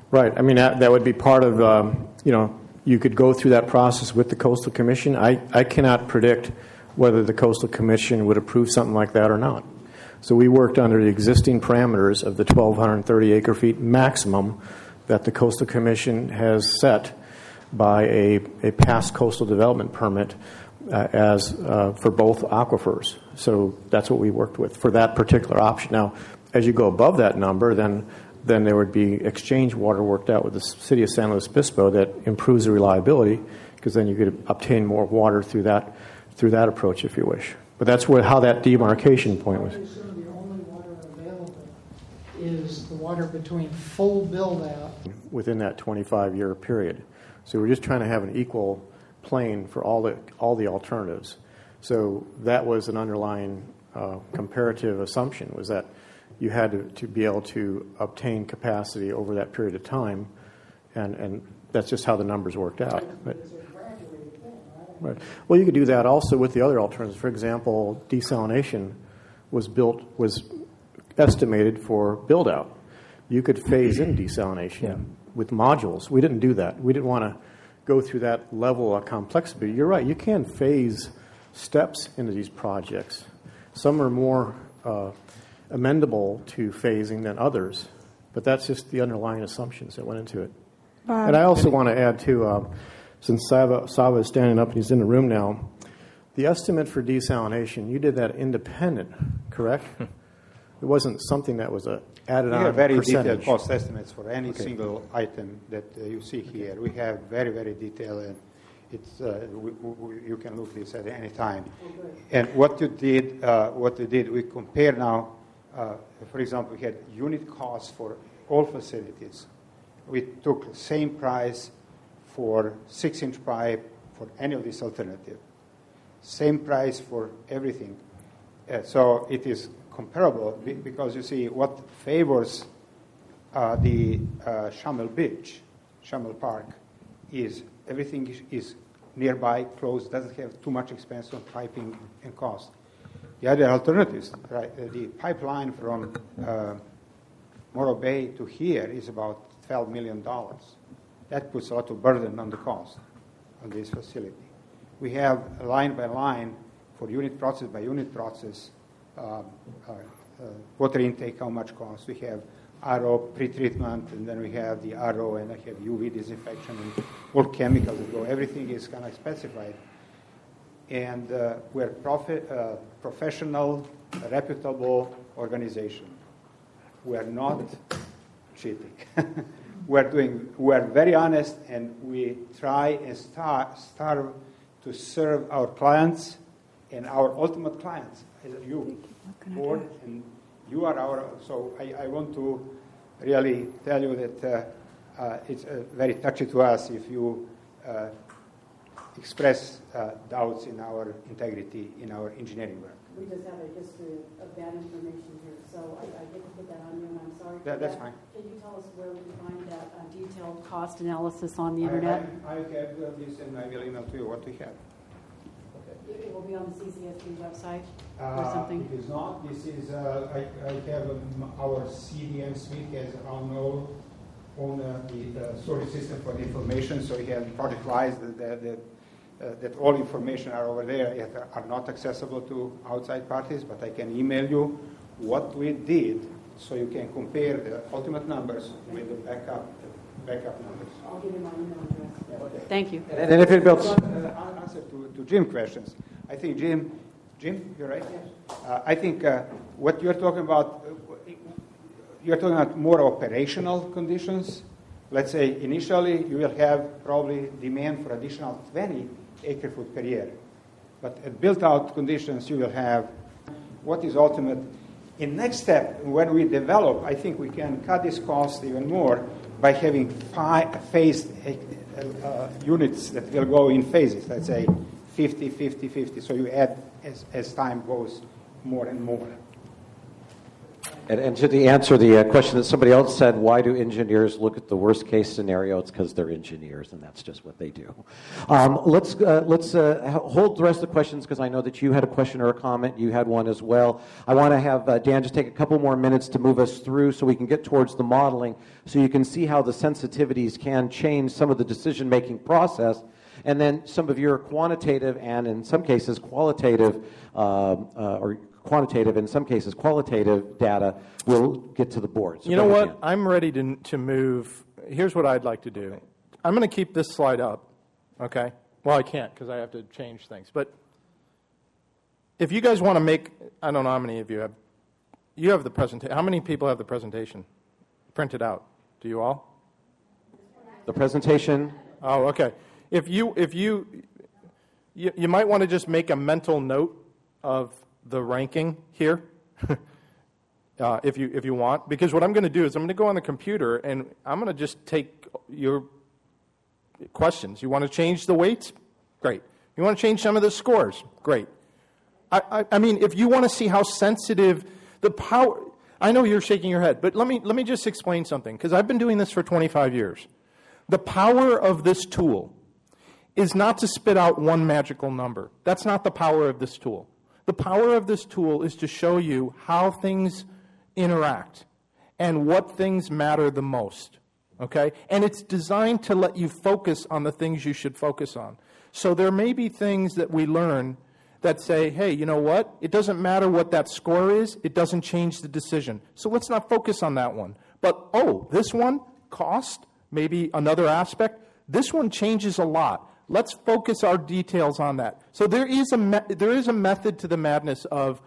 Right. I mean, that, that would be part of, um, you know, you could go through that process with the Coastal Commission. I, I cannot predict whether the Coastal Commission would approve something like that or not. So we worked under the existing parameters of the twelve thirty acre feet maximum that the Coastal Commission has set by a, a past coastal development permit uh, as uh, for both aquifers. So that's what we worked with for that particular option. Now, as you go above that number, then then there would be exchange water worked out with the city of San Luis Obispo that improves the reliability, because then you could obtain more water through that through that approach if you wish. But that's where how that demarcation point was. I assume the only water available is the water between full build-out Within that twenty-five year period. So we're just trying to have an equal plane for all the all the alternatives. So that was an underlying uh, comparative assumption, was that you had to, to be able to obtain capacity over that period of time, and, and that's just how the numbers worked out. But, right. Well, you could do that also with the other alternatives. For example, desalination was built was estimated for build out. You could phase in desalination yeah. with modules. We didn't do that. We didn't want to go through that level of complexity. You're right. You can phase steps into these projects. Some are more uh, amendable to phasing than others, but that's just the underlying assumptions that went into it. Um, and I also want to add, too, uh, since Sava, Sava is standing up and he's in the room now, the estimate for desalination, you did that independent, correct? It wasn't something that was a added on we have very percentage. detailed cost estimates for any okay. single item that uh, you see here. We have very, very detailed, and it's uh, we, we, you can look this at any time. Okay. And what you did, uh, what we did, we compare now. Uh, for example, we had unit costs for all facilities. We took the same price for six-inch pipe for any of these alternatives. Same price for everything. Uh, so it is comparable because you see what favors uh, the uh, Shamel Beach, Shamel Park, is everything is, is nearby, close, doesn't have too much expense on piping and cost. The other alternatives, right, uh, the pipeline from uh, Morro Bay to here is about twelve million dollars. That puts a lot of burden on the cost of this facility. We have line by line for unit process by unit process, uh, uh, uh, water intake, how much cost. We have R O pre-treatment, and then we have the R O, and I have U V disinfection, and all chemicals that go. Everything is kind of specified. And uh, we're profi- uh, professional, reputable organization. We're not cheating. we're doing. We're very honest, and we try and star- starve to serve our clients and our ultimate clients, you, board, and you are our. So I, I want to really tell you that uh, uh, it's uh, very touchy to us if you. Uh, express uh, doubts in our integrity in our engineering work. We just have a history of bad information here, so I, I get to put that on you, and I'm sorry that, for that's that. fine. Can you tell us where we can find that uh, detailed cost analysis on the I, internet? I, I have this, and I will email to you what we have. Okay. It will be on the C C S D website uh, or something? It is not. This is, uh, I, I have um, our C D M suite has on all on uh, the uh, storage system for the information, so we have project wise the, the, the Uh, that all information are over there yet are not accessible to outside parties, but I can email you what we did so you can compare the ultimate numbers with the backup, the backup numbers. I'll give you my email address. Okay. Thank you. And, and if it builds... Uh, answer to, to Jim questions. I think Jim, Jim, you're right? Yes. Uh, I think uh, what you're talking about, uh, you're talking about more operational conditions. Let's say initially you will have probably demand for additional twenty acre foot per year. But at built-out conditions, you will have what is ultimate. In next step, when we develop, I think we can cut this cost even more by having five phased uh, units that will go in phases, let's say fifty, fifty, fifty. So you add as, as time goes more and more. And, and to the answer the uh, question that somebody else said, why do engineers look at the worst case scenario? It's because they're engineers, and that's just what they do. Um, let's uh, let's uh, hold the rest of the questions, because I know that you had a question or a comment. You had one as well. I want to have uh, Dan just take a couple more minutes to move us through so we can get towards the modeling, so you can see how the sensitivities can change some of the decision-making process. And then some of your quantitative and, in some cases, qualitative uh, uh, or quantitative, in some cases, qualitative data will get to the board. So you know what? Again. I'm ready to to move. Here's what I'd like to do. I'm going to keep this slide up, okay? Well, I can't because I have to change things. But if you guys want to make, I don't know how many of you have, you have the presentation. How many people have the presentation printed out? Do you all? The presentation? Oh, okay. If you, if you, you, you might want to just make a mental note of the ranking here, uh, if you if you want, because what I'm going to do is I'm going to go on the computer and I'm going to just take your questions. You want to change the weights? Great. You want to change some of the scores? Great. I, I, I mean, if you want to see how sensitive the power, I know you're shaking your head, but let me let me just explain something, because I've been doing this for twenty-five years. The power of this tool is not to spit out one magical number. That's not the power of this tool. The power of this tool is to show you how things interact and what things matter the most, okay? And it's designed to let you focus on the things you should focus on. So there may be things that we learn that say, hey, you know what? It doesn't matter what that score is. It doesn't change the decision. So let's not focus on that one. But, oh, this one, cost, maybe another aspect, this one changes a lot. Let's focus our details on that. So there is a me- there is a method to the madness of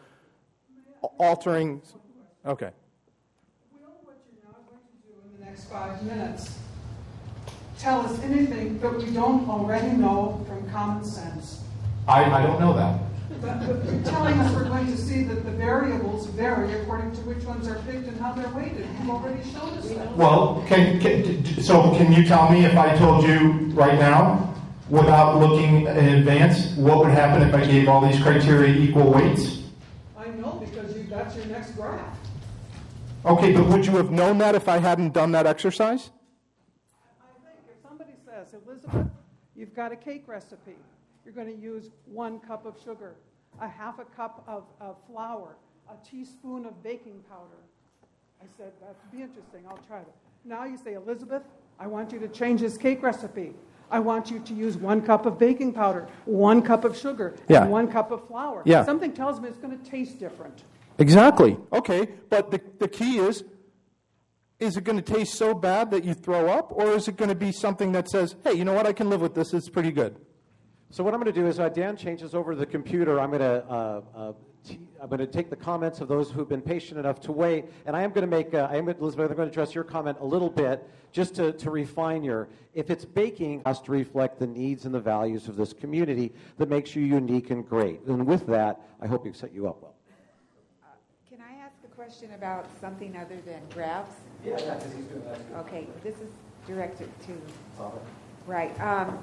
altering. Okay. Will, what you're now going to do in the next five minutes tell us anything that we don't already know from common sense? I, I don't know that. But, but you're telling us we're going to see that the variables vary according to which ones are picked and how they're weighted. You've already showed us that. Well, can, can so can you tell me, if I told you right now, without looking in advance, what would happen if I gave all these criteria equal weights? I know, because you, that's your next graph. Okay, but would you have known that if I hadn't done that exercise? I think if somebody says, Elizabeth, you've got a cake recipe. You're going to use one cup of sugar, a half a cup of, of flour, a teaspoon of baking powder. I said, that'd be interesting. I'll try that. Now you say, Elizabeth, I want you to change this cake recipe. I want you to use one cup of baking powder, one cup of sugar, yeah. and one cup of flour. Yeah. Something tells me it's going to taste different. Exactly. Okay, but the, the key is, is it going to taste so bad that you throw up, or is it going to be something that says, hey, you know what, I can live with this, it's pretty good? So what I'm going to do is, uh, Dan changes over to the computer. I'm going to uh, uh, t- I'm going to take the comments of those who've been patient enough to wait, and I am going to make. Uh, I am Elizabeth. I'm going to address your comment a little bit, just to, to refine your. If it's baking, it has to reflect the needs and the values of this community that makes you unique and great. And with that, I hope you set you up well. Uh, can I ask a question about something other than graphs? Yeah, yeah, because he's going to ask you. Okay, this is directed to. Oh. Right. Um,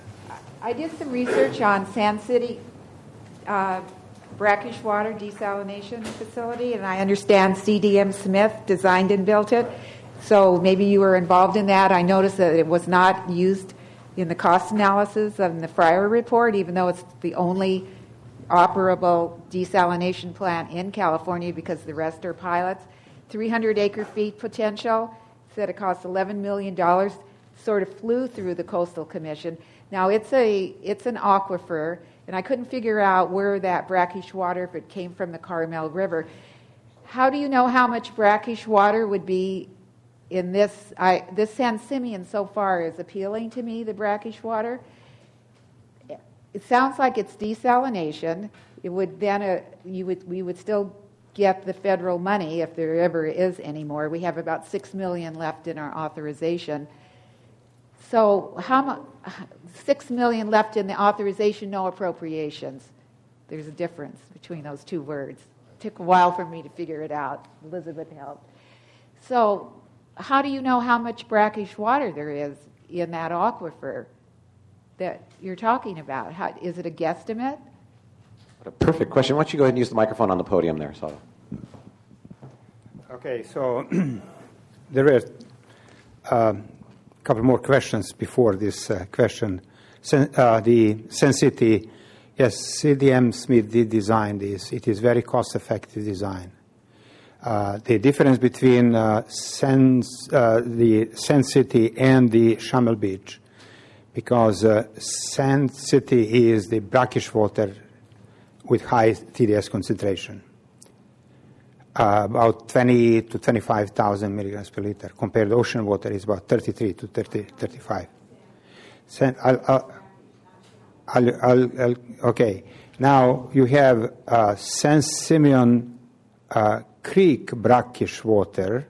I did some research on Sand City uh, brackish water desalination facility, and I understand C D M Smith designed and built it. So maybe you were involved in that. I noticed that it was not used in the cost analysis of the Fryer report, even though it's the only operable desalination plant in California, because the rest are pilots. three hundred acre feet potential, said it costs eleven million dollars, sort of flew through the Coastal Commission. Now, it's a it's an aquifer, and I couldn't figure out where that brackish water, if it came from the Carmel River. How do you know how much brackish water would be in this? I, this San Simeon so far is appealing to me, the brackish water. It sounds like it's desalination. It would then, uh, you would we would still get the federal money if there ever is any more. We have about six million dollars left in our authorization. So how much? Six million left in the authorization, no appropriations. There's a difference between those two words. It took a while for me to figure it out. Elizabeth helped. So how do you know how much brackish water there is in that aquifer that you're talking about? How, is it a guesstimate? What a perfect question. Why don't you go ahead and use the microphone on the podium there, so. Okay, so there were a um, couple more questions before this uh, question. Sen- uh, the Sensity, yes, C D M Smith did design this. It is very cost-effective design. Uh, the difference between uh, Sens, uh, the Sensity and the Shamel Beach, because uh, Sensity is the brackish water with high T D S concentration, uh, about twenty to twenty-five thousand milligrams per liter, compared to ocean water is about thirty-three to thirty, thirty-five. Sen- I'll, I'll, I'll, I'll, I'll, okay, now you have uh, San Simeon uh, Creek brackish water.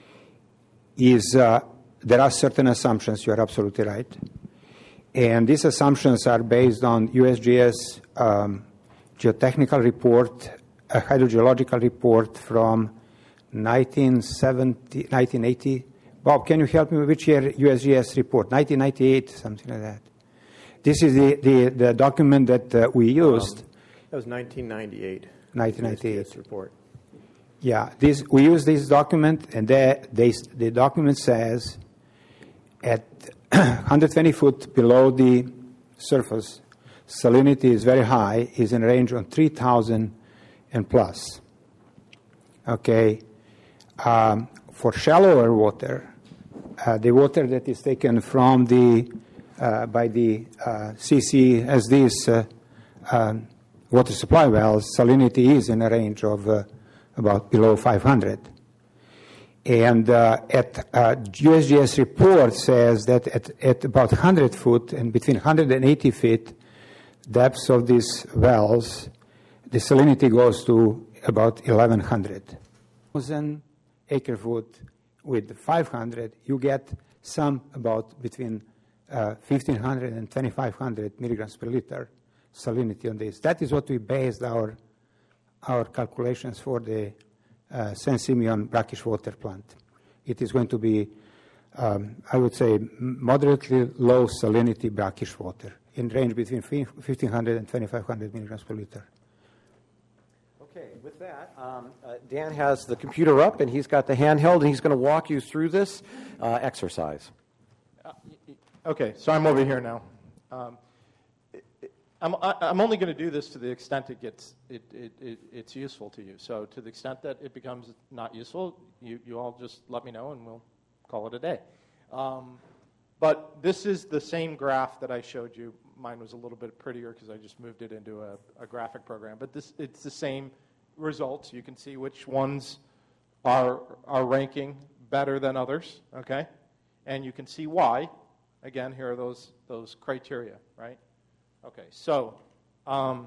Is uh, there are certain assumptions, you are absolutely right, and these assumptions are based on U S G S um, geotechnical report, a hydrogeological report from nineteen seventy, nineteen eighty. Bob, can you help me with which year U S G S report? nineteen ninety-eight, something like that. This is the, the, the document that uh, we used. Um, that was nineteen ninety-eight. nineteen ninety-eight. U S G S report. Yeah, this, we use this document, and they, they, the document says at one hundred twenty foot below the surface, salinity is very high, is in range of three thousand and plus. Okay. Um, for shallower water, uh, the water that is taken from the, uh, by the uh, C C S Ds uh, um, water supply wells, salinity is in a range of uh, about below five hundred. And uh, at uh, U S G S report says that at, at about one hundred foot and between one hundred eighty feet depths of these wells, the salinity goes to about eleven hundred. one thousand acre foot with five hundred, you get some about between uh, fifteen hundred and twenty-five hundred milligrams per liter salinity on this. That is what we based our our calculations for the uh, San Simeon brackish water plant. It is going to be, um, I would say, moderately low salinity brackish water in range between fifteen hundred and twenty-five hundred milligrams per liter. Okay, with that, um, uh, Dan has the computer up, and he's got the handheld, and he's going to walk you through this uh, exercise. Uh, okay, so I'm over here now. Um, I'm, I'm only going to do this to the extent it gets it, it, it, it's useful to you. So to the extent that it becomes not useful, you, you all just let me know and we'll call it a day. Um, but this is the same graph that I showed you. Mine was a little bit prettier because I just moved it into a, a graphic program. But this it's the same results. You can see which ones are are ranking better than others. Okay, and you can see why. Again, here are those those criteria, right? Okay, so um,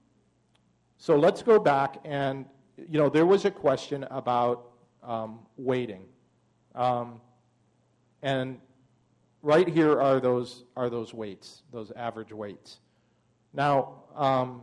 so let's go back and, you know, there was a question about um, weighting. Um, and right here are those are those weights, those average weights. Now, um,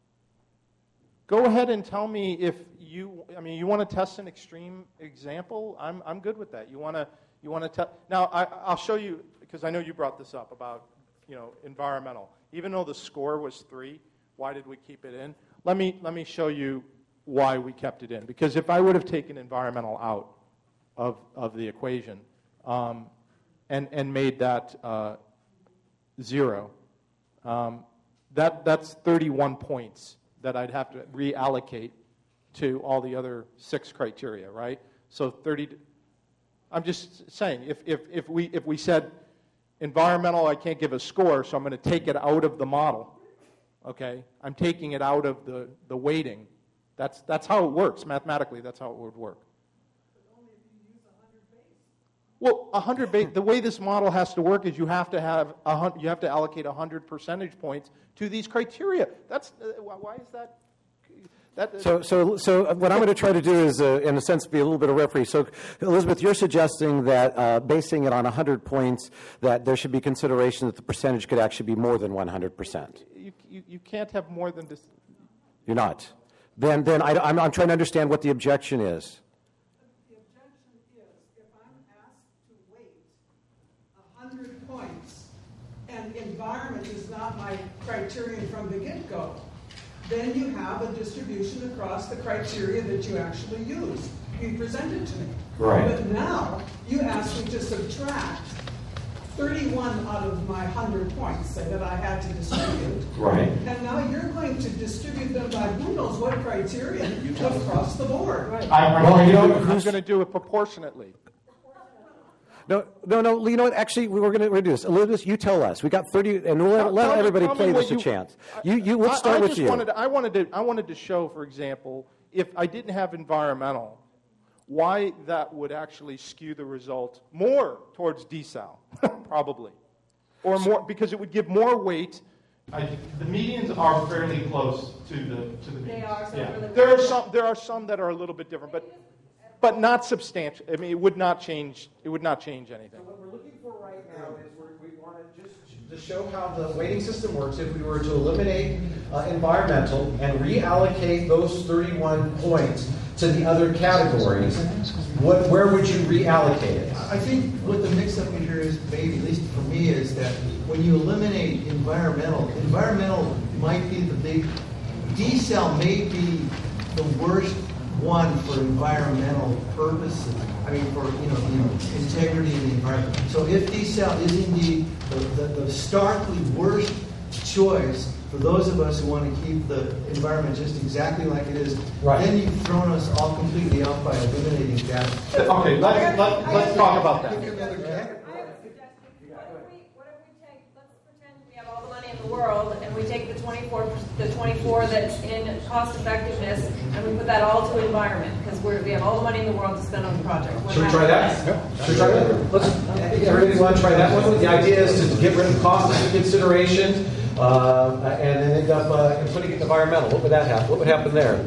go ahead and tell me if you, I mean, you want to test an extreme example? I'm I'm good with that. You want to you want to tell? Now, I, I'll show you, because I know you brought this up about, you know, environmental. Even though the score was three, why did we keep it in? Let me let me show you why we kept it in. Because if I would have taken environmental out of of the equation um, and and made that uh, zero, um, that that's thirty-one points that I'd have to reallocate to all the other six criteria, right? So thirty. I'm just saying, if if if we if we said environmental, I can't give a score, so I'm going to take it out of the model. Okay, I'm taking it out of the, the weighting. That's that's how it works mathematically. That's how it would work. Well, a hundred base. The way this model has to work is you have to have a you have to allocate a hundred percentage points to these criteria. That's uh, why is that? That, So, so, so what I'm going to try to do is, uh, in a sense, be a little bit of referee. So, Elizabeth, you're suggesting that uh, basing it on one hundred points, that there should be consideration that the percentage could actually be more than one hundred percent. You, you, you can't have more than this. You're not. Then, then I, I'm, I'm trying to understand what the objection is. The objection is if I'm asked to weight one hundred points and environment is not my criterion from the get-go, then you have a distribution across the criteria that you actually use. be presented to me. Right. But now, you ask me to subtract thirty-one out of my one hundred points, say, that I had to distribute. Right. And now you're going to distribute them by who knows what criteria across the board. Right. I, Well, you know, who's going to do it proportionately? No, no, no. You know what? Actually, we were going to we're gonna do this. Elizabeth, you tell us. We got thirty, and we'll let, Tell- let tell me- everybody tell me play what this a you- chance. You, you. Let's I- start I with just you. Wanted to, I wanted to. I wanted to show, for example, if I didn't have environmental, why that would actually skew the result more towards desal, probably, or more because it would give more weight. I, the medians are fairly close to the to the medians. They are, so yeah. for the- There are some. There are some that are a little bit different, but but not substantial. I mean, it would not change. It would not change anything. So what we're looking for right now is we're, we want to just to show how the weighting system works. If we were to eliminate uh, environmental and reallocate those thirty-one points to the other categories, what, where would you reallocate it? I think what the mix-up here is, maybe, at least for me, is that when you eliminate environmental, environmental might be the big, desal may be the worst one for environmental purposes. I mean, for, you know, the integrity of the environment. So if desal is indeed the, the, the starkly worst choice for those of us who want to keep the environment just exactly like it is, right. then you've thrown us all completely off by eliminating that. Okay, let's, let, let's talk about that. The world, and we take the twenty-four, the twenty-four that's in cost effectiveness, and we put that all to environment because we have all the money in the world to spend on the project. What Should we try happens? that? Should we try that? Let's. Everybody want to try that one? The idea is to get rid of cost considerations uh, and then end up uh, putting it in environmental. What would that happen? What would happen there?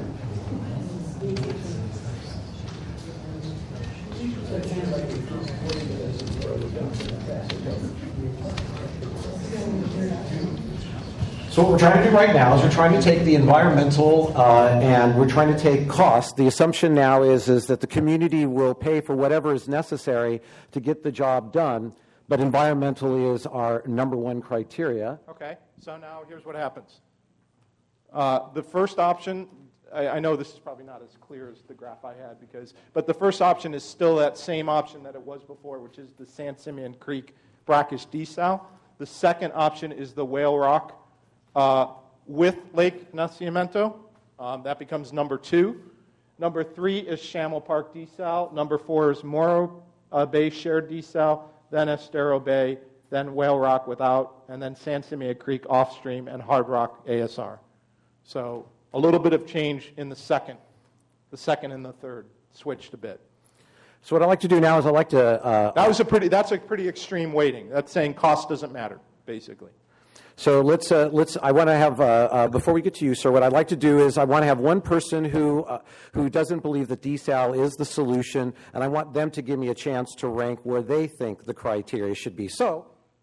So what we're trying to do right now is we're trying to take the environmental uh, and we're trying to take cost. The assumption now is, is that the community will pay for whatever is necessary to get the job done, but environmental is our number one criteria. Okay, so now here's what happens. Uh, the first option, I, I know this is probably not as clear as the graph I had, because, but the first option is still that same option that it was before, which is the San Simeon Creek brackish desal. The second option is the Whale Rock Uh, with Lake Nacimiento. Um, that becomes number two. Number three is Shamel Park desal. Number four is Morro uh, Bay shared desal. Then Estero Bay. Then Whale Rock without. And then San Simeon Creek offstream and Hard Rock A S R. So a little bit of change in the second. The second and the third switched a bit. So what I'd like to do now is I'd like to... Uh, that was a pretty. That's a pretty extreme weighting. That's saying cost doesn't matter, basically. So let's, uh, let's, I want to have, uh, uh, before we get to you, sir, what I'd like to do is I want to have one person who, uh, who doesn't believe that desal is the solution, and I want them to give me a chance to rank where they think the criteria should be. So,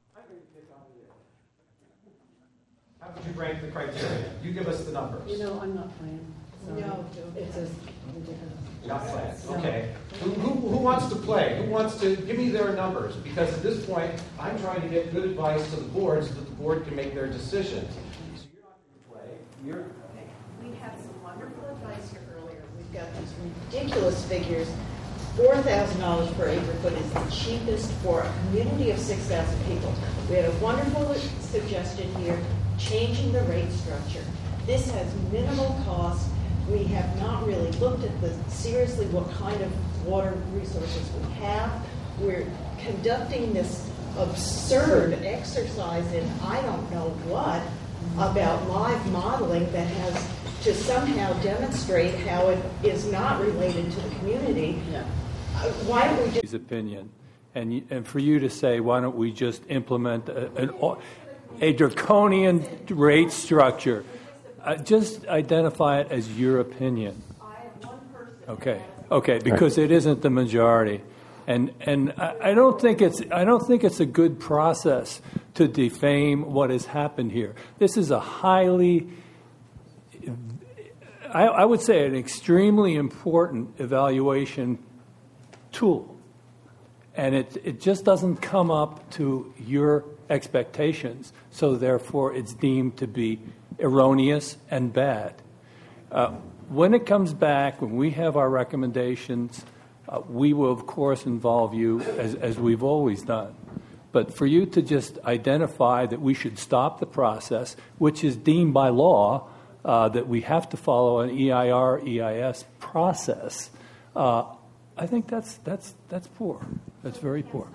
how would you rank the criteria? You give us the numbers. You know, I'm not playing. Sorry. No. It's just ridiculous. Not playing. Okay. Who, who, who wants to play? Who wants to give me their numbers? Because at this point, I'm trying to get good advice to the board so that the board can make their decisions. So you're not going to play. You're. We had some wonderful advice here earlier. We've got these ridiculous figures. four thousand dollars per acre foot is the cheapest for a community of six thousand people. We had a wonderful suggestion here, changing the rate structure. This has minimal cost. We have not really looked at the seriously what kind of water resources we have. We're conducting this absurd exercise in I don't know what about live modeling that has to somehow demonstrate how it is not related to the community. Yeah. Uh, why don't we just... His opinion. And, y- and for you to say, why don't we just implement a, an, a draconian rate structure? Uh, just identify it as your opinion. Okay, okay, because it isn't the majority, and and I, I don't think it's I don't think it's a good process to defame what has happened here. This is a highly, I, I would say, an extremely important evaluation tool, and it it just doesn't come up to your expectations, so therefore it's deemed to be erroneous and bad. Uh, when it comes back, when we have our recommendations, uh, we will, of course, involve you as, as we've always done. But for you to just identify that we should stop the process, which is deemed by law uh, that we have to follow an E I R, E I S process, uh, I think that's that's that's poor. That's very poor.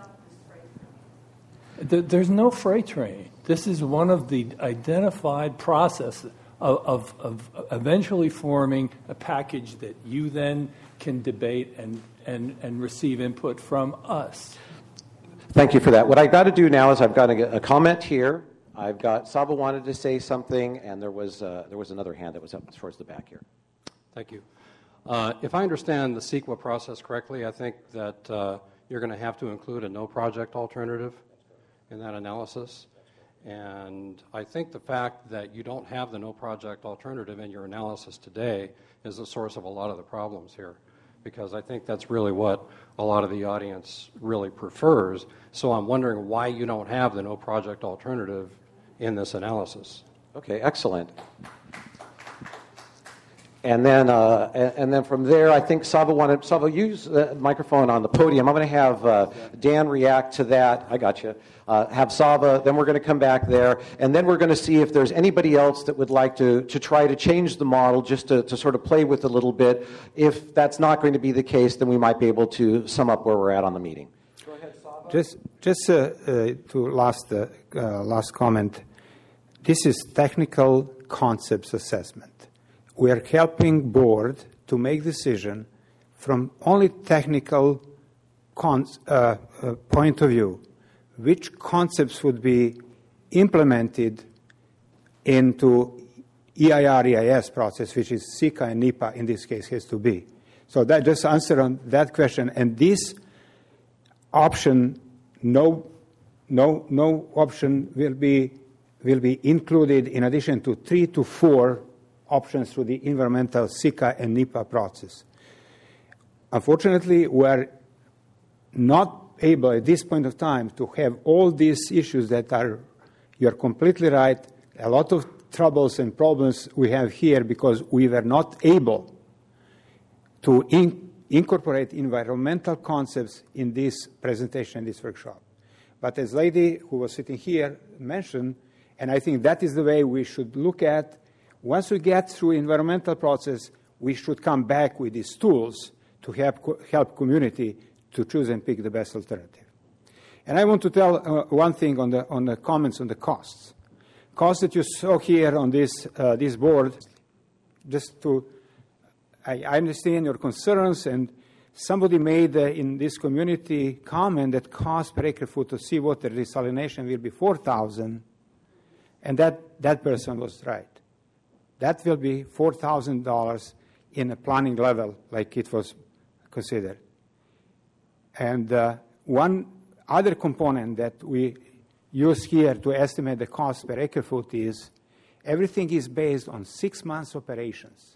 There's no freight train. This is one of the identified processes of, of, of eventually forming a package that you then can debate and, and, and receive input from us. Thank you for that. What I've got to do now is I've got a, a comment here. I've got Saba wanted to say something, and there was uh, there was another hand that was up towards the back here. Thank you. Uh, if I understand the CEQA process correctly, I think that uh, you're going to have to include a no-project alternative in that analysis. And I think the fact that you don't have the no-project alternative in your analysis today is the source of a lot of the problems here, because I think that's really what a lot of the audience really prefers. So I'm wondering why you don't have the no-project alternative in this analysis. Okay, excellent. And then, uh, and, and then from there, I think Saba wanted, Saba, use the microphone on the podium. I'm going to have uh, Dan react to that. I got you. Uh, have Saba, then we're going to come back there, and then we're going to see if there's anybody else that would like to, to try to change the model just to, to sort of play with it a little bit. If that's not going to be the case, then we might be able to sum up where we're at on the meeting. Go ahead, Saba. Just, just uh, uh, to last, uh, uh, last comment, this is technical concepts assessment. We are helping board to make decision from only technical cons- uh, uh, point of view, which concepts would be implemented into E I R E I S process, which is SECA and NEPA in this case has to be. So that just answer on that question. And this option, no, no, no option will be will be included in addition to three to four options through the environmental SECA and NEPA process. Unfortunately, we are not able at this point of time to have all these issues that are, you're completely right, a lot of troubles and problems we have here because we were not able to in, incorporate environmental concepts in this presentation, this workshop. But as lady who was sitting here mentioned, and I think that is the way we should look at, once we get through environmental process, we should come back with these tools to help, help community to choose and pick the best alternative. And I want to tell uh, one thing on the, on the comments on the costs. Costs that you saw here on this, uh, this board, just to, I, I understand your concerns, and somebody made uh, in this community comment that cost per acre foot of seawater desalination will be four thousand dollars, and that, that person was right. That will be four thousand dollars in a planning level like it was considered. And uh, one other component that we use here to estimate the cost per acre foot is everything is based on six months operations.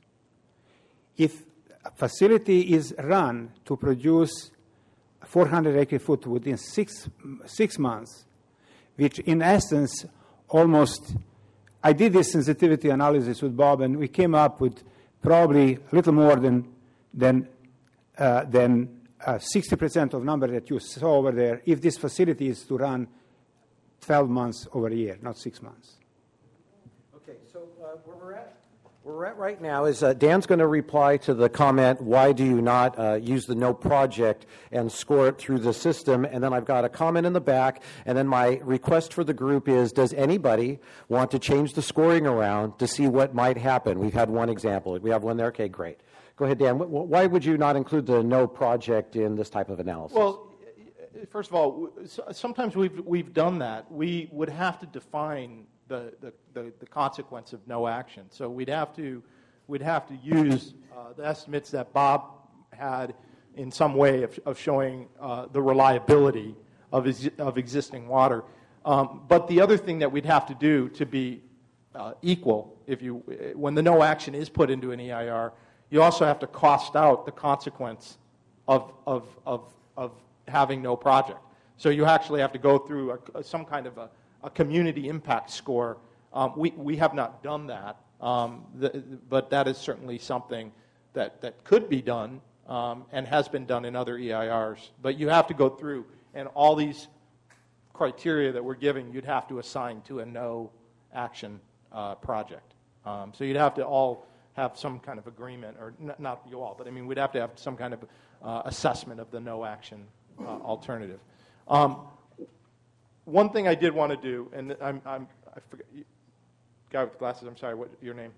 If a facility is run to produce four hundred acre foot within six, six months, which in essence almost, I did this sensitivity analysis with Bob, and we came up with probably a little more than, than, uh, than uh, sixty percent of number that you saw over there if this facility is to run twelve months over a year, not six months. Okay, so uh, where we're at, where we're at right now is uh, Dan's going to reply to the comment, why do you not uh, use the no project and score it through the system? And then I've got a comment in the back, and then my request for the group is, does anybody want to change the scoring around to see what might happen? We've had one example. We have one there? Okay, great. Go ahead, Dan. Why would you not include the no project in this type of analysis? Well, first of all, sometimes we've, we've done that. We would have to define the, the, the, the consequence of no action. So we'd have to, we'd have to use uh, the estimates that Bob had in some way of, of showing uh, the reliability of, his, of existing water. Um, but the other thing that we'd have to do to be uh, equal, if you, when the no action is put into an E I R, you also have to cost out the consequence of, of, of, of having no project. So you actually have to go through a, some kind of a, a community impact score. Um, we, we have not done that. Um, the, but that is certainly something that, that could be done um, and has been done in other E I Rs. But you have to go through, and all these criteria that we're giving, you'd have to assign to a no action uh, project. Um, so you'd have to all have some kind of agreement, or n- not you all, but I mean, we'd have to have some kind of uh, assessment of the no action uh, alternative. Um, one thing I did want to do, and I'm, I'm I forget, guy with glasses, I'm sorry, what your name?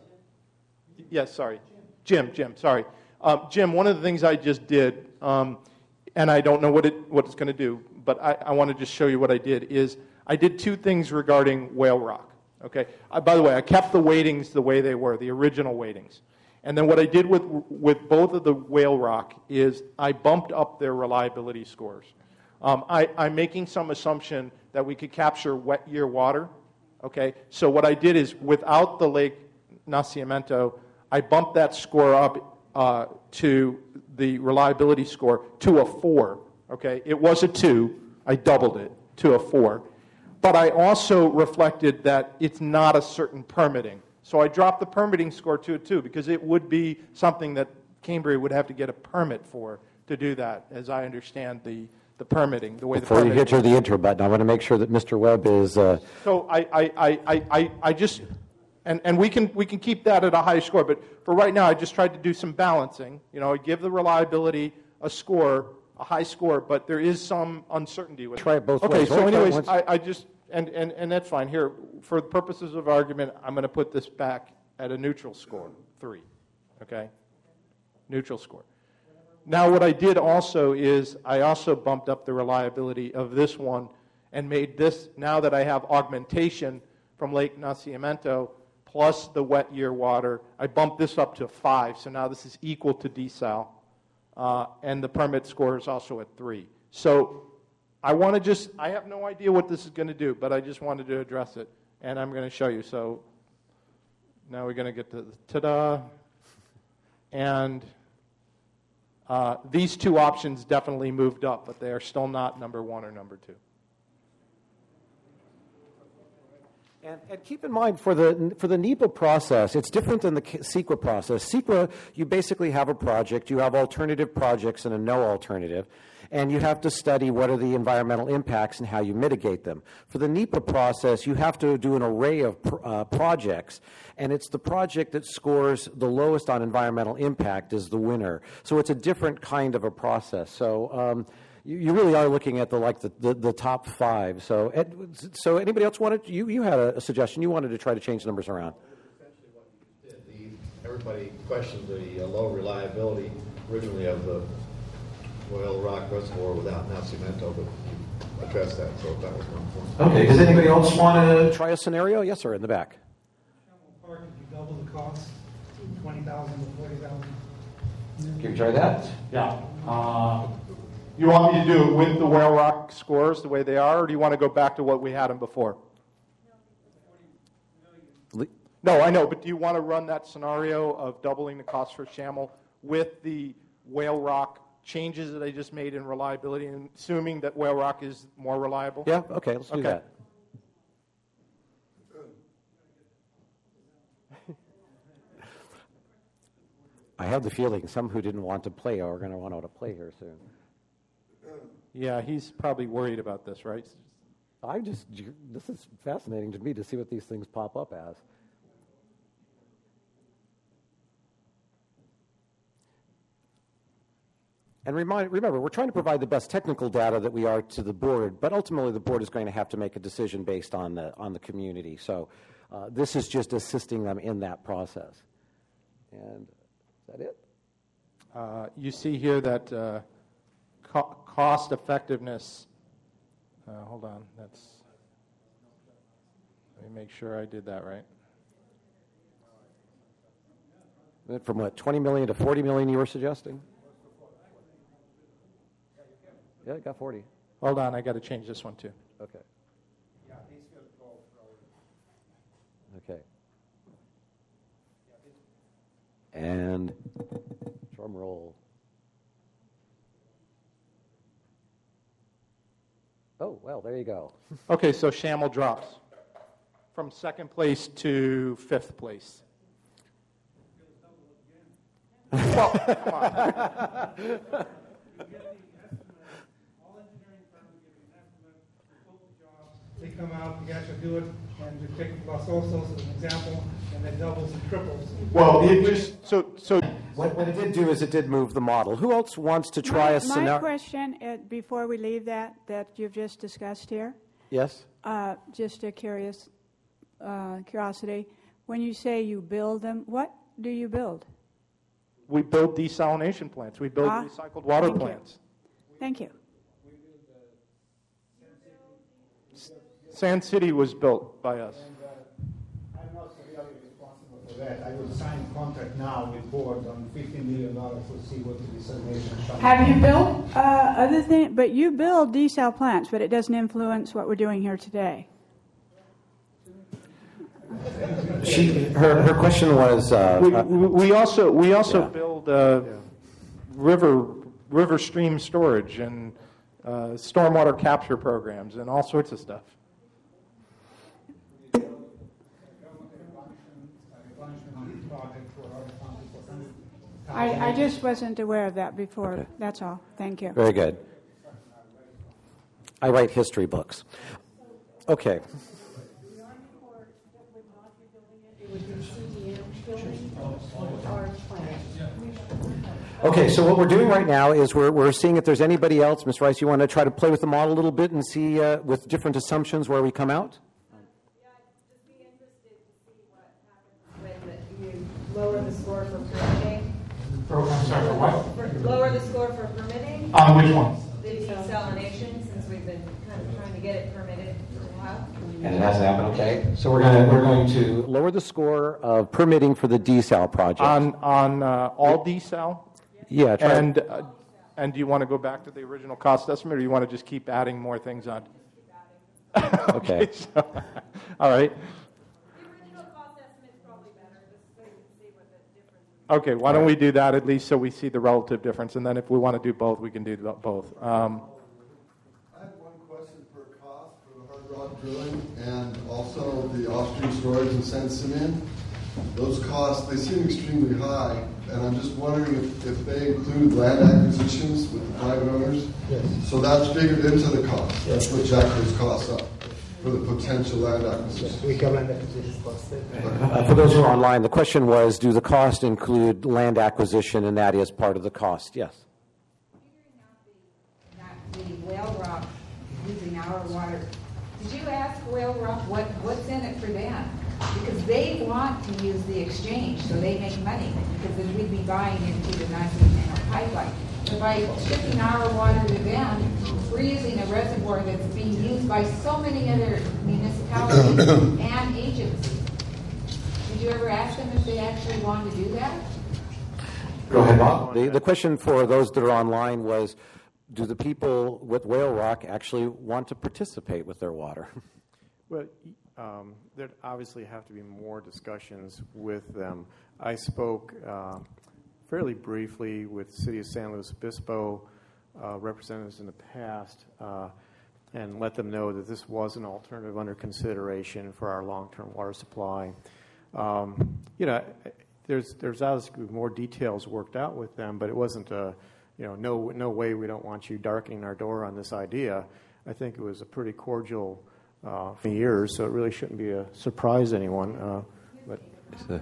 Yes, sorry. Jim, Jim, sorry. Um, Jim, one of the things I just did, um, and I don't know what, it, what it's going to do, but I, I want to just show you what I did, is I did two things regarding Whale Rock. Okay. I, by the way, I kept the weightings the way they were, the original weightings. And then what I did with, with both of the Whale Rock is I bumped up their reliability scores. Um, I, I'm making some assumption that we could capture wet year water. Okay. So what I did is without the Lake Nacimiento, I bumped that score up uh, to the reliability score to a four. Okay. It was a two. I doubled it to a four. But I also reflected that it's not a certain permitting. So I dropped the permitting score to a two because it would be something that Cambria would have to get a permit for to do that, as I understand the, the permitting, the way Before the you permitting get to the enter button, I want to make sure that Mister Webb is... Uh, So I, I, I, I, I just... And, and we can we can keep that at a high score, but for right now, I just tried to do some balancing. You know, I give the reliability a score, a high score, but there is some uncertainty with it. Try it both okay, ways. so Only try it anyways, once. I, I just, and, and, and that's fine. Here, for the purposes of argument, I'm going to put this back at a neutral score, three. Okay? Neutral score. Now, what I did also is I also bumped up the reliability of this one and made this, now that I have augmentation from Lake Nacimiento plus the wet year water, I bumped this up to five. So now this is equal to desal. Uh, and the permit score is also at three. So I want to just, I have no idea what this is going to do, but I just wanted to address it. And I'm going to show you. So now we're going to get to the ta-da. And uh, these two options definitely moved up, but they are still not number one or number two. And, and keep in mind, for the for the NEPA process, it's different than the CEQA process. CEQA, you basically have a project, you have alternative projects and a no alternative, and you have to study what are the environmental impacts and how you mitigate them. For the NEPA process, you have to do an array of pr- uh, projects, and it's the project that scores the lowest on environmental impact is the winner. So it's a different kind of a process. So. Um, You, you really are looking at the like the, the, the top five. So, Ed, so anybody else wanted? You you had a, a suggestion. You wanted to try to change the numbers around. Essentially, what you did. The, everybody questioned the uh, low reliability originally of the Whale Rock Reservoir without Nacimiento, but you addressed that. So that was one point. Okay. Does anybody else want to try a scenario? Yes, sir. In the back. Park, if you double the cost, twenty thousand to forty thousand. Can you try that? Yeah. Uh, You want me to do it with the Whale Rock scores the way they are, or do you want to go back to what we had them before? No, I know, but do you want to run that scenario of doubling the cost for Shamel with the Whale Rock changes that I just made in reliability, and assuming that Whale Rock is more reliable? Yeah, okay, let's do okay. that. I have the feeling some who didn't want to play are going to want to play here soon. Yeah, he's probably worried about this, right? I just, this is fascinating to me to see what these things pop up as. And remind, remember, we're trying to provide the best technical data that we are to the board, but ultimately the board is going to have to make a decision based on the, on the community. So uh, this is just assisting them in that process. And is that it? Uh, you see here that uh, co- cost effectiveness, uh, hold on, that's, let me make sure I did that right. From what, twenty million to forty million you were suggesting? Yeah, it got forty. Hold on, I got to change this one too. Okay. Okay. And drum roll. Oh, well, there you go. Okay, so Shamel drops from second place to fifth place. Well, come on. They come out, you actually do it, and you take Los Osos as an example, and it doubles and triples. Well, it just, so, so. What, what it did do is it did move the model. Who else wants to try my, a scenario? My question, uh, before we leave that, that you've just discussed here, Yes? uh, just a curious uh, curiosity. When you say you build them, what do you build? We build desalination plants. We build Ah, recycled water thank you. plants. Thank you. Sand City was built by us. I'm not really responsible for that. I will sign a contract now with board on fifteen million dollars to see what the desalination shall be. Have you built uh, other things? But you build desal plants, but it doesn't influence what we're doing here today. She, her, her question was. Uh, We, uh, we also we also yeah. build uh, river river stream storage and uh, stormwater capture programs and all sorts of stuff. I, I just wasn't aware of that before. Okay. That's all. Thank you. Very good. I write history books. Okay. Okay, so what we're doing right now is we're, we're seeing if there's anybody else. Miz Rice, you want to try to play with the model a little bit and see uh, with different assumptions where we come out? Lower the score for permitting. For, I'm sorry, for what? For- Lower the score for permitting. On which one? The desalination, since we've been kind of trying to get it permitted for a while. And it hasn't happened, okay? So we're going to we're going to lower the score of permitting for the desal project. On on uh, all desal. Yeah, try- And uh, and do you want to go back to the original cost estimate, or do you want to just keep adding more things on? Okay. so, all right. Okay, why don't we do that at least so we see the relative difference, and then if we want to do both, we can do th- both. Um, I have one question for cost for the hard rock drilling and also the off-stream storage in San Simeon. Those costs, they seem extremely high, and I'm just wondering if, if they include land acquisitions with the private owners. Yes. So that's figured into the cost. That's what jacked those costs up for the potential land acquisition. We cover land acquisition costs. Uh, for those who are online, the question was, do the cost include land acquisition, and that is part of the cost? Yes. Not the Whale Rock using our water. Did you ask Whale Rock what, what's in it for them? Because they want to use the exchange, so they make money, because then we'd be buying into the Nazi pipeline. But by shipping our water to them, we're using a reservoir that's being used by so many other municipalities and agencies. Did you ever ask them if they actually want to do that? Go ahead, Bob. The, the question for those that are online was, do the people with Whale Rock actually want to participate with their water? Well, um, there obviously have to be more discussions with them. I spoke uh, fairly briefly with the City of San Luis Obispo uh, representatives in the past uh, and let them know that this was an alternative under consideration for our long-term water supply. Um, you know, there's there's obviously more details worked out with them, but it wasn't a, you know, no no way we don't want you darkening our door on this idea. I think it was a pretty cordial uh, for years, so it really shouldn't be a surprise to anyone. Uh, but The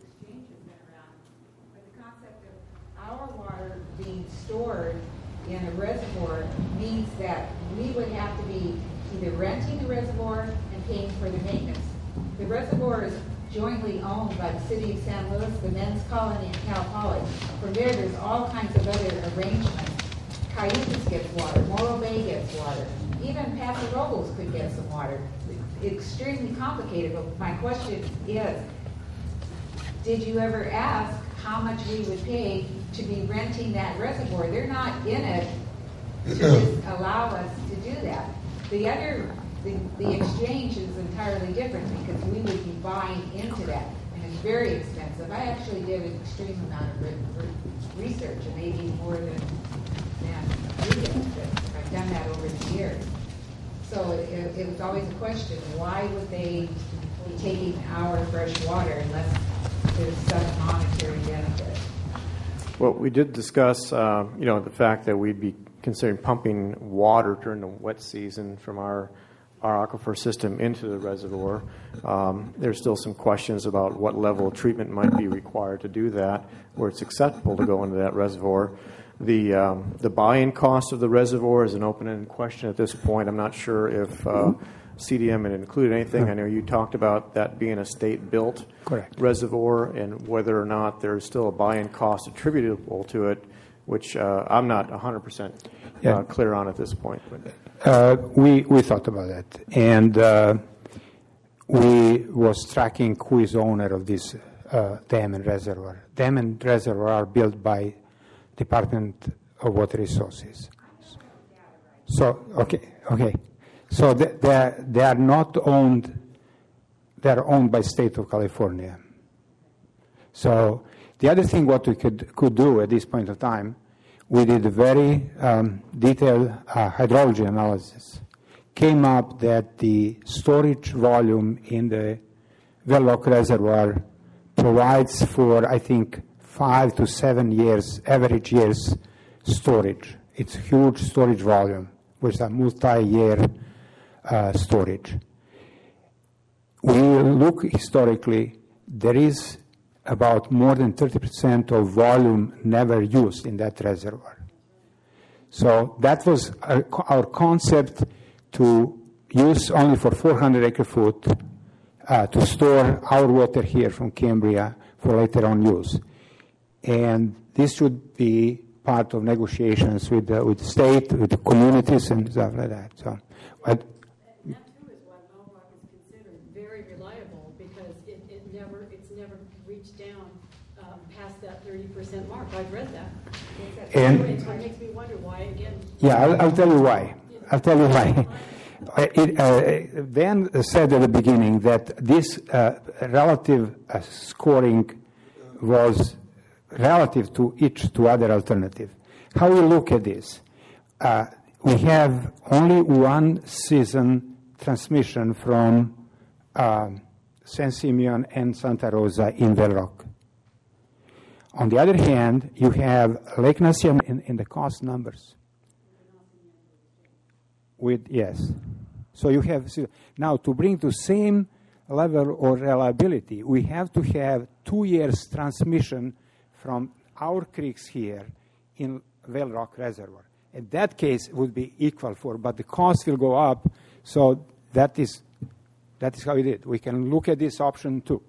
concept of our water being stored in a reservoir means that we would have to be either renting the reservoir and paying for the maintenance. The reservoir is jointly owned by the City of San Luis, the Men's Colony, and Cal Poly. From there, there's all kinds of other arrangements. Cayucas gets water, Morro Bay gets water, even Paso Robles could get some water. It's extremely complicated, but my question is, did you ever ask how much we would pay to be renting that reservoir? They're not in it to just allow us to do that. The other, the, the exchange is entirely different because we would be buying into that, and it's very expensive. I actually did an extreme amount of re- re- research, and maybe more than, than we did. I've done that over the years. So it, it was always a question, why would they taking our fresh water unless there's some monetary benefit. Well, we did discuss, uh, you know, the fact that we'd be considering pumping water during the wet season from our our aquifer system into the reservoir. Um, there's still some questions about what level of treatment might be required to do that, where it's acceptable to go into that reservoir. The um, the buy-in cost of the reservoir is an open-ended question at this point. I'm not sure if uh, C D M had included anything. I know you talked about that being a state-built Correct. reservoir, and whether or not there's still a buy-in cost attributable to it, which uh, I'm not one hundred percent Yeah. uh, clear on at this point. But. Uh, we we thought about that, and uh, we was tracking who is owner of this uh, dam and reservoir. Dam and reservoir are built by Department of Water Resources. So okay, okay. So they they are, they are not owned. They are owned by State of California. So the other thing what we could could do at this point of time. We did a very um, detailed uh, hydrology analysis. Came up that the storage volume in the Well Rock Reservoir provides for, I think, five to seven years, average years storage. It's a huge storage volume, which is a multi-year uh, storage. We look historically, there is about more than thirty percent of volume never used in that reservoir. So that was our, our concept, to use only for four hundred acre foot uh, to store our water here from Cambria for later on use. And this should be part of negotiations with the, with the state, with the communities and stuff like that. So, but, thirty percent mark. I've read that. And it makes me wonder why again. Yeah, I'll, I'll tell you why. I'll tell you why. It, uh, Dan said at the beginning that this uh, relative uh, scoring was relative to each to other alternative. How we look at this? Uh, we have only one season transmission from uh, San Simeon and Santa Rosa in Well Rock. On the other hand, you have Lake Nacimiento in, in the cost numbers. With yes, so you have now to bring to same level of reliability, we have to have two years transmission from our creeks here in Well Rock Reservoir. In that case, it would be equal for, but the cost will go up. So that is that is how we did. We can look at this option too.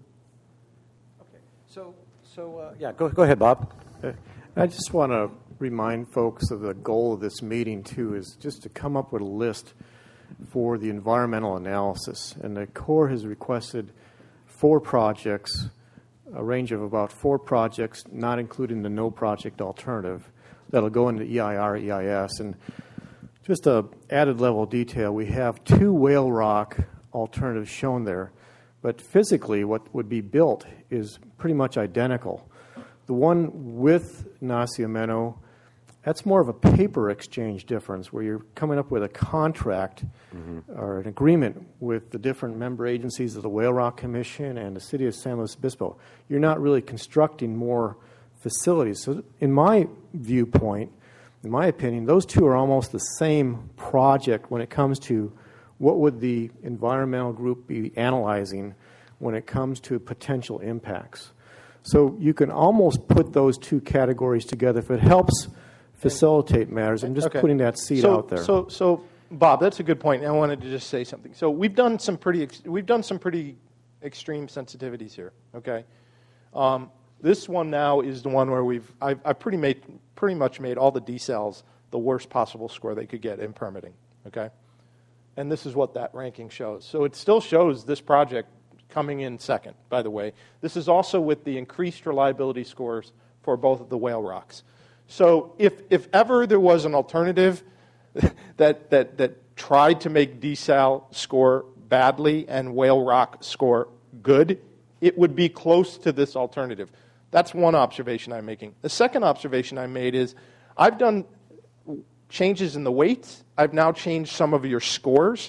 Okay, so. So, uh, yeah, go, go ahead, Bob. Uh, I just want to remind folks of the goal of this meeting, too, is just to come up with a list for the environmental analysis. And the Corps has requested four projects, a range of about four projects, not including the no project alternative, that'll go into E I R, E I S. And just a added level of detail, we have two Whale Rock alternatives shown there. But physically, what would be built is pretty much identical. The one with Nacimiento, that's more of a paper exchange difference, where you're coming up with a contract mm-hmm. or an agreement with the different member agencies of the Whale Rock Commission and the City of San Luis Obispo. You're not really constructing more facilities. So in my viewpoint, in my opinion, those two are almost the same project when it comes to what would the environmental group be analyzing when it comes to potential impacts. So you can almost put those two categories together if it helps facilitate matters. I'm just okay. putting that seed so, out there. So, so, Bob, that's a good point. I wanted to just say something. So we've done some pretty ex- we've done some pretty extreme sensitivities here. Okay, um, this one now is the one where we've I've, I've pretty made pretty much made all the decels the worst possible score they could get in permitting. Okay. And this is what that ranking shows. So it still shows this project coming in second, by the way. This is also with the increased reliability scores for both of the Whale Rocks. So if if ever there was an alternative that that that tried to make desal score badly and Whale Rock score good, it would be close to this alternative. That's one observation I'm making. The second observation I made is I've done changes in the weights. I've now changed some of your scores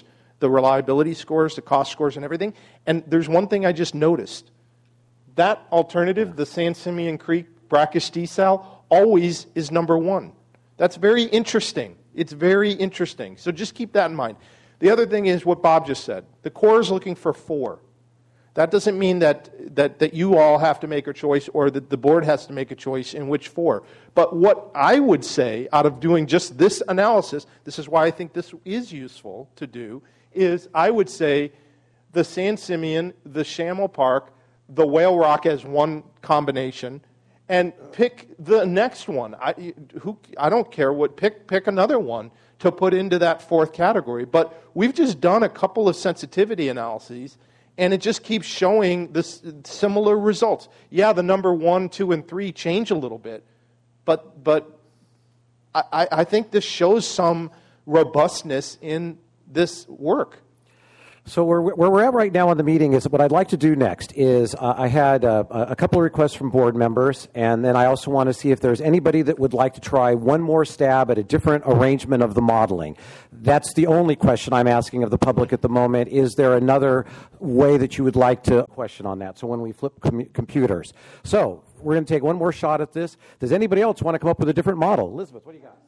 the reliability scores, the cost scores, and everything. And there's one thing I just noticed. That alternative, the San Simeon Creek brackish desal, always is number one. That's very interesting. It's very interesting. So just keep that in mind. The other thing is what Bob just said. The Corps is looking for four. That doesn't mean that, that, that you all have to make a choice or that the board has to make a choice in which four. But what I would say out of doing just this analysis, this is why I think this is useful to do, is I would say the San Simeon, the Shamel Park, the Whale Rock as one combination, and pick the next one. I, who, I don't care what, pick, pick another one to put into that fourth category. But we've just done a couple of sensitivity analyses, and it just keeps showing this similar results. Yeah, the number one, two, and three change a little bit, but but I, I think this shows some robustness in this work. So where, where we're at right now in the meeting is what I'd like to do next is uh, I had uh, a couple of requests from board members, and then I also want to see if there's anybody that would like to try one more stab at a different arrangement of the modeling. That's the only question I'm asking of the public at the moment. Is there another way that you would like to question on that? So when we flip com- computers. So we're going to take one more shot at this. Does anybody else want to come up with a different model? Elizabeth, what do you got?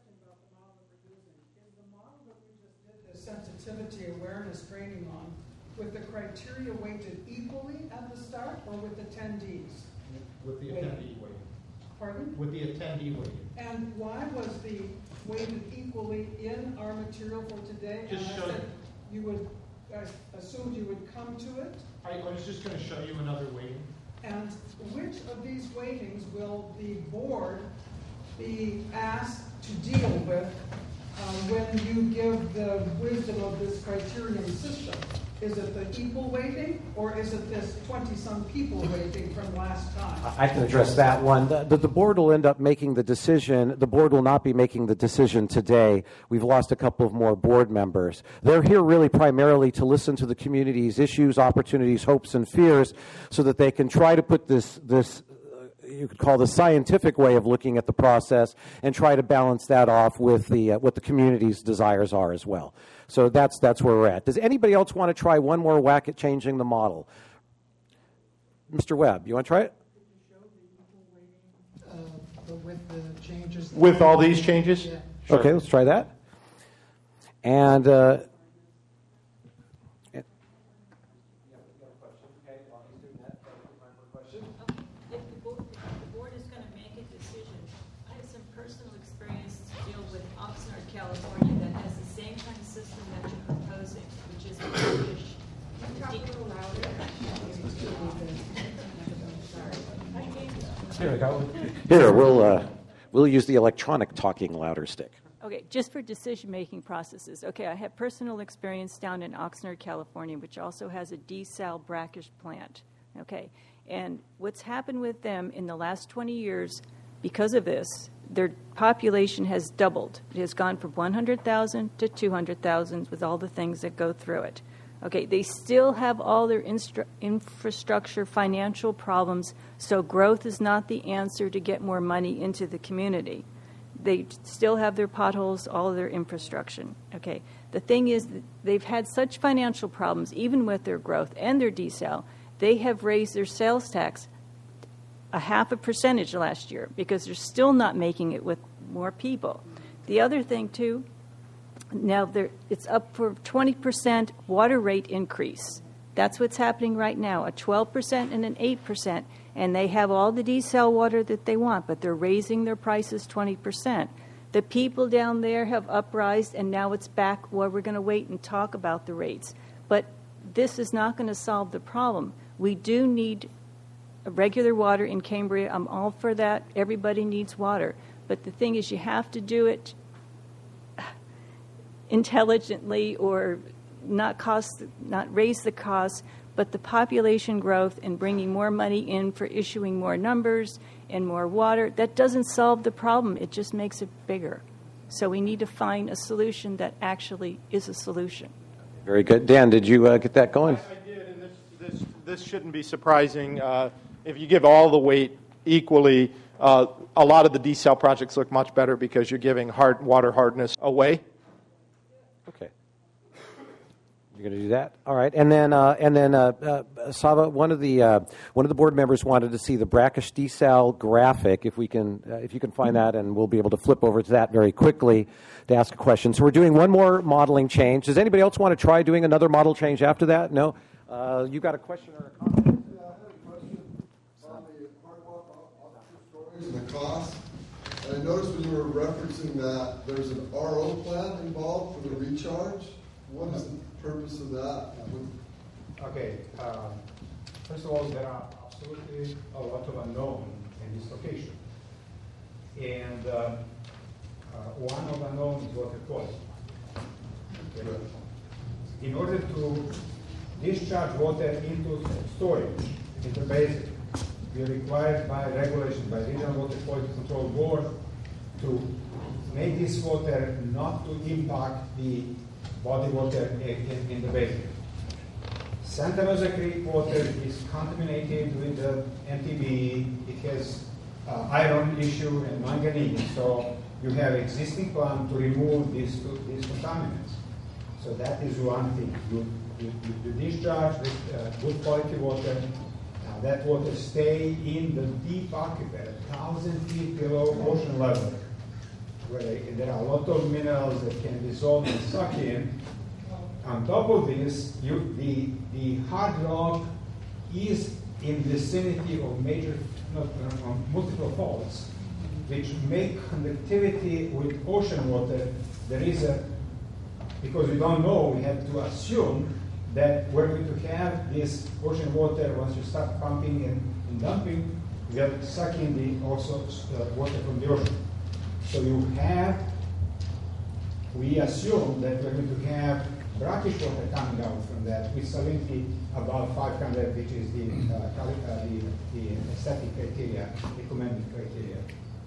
Sensitivity awareness training on, with the criteria weighted equally at the start or with attendees? With the attendee weighting. Pardon? With the attendee weighting. And why was the weighted equally in our material for today? Just and I show said you would, I assumed you would come to it. I, I was just going to show you another weighting. And which of these weightings will the board be asked to deal with Um, when you give the wisdom of this criterion system? Is it the equal weighting, or is it this twenty-some people weighting from last time? I can address that one. The, the, the board will end up making the decision. The board will not be making the decision today. We've lost a couple of more board members. They're here really primarily to listen to the community's issues, opportunities, hopes, and fears so that they can try to put this this you could call the scientific way of looking at the process and try to balance that off with the uh, what the community's desires are as well. So that's that's where we're at. Does anybody else want to try one more whack at changing the model? Mister Webb, you want to try it? Uh, with the changes. With all these changes? Yeah. Sure. Okay, let's try that. And uh, Here, we'll uh, we'll use the electronic talking louder stick. Okay, just for decision-making processes. Okay, I have personal experience down in Oxnard, California, which also has a desal brackish plant. Okay, and what's happened with them in the last twenty years, because of this, their population has doubled. It has gone from one hundred thousand to two hundred thousand with all the things that go through it. Okay, they still have all their instru- infrastructure, financial problems, so growth is not the answer to get more money into the community. They still have their potholes, all of their infrastructure. Okay, the thing is that they've had such financial problems, even with their growth and their desal, they have raised their sales tax a half a percentage last year because they're still not making it with more people. The other thing, too, now it's up for twenty percent water rate increase. That's what's happening right now, a twelve percent and an eight percent. And they have all the desal water that they want, but they're raising their prices twenty percent. The people down there have uprised, and now it's back where we're going to wait and talk about the rates. But this is not going to solve the problem. We do need regular water in Cambria. I'm all for that. Everybody needs water. But the thing is, you have to do it intelligently or not cost, not raise the cost, but the population growth and bringing more money in for issuing more numbers and more water, that doesn't solve the problem. It just makes it bigger. So we need to find a solution that actually is a solution. Very good. Dan, did you uh, get that going? I, I did, and this, this, this shouldn't be surprising. Uh, if you give all the weight equally, uh, a lot of the desal projects look much better because you're giving hard water hardness away. Okay. You're going to do that, all right? And then, uh, and then, uh, uh, Sava, one of the uh, one of the board members wanted to see the brackish desal graphic. If we can, uh, if you can find that, and we'll be able to flip over to that very quickly to ask a question. So we're doing one more modeling change. Does anybody else want to try doing another model change after that? No. Uh, you got a question or a comment? Yeah, I had a question on the hardwalk officer storage and the cost. And I noticed when you were referencing that there's an R O plant involved for the recharge. What is the purpose of that? Okay. Um, first of all, there are absolutely a lot of unknown in this location. And uh, uh, one of the unknown is water quality. Okay. In order to discharge water into storage, into basin, we are required by regulation, by Regional Water Quality Control Board, to make this water not to impact the body water in, in the basin. Santa Rosa Creek water is contaminated with the M T B. It has uh, iron issue and manganese, so you have existing plan to remove these, these contaminants. So that is one thing. You, you, you discharge with uh, good quality water. Now that water stay in the deep aquifer, a thousand feet below ocean level, where they, there are a lot of minerals that can dissolve and suck in. On top of this, you, the, the hard rock is in vicinity of major, not, uh, multiple faults, which make conductivity with ocean water. There is a, because we don't know, we have to assume that we're going to have this ocean water, once you start pumping and, and dumping, you have to suck in the also uh, water from the ocean. So you have, we assume that we're going to have brackish water coming out from that with salinity above five hundred, which is the, uh, uh, the, the aesthetic criteria, recommended criteria.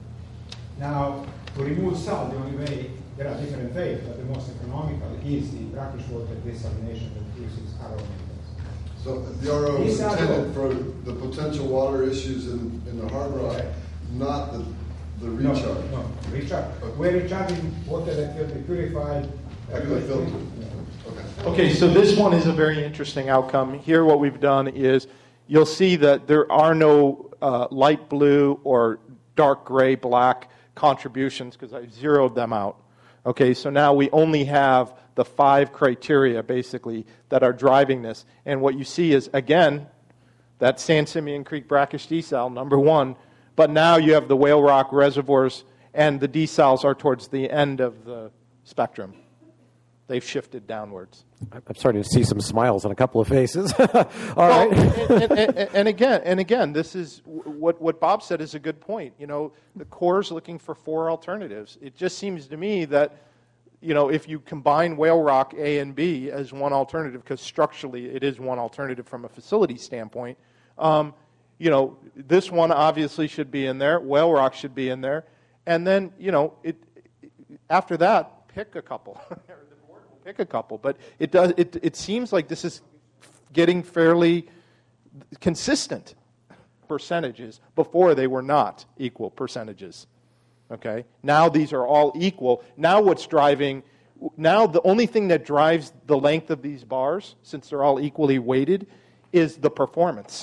Now, to remove salt, the only way, there are different ways, but the most economical is the brackish water desalination that uses R O methods. So the R O is intended for the potential water issues in, in the hard rock, right. Not the, the recharge. No, no, recharge. Okay. We're recharging water that will be purified. Uh, filtered. Okay. Okay, so this one is a very interesting outcome. Here what we've done is you'll see that there are no uh, light blue or dark gray, black contributions because I've zeroed them out. Okay, so now we only have the five criteria, basically, that are driving this. And what you see is, again, that San Simeon Creek brackish desal, number one, but now you have the Whale Rock reservoirs, and the desals are towards the end of the spectrum. They've shifted downwards. I'm starting to see some smiles on a couple of faces. All well, right. and, and, and, and again, and again, this is what what Bob said is a good point. You know, the Corps is looking for four alternatives. It just seems to me that, you know, if you combine Whale Rock A and B as one alternative, because structurally it is one alternative from a facility standpoint, um, you know, this one obviously should be in there. Whale Rock should be in there, and then you know, it after that, pick a couple. Pick a couple, but it does. It it seems like this is getting fairly consistent percentages. Before they were not equal percentages. Okay, now these are all equal. Now what's driving? Now the only thing that drives the length of these bars, since they're all equally weighted, is the performance.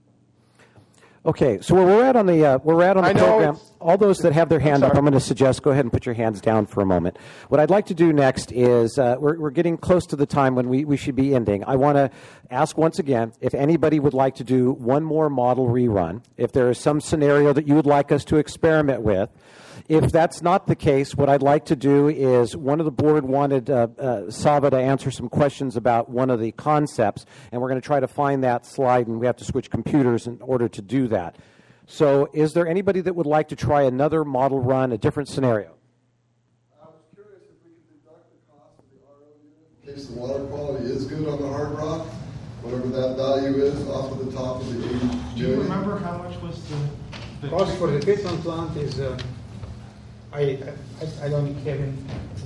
Okay, so where we're at on the uh, where we're at on the I know program, all those that have their hand up, I'm going to suggest go ahead and put your hands down for a moment. What I'd like to do next is uh, we're, we're getting close to the time when we, we should be ending. I want to ask once again if anybody would like to do one more model rerun, if there is some scenario that you would like us to experiment with. If that's not the case, what I'd like to do is one of the board wanted uh, uh, Sava to answer some questions about one of the concepts, and we're going to try to find that slide, and we have to switch computers in order to do that. So is there anybody that would like to try another model run, a different scenario? I was curious if we could deduct the cost of the R O unit in case the water quality is good on the hard rock, whatever that value is off of the top of the eighty million. Do you remember how much was the, the cost for the treatment plant is... Uh, I, I I don't have it.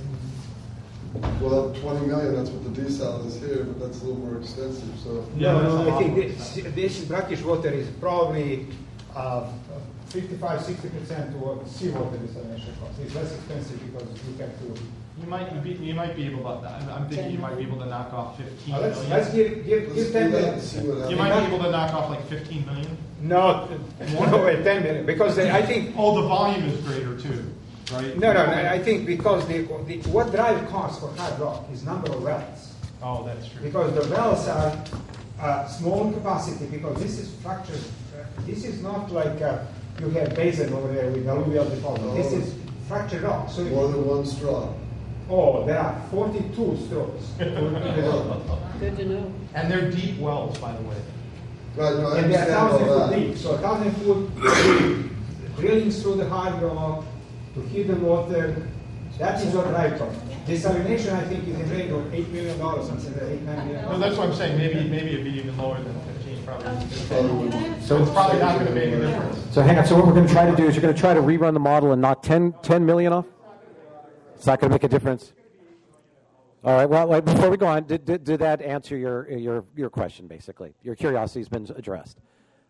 Well, twenty million, that's what the desal is here, but that's a little more expensive, so. No, no, I think this, this brackish water is probably uh, fifty-five, sixty percent to what seawater desalination costs. It's less expensive because you have to. You might be, you might be able to, I'm, I'm thinking you might be able to knock off fifteen Uh, let's, million. let's give, give, give ten million. You might be able to knock off like fifteen million? No, no way, ten million, because they, I think... Oh, the volume is greater too, right? No, no, no, I think because the, the, what drive costs for hard rock is number of wells. Oh, that's true. Because the wells are uh, small in capacity, because this is fractured. Uh, this is not like uh, you have basin over there with alluvial deposit. No. This is fractured rock. So More than one straw. Oh, there are forty-two strokes. Good to know. And they're deep wells, by the way. Right, no, I And they're understand thousand all foot that. deep. So a thousand foot drilling through the hard rock to heat the water. That is what drive costs. Desalination, I think, is in range of eight million dollars, something like eight nine million. No, that's what I'm saying. Maybe maybe it'd be even lower than fifteen, probably. Probably. So it's probably not going to make a difference. So hang on. So what we're going to try to do is you're going to try to rerun the model and knock ten, ten million off? It's not going to make a difference? All right. Well, wait, before we go on, did, did, did that answer your, your, your question, basically? Your curiosity has been addressed.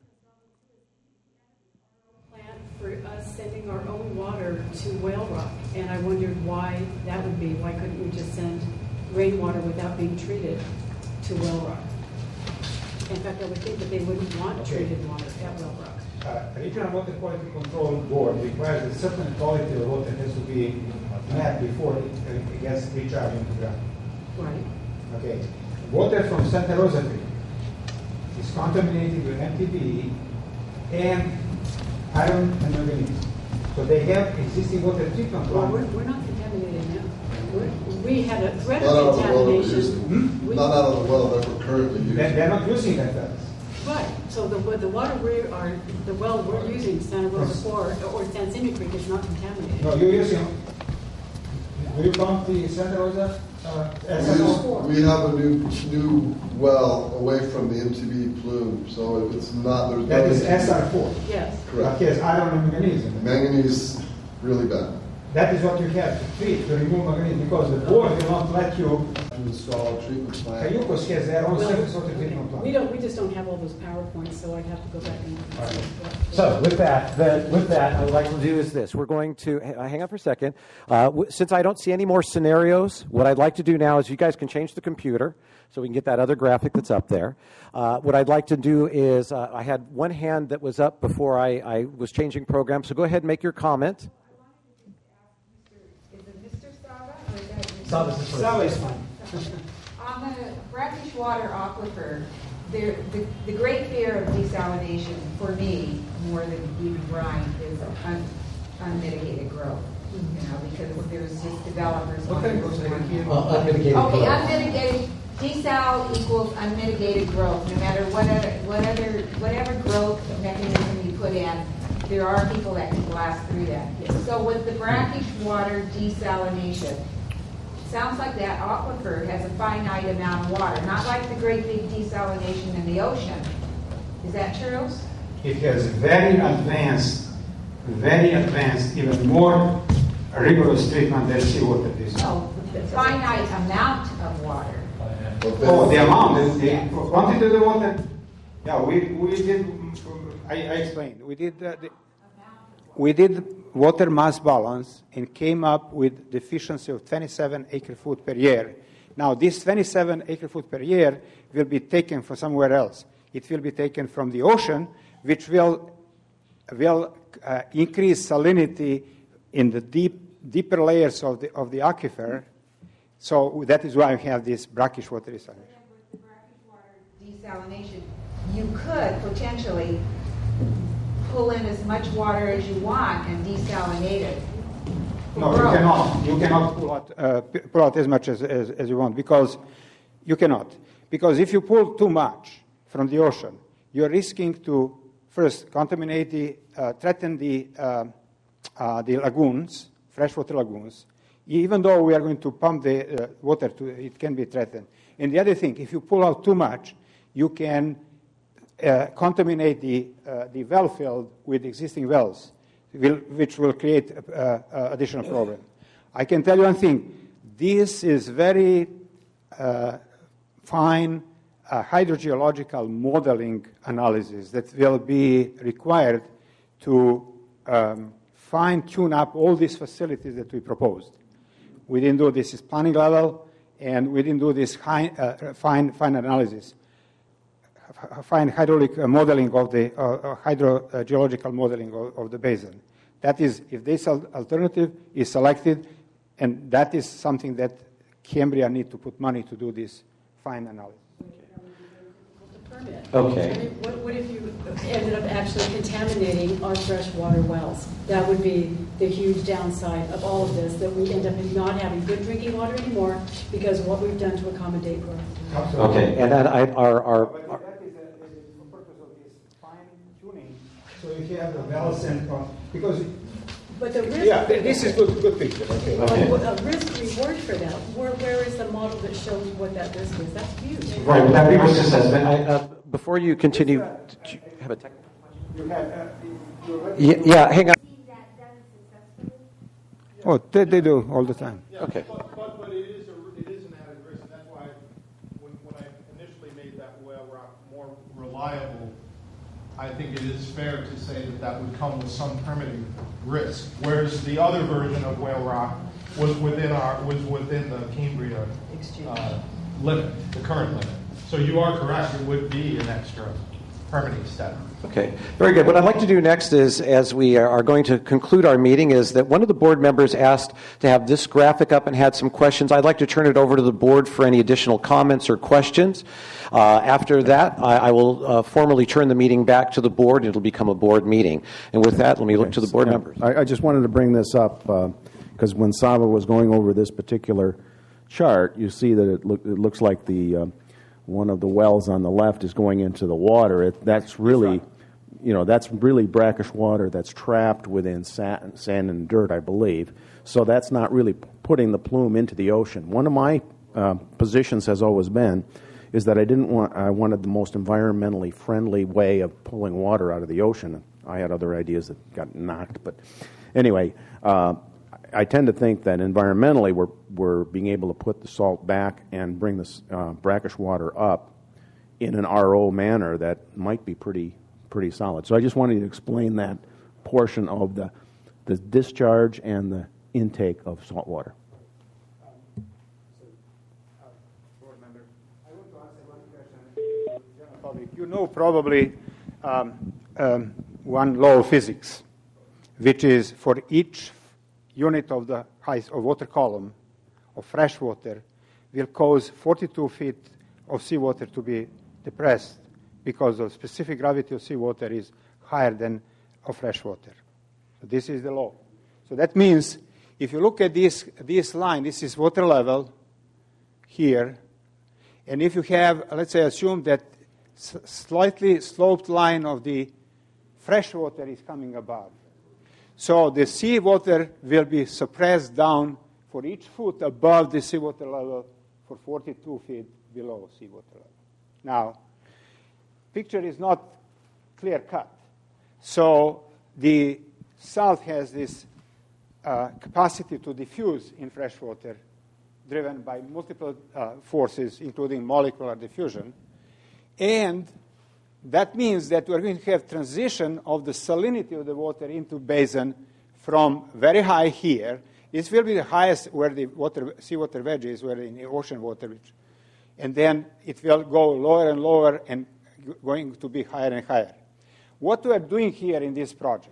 Plan for us sending our own water to Whale Rock, and I wondered why that would be. Why couldn't we just send rainwater without being treated to Whale Rock? In fact, I would think that they wouldn't want treated water at Whale Rock. Uh, Regional Water Quality Control Board requires a certain quality of water has to be met before it, it gets recharged into the ground. Right. Okay. Water from Santa Rosa Creek is contaminated with M T B E and iron and manganese. So they have existing water treatment Well, plant. we're, we're not contaminated now. We're, we had a threat Not out of of the well that we're contamination. using. We- Not out of the well that we're currently using. They- They're not using that wells. Right. So the the water we are the well we're using, Santa Rosa Four or San Simeon Creek, is not contaminated. No, you're using. Do you pump the Santa Rosa? Uh, We, S M O? just, we have a new new well away from the M T B plume, so it's not. There's That no is M T B. S R four. Yes. Correct. Yes, iron and manganese. in it. Manganese, really bad. That is what you have to treat to remove manganese because the board will not let you. To install a treatment plant. Cayucos has their own Well, surface water treatment plant. We don't. We just don't have all those PowerPoints, so I'd have to go back and. Right. So with that, then, with that, what I'd like to do is this. We're going to uh, hang on for a second. Uh, w- since I don't see any more scenarios, what I'd like to do now is you guys can change the computer so we can get that other graphic that's up there. Uh, what I'd like to do is uh, I had one hand that was up before I, I was changing programs, so go ahead and make your comment. Is it Mister Sava or is that Mister Sava is Sava is fine. On the brackish water aquifer, there, the, the great fear of desalination for me, more than even Brian, is un, unmitigated growth. You know, because there's just developers. What kind of growth are you here? Uh, unmitigated Okay, growth. unmitigated, desal equals unmitigated growth, no matter what other, what other, whatever growth mechanism you put in, there are people that can blast through that. So with the brackish water desalination, sounds like that aquifer has a finite amount of water, not like the great big desalination in the ocean. Is that true? It has very advanced, very advanced, even more rigorous treatment than seawater is. No, the finite amount of water. Oh, the amount, the, the quantity of the water. Yeah, we, we did, I, I explained. We did, uh, the, we did water mass balance and came up with the efficiency of twenty-seven acre foot per year. Now, this twenty-seven acre foot per year will be taken from somewhere else. It will be taken from the ocean, which will, will uh, increase salinity in the deep, deeper layers of the, of the aquifer. So that is why we have this brackish water desalination. Desalination, you could potentially pull in as much water as you want and desalinate it. No, you cannot. You cannot pull out, uh, p- pull out as much as, as, as you want because you cannot. Because if you pull too much from the ocean, you're risking to first contaminate the, uh, threaten the, uh, uh, the lagoons, freshwater lagoons. Even though we are going to pump the uh, water, to, it can be threatened. And the other thing, if you pull out too much, you can uh, contaminate the, uh, the well field with existing wells, will, which will create uh, uh, additional problem. I can tell you one thing. This is very uh, fine uh, hydrogeological modeling analysis that will be required to um, fine-tune up all these facilities that we proposed. We didn't do this at planning level, and we didn't do this high, uh, fine, fine analysis, fine hydraulic modeling of the uh, hydrogeological modeling of, of the basin. That is, if this alternative is selected, and that is something that Cambria need to put money to do this fine analysis. Okay. I mean, what, what if you ended up actually contaminating our freshwater wells? That would be the huge downside of all of this, that we end up not having good drinking water anymore because of what we've done to accommodate growth. Okay, and then I, our, our, our So if you have the wells and, because But the risk, yeah, this is good, good picture. Okay. Okay. A risk reward for that. Where, where is the model that shows what that risk is? That's huge. Right, would that be risk assessment? I, uh, before you continue, do you have a technical question? Yeah, yeah, hang on. Oh, they, they do all the time. Yeah, okay. But, but, but it, is a, it is an added risk, and that's why when, when I initially made that whale rock more reliable, I think it is fair to say that that would come with some permitting risk, whereas the other version of whale rock was within our was within the Cambria uh, limit, the current limit. So you are correct; it would be an extra permitting step. Okay, very good. What I'd like to do next is, as we are going to conclude our meeting, is that one of the board members asked to have this graphic up and had some questions. I'd like to turn it over to the board for any additional comments or questions. Uh, after that, I, I will uh, formally turn the meeting back to the board. It'll become a board meeting. And with that, let me look to the board yeah, members. I, I just wanted to bring this up because uh, when Sava was going over this particular chart, you see that it, look, it looks like the uh, one of the wells on the left is going into the water. It, that's really, you know, that's really brackish water that's trapped within sand, sand and dirt, I believe. So that's not really putting the plume into the ocean. One of my uh, positions has always been is that I didn't want, I wanted the most environmentally friendly way of pulling water out of the ocean. I had other ideas that got knocked, but anyway, uh, I tend to think that environmentally we're, we're being able to put the salt back and bring this uh, brackish water up in an R O manner that might be pretty pretty solid. So I just wanted to explain that portion of the, the discharge and the intake of salt water. You know probably um, um, one law of physics, which is for each unit of the height of water column of fresh water will cause forty-two feet of seawater to be depressed because the specific gravity of seawater is higher than of fresh water. So this is the law. So that means if you look at this, this line, this is water level here, and if you have, let's say, assume that s- slightly sloped line of the fresh water is coming above. So the seawater will be suppressed down for each foot above the seawater level for forty-two feet below seawater level. Now, picture is not clear-cut. So the salt has this uh, capacity to diffuse in fresh water, driven by multiple uh, forces, including molecular diffusion. And that means that we're going to have transition of the salinity of the water into basin from very high here. This will be the highest where the water, seawater wedge is, where in the ocean water wedge. And then it will go lower and lower and going to be higher and higher. What we are doing here in this project,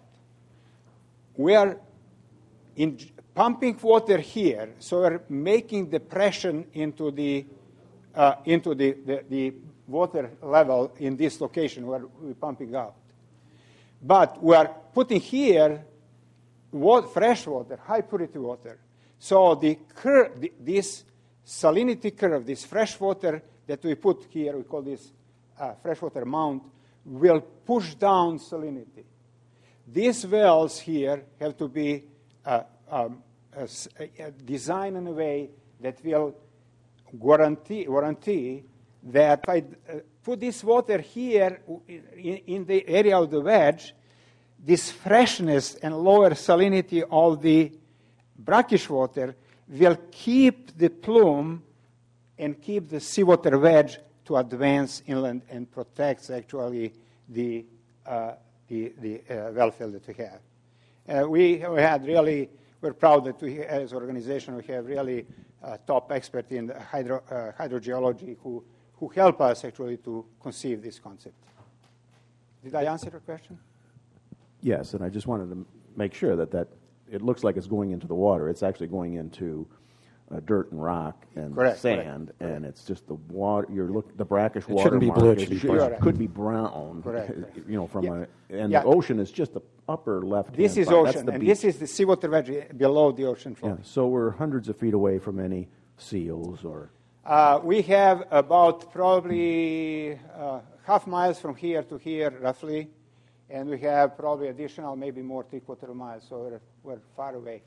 we are in pumping water here, so we're making depression into the uh, into the, the, the water level in this location where we're pumping out. But we are putting here water, fresh water, high purity water. So the curve, the, this salinity curve, this fresh water that we put here, we call this uh, freshwater mount, will push down salinity. These wells here have to be uh, um, uh, uh, designed in a way that will guarantee, guarantee that if I uh, put this water here in, in the area of the wedge, this freshness and lower salinity of the brackish water will keep the plume and keep the seawater wedge to advance inland and protects actually the uh, the, the uh, well field that we have. Uh, we, we had really, we're proud that we, as an organization, we have really uh, top expert in hydro, uh, hydrogeology who, who help us actually to conceive this concept. Did I answer your question? Yes, and I just wanted to make sure that, that it looks like it's going into the water. It's actually going into uh, dirt and rock and correct, sand, correct. and it's just the water. You're look the brackish It water. shouldn't be mark. blue, it It should be should- brown. it could be brown. Correct, correct. You know, from Yeah. a and Yeah. the ocean is just the upper left. This is part. ocean, That's the and beach. this is the seawater wedge below the ocean floor. Yeah, so we're hundreds of feet away from any seals or. Uh, we have about probably uh, half miles from here to here, roughly, and we have probably additional, maybe more, three-quarter miles, so we're, we're far away.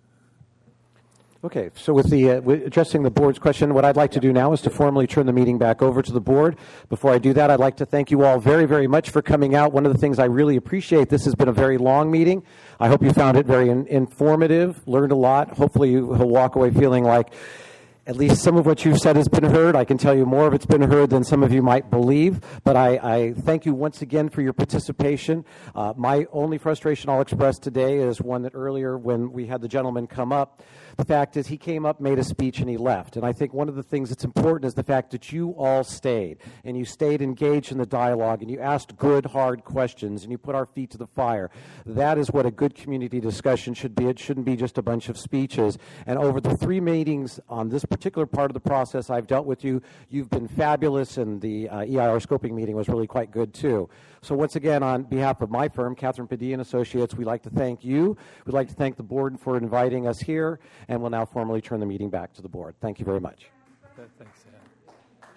Okay, so with the uh, with addressing the board's question, what I'd like to do now is to formally turn the meeting back over to the board. Before I do that, I'd like to thank you all very, very much for coming out. One of the things I really appreciate, this has been a very long meeting. I hope you found it very in- informative, learned a lot. Hopefully you will walk away feeling like at least some of what you've said has been heard. I can tell you more of it's been heard than some of you might believe. But I, I thank you once again for your participation. Uh, my only frustration I'll express today is one that earlier when we had the gentleman come up, the fact is he came up, made a speech, and he left. And I think one of the things that's important is the fact that you all stayed, and you stayed engaged in the dialogue, and you asked good, hard questions, and you put our feet to the fire. That is what a good community discussion should be. It shouldn't be just a bunch of speeches. And over the three meetings on this particular part of the process I've dealt with you, you've been fabulous, and the uh, E I R scoping meeting was really quite good, too. So once again, on behalf of my firm, Catherine Padilla and Associates, we'd like to thank you. We'd like to thank the board for inviting us here, and we'll now formally turn the meeting back to the board. Thank you very much. Thanks, Sam.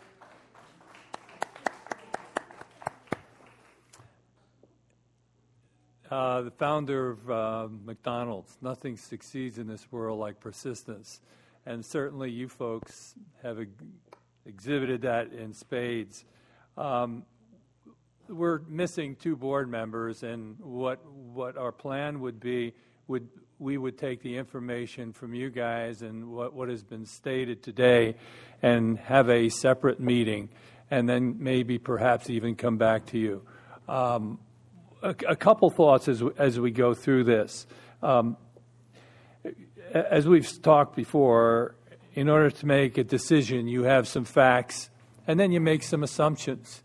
Uh, the founder of uh, McDonald's, nothing succeeds in this world like persistence. And certainly you folks have ex- exhibited that in spades. Um, we're missing two board members, and what what our plan would be, would we would take the information from you guys and what, what has been stated today and have a separate meeting, and then maybe perhaps even come back to you. Um, a, a couple thoughts as, as we go through this. Um, as we've talked before, in order to make a decision, you have some facts, and then you make some assumptions.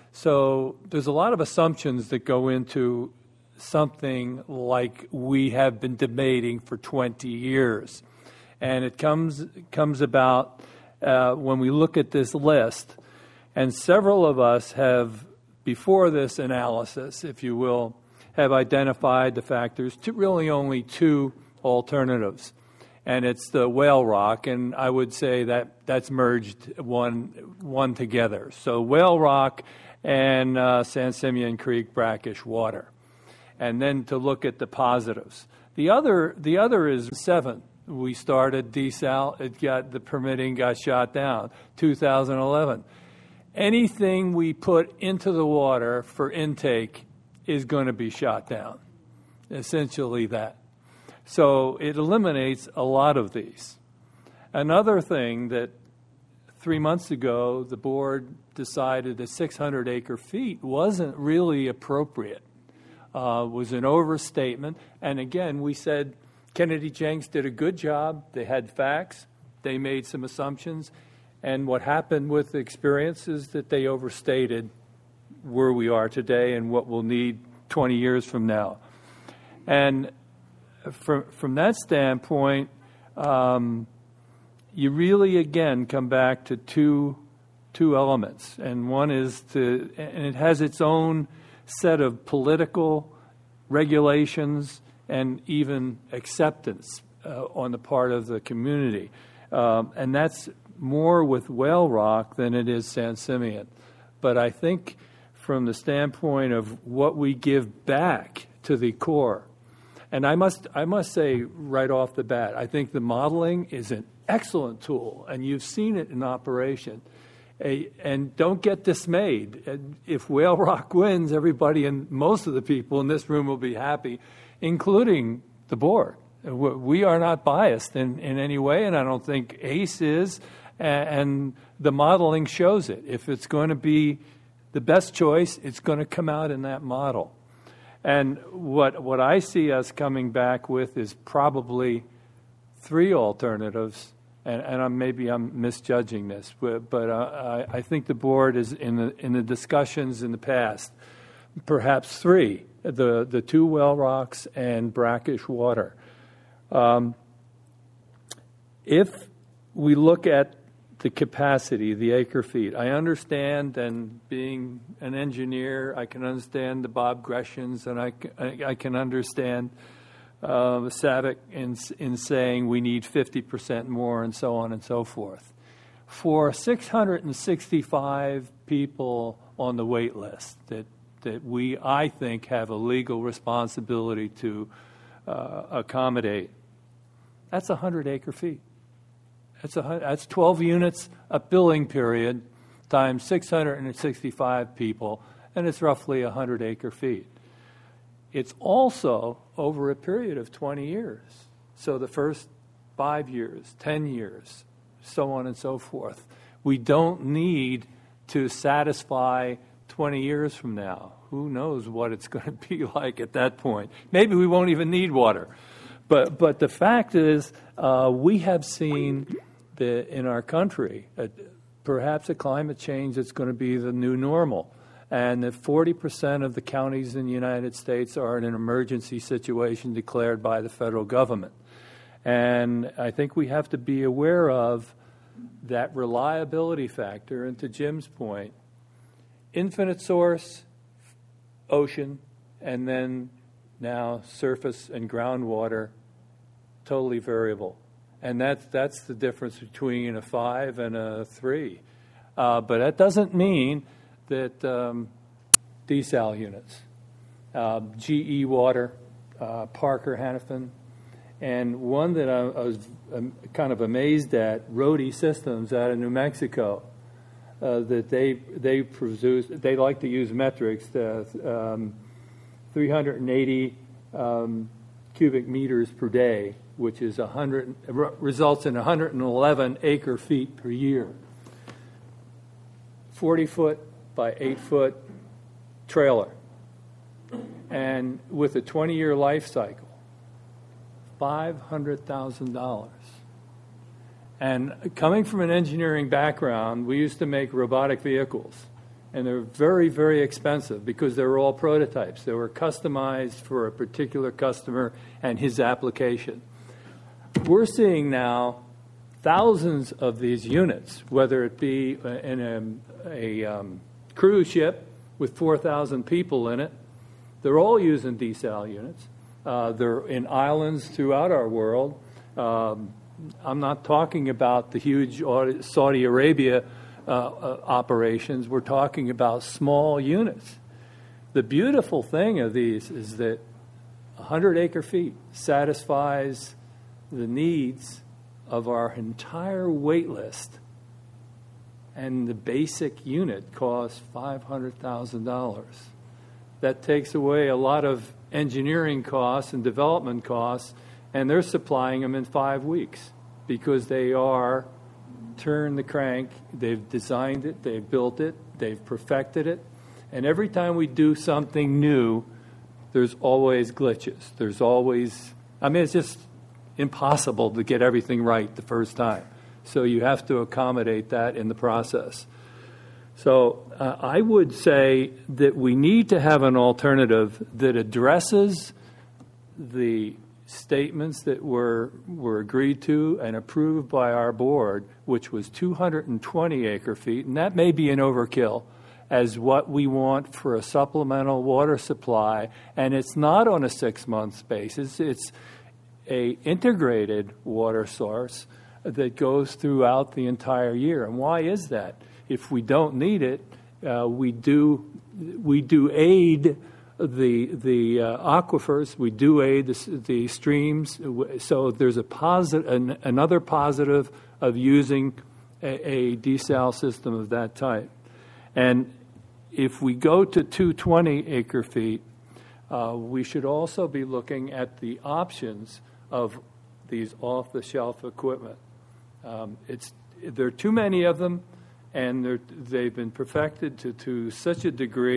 So there's a lot of assumptions that go into something like we have been debating for twenty years. And it comes comes about uh, when we look at this list, and several of us have, before this analysis, if you will, have identified the fact there's two, really only two alternatives. And it's the whale rock, and I would say that that's merged one one together. So whale rock and uh, San Simeon Creek brackish water. And then to look at the positives. The other the other is seven. We started desal, it got the permitting got shot down, two thousand eleven. Anything we put into the water for intake is going to be shot down. Essentially that. So it eliminates a lot of these. Another thing that three months ago the board decided that six hundred acre feet wasn't really appropriate. Uh, was an overstatement. And again, we said Kennedy Jenks did a good job. They had facts. They made some assumptions. And what happened with the experience is that they overstated where we are today and what we'll need twenty years from now. And from, from that standpoint, um, you really, again, come back to two two elements. And one is to, and it has its own set of political regulations and even acceptance uh, on the part of the community. Um, and that's more with Whale Rock than it is San Simeon. But I think from the standpoint of what we give back to the Corps, and I must I must say right off the bat, I think the modeling is an excellent tool, and you've seen it in operation. A, and don't get dismayed. If Whale Rock wins, everybody and most of the people in this room will be happy, including the board. We are not biased in, in any way, and I don't think ACE is, and the modeling shows it. If it's going to be the best choice, it's going to come out in that model. And what what I see us coming back with is probably three alternatives, and, and I'm, maybe I'm misjudging this, but, but uh, I, I think the board is in the in the discussions in the past, perhaps three: the the two well rocks and brackish water. Um, if we look at the capacity, the acre feet, I understand, and being an engineer, I can understand the Bob Greshams, and I, I, I can understand uh, Savick in, in saying we need fifty percent more and so on and so forth. For six hundred sixty-five people on the wait list that, that we, I think, have a legal responsibility to uh, accommodate, that's one hundred acre feet. That's, a, that's twelve units a billing period times six hundred sixty-five people, and it's roughly one hundred acre feet. It's also over a period of twenty years. So the first five years, ten years, so on and so forth. We don't need to satisfy twenty years from now. Who knows what it's going to be like at that point. Maybe we won't even need water. But, but the fact is, uh, we have seen the, in our country, uh, perhaps a climate change that's going to be the new normal, and that forty percent of the counties in the United States are in an emergency situation declared by the federal government. And I think we have to be aware of that reliability factor. And to Jim's point, infinite source, ocean, and then now surface and groundwater, totally variable. And that's, that's the difference between a five and a three. Uh, but that doesn't mean that um, desal units, uh, G E Water, uh, Parker Hannifin, and one that I, I was um, kind of amazed at, Rody Systems out of New Mexico, uh, that they they produce, they like to use metrics, to, um, three hundred eighty um, cubic meters per day, which is one hundred, results in one hundred eleven acre feet per year. forty foot by eight foot trailer. And with a twenty year life cycle, five hundred thousand dollars. And coming from an engineering background, we used to make robotic vehicles. And they're very, very expensive because they were all prototypes. They were customized for a particular customer and his application. We're seeing now thousands of these units, whether it be in a, a um, cruise ship with four thousand people in it. They're all using desal units. Uh, they're in islands throughout our world. Um, I'm not talking about the huge Saudi Arabia uh, uh, operations. We're talking about small units. The beautiful thing of these is that one hundred acre feet satisfies the needs of our entire wait list, and the basic unit costs five hundred thousand dollars. That takes away a lot of engineering costs and development costs, and they're supplying them in five weeks because they are turn the crank, they've designed it, they've built it, they've perfected it, and every time we do something new, there's always glitches. There's always, I mean, it's just impossible to get everything right the first time. So you have to accommodate that in the process. So uh, I would say that we need to have an alternative that addresses the statements that were were agreed to and approved by our board, which was two hundred twenty acre feet, and that may be an overkill as what we want for a supplemental water supply, and it's not on a six-month basis. It's a integrated water source that goes throughout the entire year. And why is that? If we don't need it, uh, we do we do aid the the uh, aquifers. We do aid the, the streams. So there's a positive, an, another positive of using a, a desal system of that type. And if we go to two hundred twenty acre feet, uh, we should also be looking at the options of these off-the-shelf equipment. Um, it's there are too many of them, and they've been perfected to, to such a degree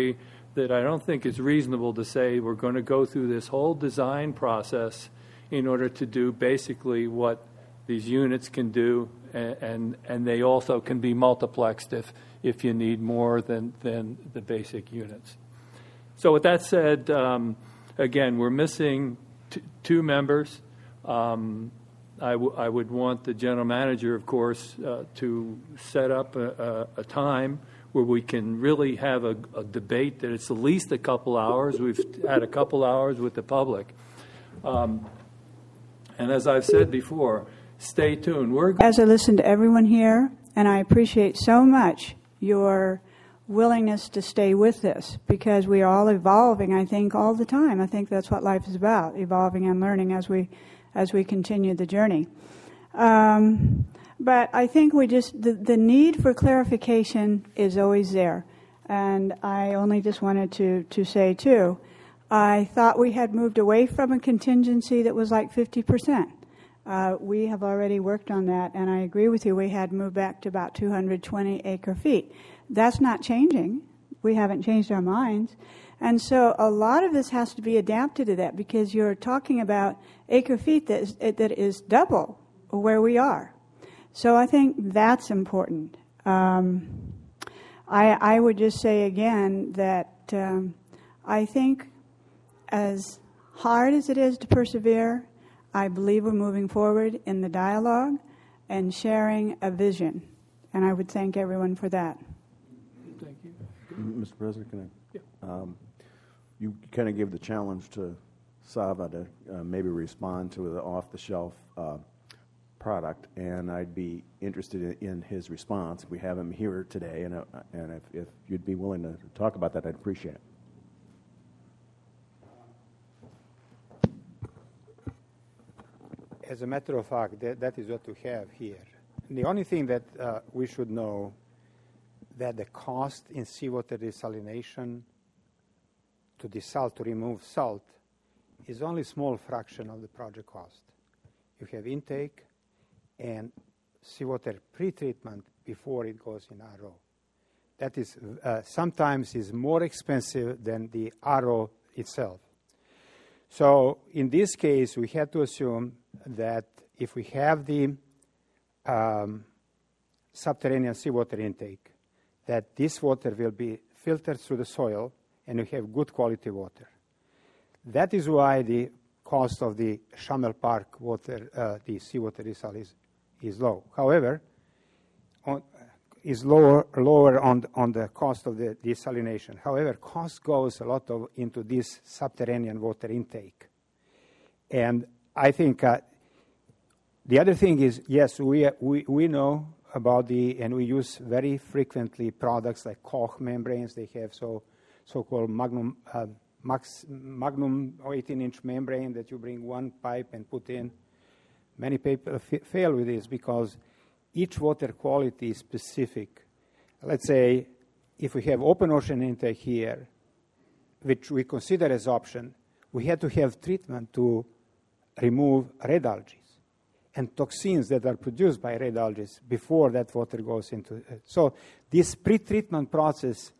that I don't think it's reasonable to say we're going to go through this whole design process in order to do basically what these units can do, and and, and they also can be multiplexed if, if you need more than, than the basic units. So with that said, um, again, we're missing t- two members. Um, I, w- I would want the general manager, of course, uh, to set up a, a, a time where we can really have a, a debate that it's at least a couple hours. We've had a couple hours with the public. Um, and as I've said before, stay tuned. We're As I listen to everyone here, and I appreciate so much your willingness to stay with this, because we are all evolving, I think, all the time. I think that's what life is about, evolving and learning as we as we continue the journey. Um, but I think we just, the, the need for clarification is always there. And I only just wanted to, to say, too, I thought we had moved away from a contingency that was like fifty percent. Uh, we have already worked on that, and I agree with you, we had moved back to about two hundred twenty acre feet. That's not changing. We haven't changed our minds. And so a lot of this has to be adapted to that, because you're talking about acre feet that is, that is double where we are. So I think that's important. Um, I, I would just say again that um, I think as hard as it is to persevere, I believe we're moving forward in the dialogue and sharing a vision. And I would thank everyone for that. Thank you. Mister President, can I? Yeah. Um, you kind of gave the challenge to Sava to uh, maybe respond to the off-the-shelf uh, product, and I'd be interested in, in his response. We have him here today, and, uh, and if, if you'd be willing to talk about that, I'd appreciate it. As a matter of fact, that, that is what we have here. The only thing that uh, we should know that the cost in seawater desalination to desal, to remove salt, is only a small fraction of the project cost. You have intake and seawater pretreatment before it goes in R O. That is uh, sometimes is more expensive than the R O itself. So in this case, we had to assume that if we have the um, subterranean seawater intake, that this water will be filtered through the soil and we have good quality water. That is why the cost of the Shamel Park water, uh, the seawater desal is, is low. However, on, is lower lower on on the cost of the desalination. However, cost goes a lot of into this subterranean water intake, and I think uh, the other thing is, yes, we we we know about the, and we use very frequently products like Koch membranes. They have so so-called magnum uh, max, magnum eighteen inch membrane that you bring one pipe and put in. Many people f- fail with this because each water quality is specific. Let's say if we have open ocean intake here, which we consider as option, we had to have treatment to remove red algae and toxins that are produced by red algae before that water goes into it. So this pre-treatment process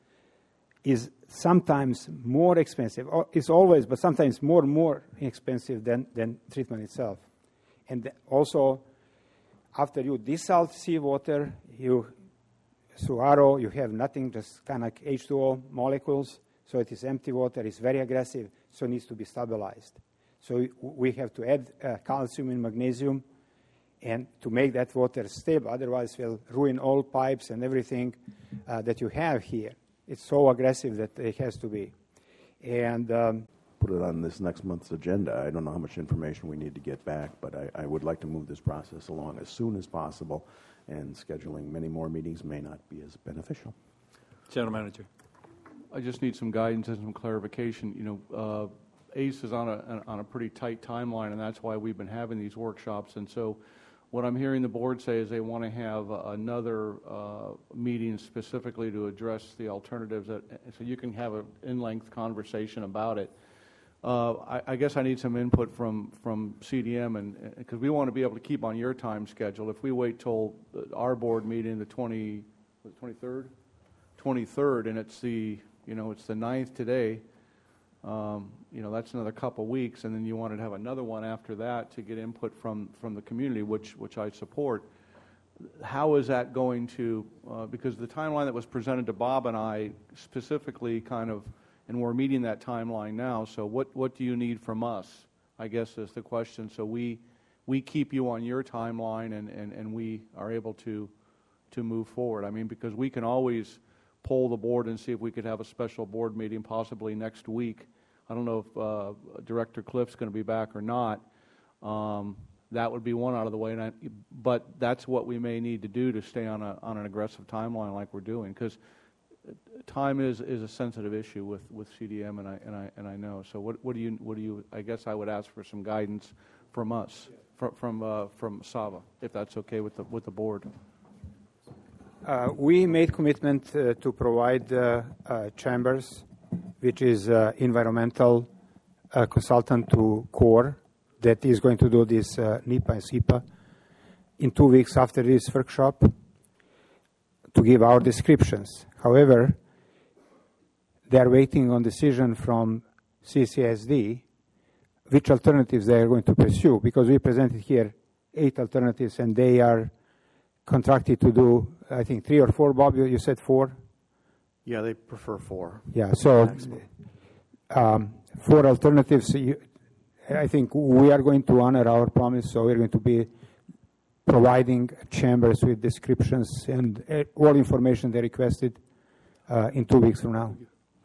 is sometimes more expensive. It's always, but sometimes more and more expensive than, than treatment itself. And also, after you desal seawater, you through R O, you have nothing, just kind of like H two O molecules. So it is empty water. It's very aggressive, so it needs to be stabilized. So we have to add uh, calcium and magnesium, and to make that water stable. Otherwise, we'll ruin all pipes and everything uh, that you have here. It's so aggressive that it has to be. And um, put it on this next month's agenda. I don't know how much information we need to get back, but I, I would like to move this process along as soon as possible, and scheduling many more meetings may not be as beneficial. General Manager. I just need some guidance and some clarification. You know, uh, A C E is on a on a pretty tight timeline, and that's why we've been having these workshops. And so, what I'm hearing the board say is they want to have uh, another uh, meeting specifically to address the alternatives, that, so you can have an in-length conversation about it. Uh, I, I guess I need some input from, from C D M, and because we want to be able to keep on your time schedule. If we wait till our board meeting, the twenty, twenty-third, twenty-third, and it's the You know, it's the ninth today. Um, you know, that's another couple weeks, and then you wanted to have another one after that to get input from, from the community, which, which I support. How is that going to, uh, because the timeline that was presented to Bob and I specifically kind of, and we're meeting that timeline now, so what, what do you need from us, I guess is the question. So we we keep you on your timeline and, and, and we are able to to move forward. I mean, because we can always poll the board and see if we could have a special board meeting possibly next week. I don't know if uh, Director Cliff's going to be back or not. Um, that would be one out of the way, and I, but that's what we may need to do to stay on a on an aggressive timeline like we're doing, because time is, is a sensitive issue with, with C D M, and I and I and I know. So what what do you what do you? I guess I would ask for some guidance from us, from from uh, from Sava, if that's okay with the with the board. Uh, we made commitment uh, to provide uh, uh, Chambers, which is uh, environmental uh, consultant to Corps, that is going to do this uh, NEPA and SEPA in two weeks after this workshop to give our descriptions. However, they are waiting on decision from C C S D which alternatives they are going to pursue, because we presented here eight alternatives and they are contracted to do, I think, three or four. Bob, you, you said four? Yeah, they prefer four. Yeah, so um, four alternatives. You, I think we are going to honor our promise, so we're going to be providing Chambers with descriptions and uh, all information they requested uh, in two weeks from now.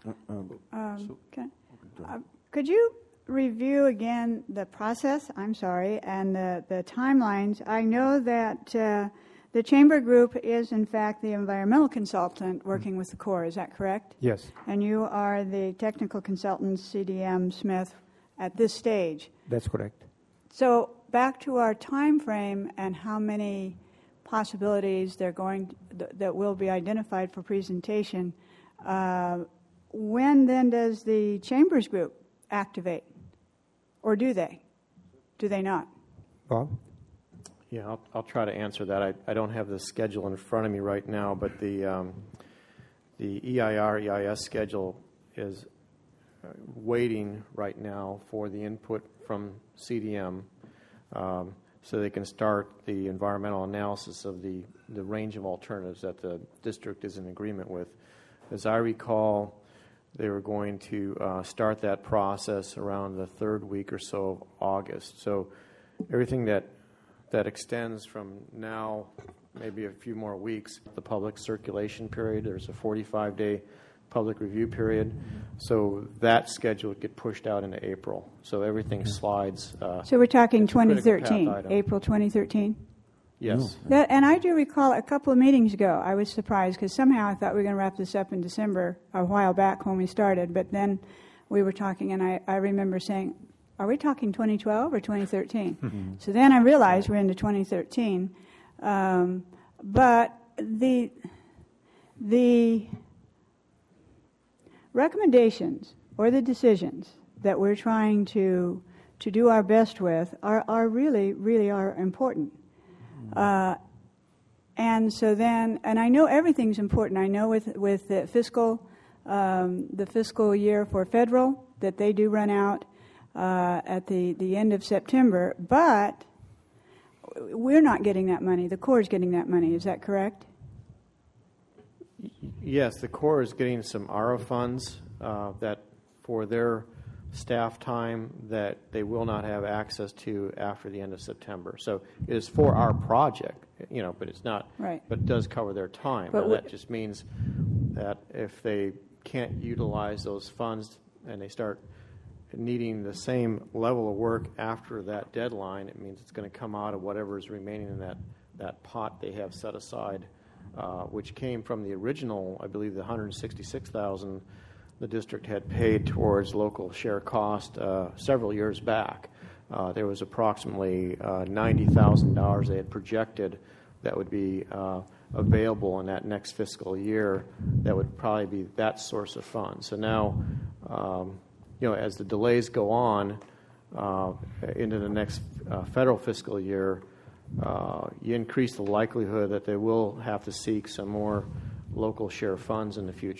Um, okay. uh, could you review again the process, I'm sorry, and the, the timelines? I know that uh, the Chamber Group is, in fact, the environmental consultant working with the Corps. Is that correct? Yes. And you are the technical consultant, C D M Smith, at this stage. That's correct. So back to our time frame and how many possibilities they're going th- that will be identified for presentation. Uh, when then does the Chambers Group activate, or do they? Do they not? Bob? Yeah, I'll, I'll try to answer that. I, I don't have the schedule in front of me right now, but the um, the E I R E I S schedule is waiting right now for the input from C D M, um, so they can start the environmental analysis of the, the range of alternatives that the district is in agreement with. As I recall, they were going to uh, start that process around the third week or so of August. So everything that that extends from now, maybe a few more weeks, the public circulation period, there's a forty-five day public review period, so that schedule would get pushed out into April. So everything slides. Uh, so we're talking twenty critical path thirteen, item. April twenty thirteen? Yes. That, and I do recall a couple of meetings ago, I was surprised because somehow I thought we were going to wrap this up in December a while back when we started, but then we were talking and I, I remember saying, are we talking twenty twelve or twenty thirteen? Mm-hmm. So then I realized we're into twenty thirteen. Um, but the the recommendations or the decisions that we're trying to to do our best with are, are really, really are important. Uh, and so then, and I know everything's important. I know with with the fiscal um, the fiscal year for federal that they do run out uh, at the, the end of September, but we're not getting that money. The Corps is getting that money. Is that correct? Yes, the Corps is getting some A R A funds uh, that for their staff time that they will not have access to after the end of September. So it is for our project, you know, but it's not, right. but it does cover their time. But now, that just means that if they can't utilize those funds and they start needing the same level of work after that deadline, it means it's going to come out of whatever is remaining in that, that pot they have set aside, uh, which came from the original, I believe, the one hundred sixty-six thousand dollars the district had paid towards local share cost uh, several years back. Uh, there was approximately uh, ninety thousand dollars they had projected that would be uh, available in that next fiscal year that would probably be that source of funds. So now, um, you know, as the delays go on uh, into the next uh, federal fiscal year, uh, you increase the likelihood that they will have to seek some more local share funds in the future.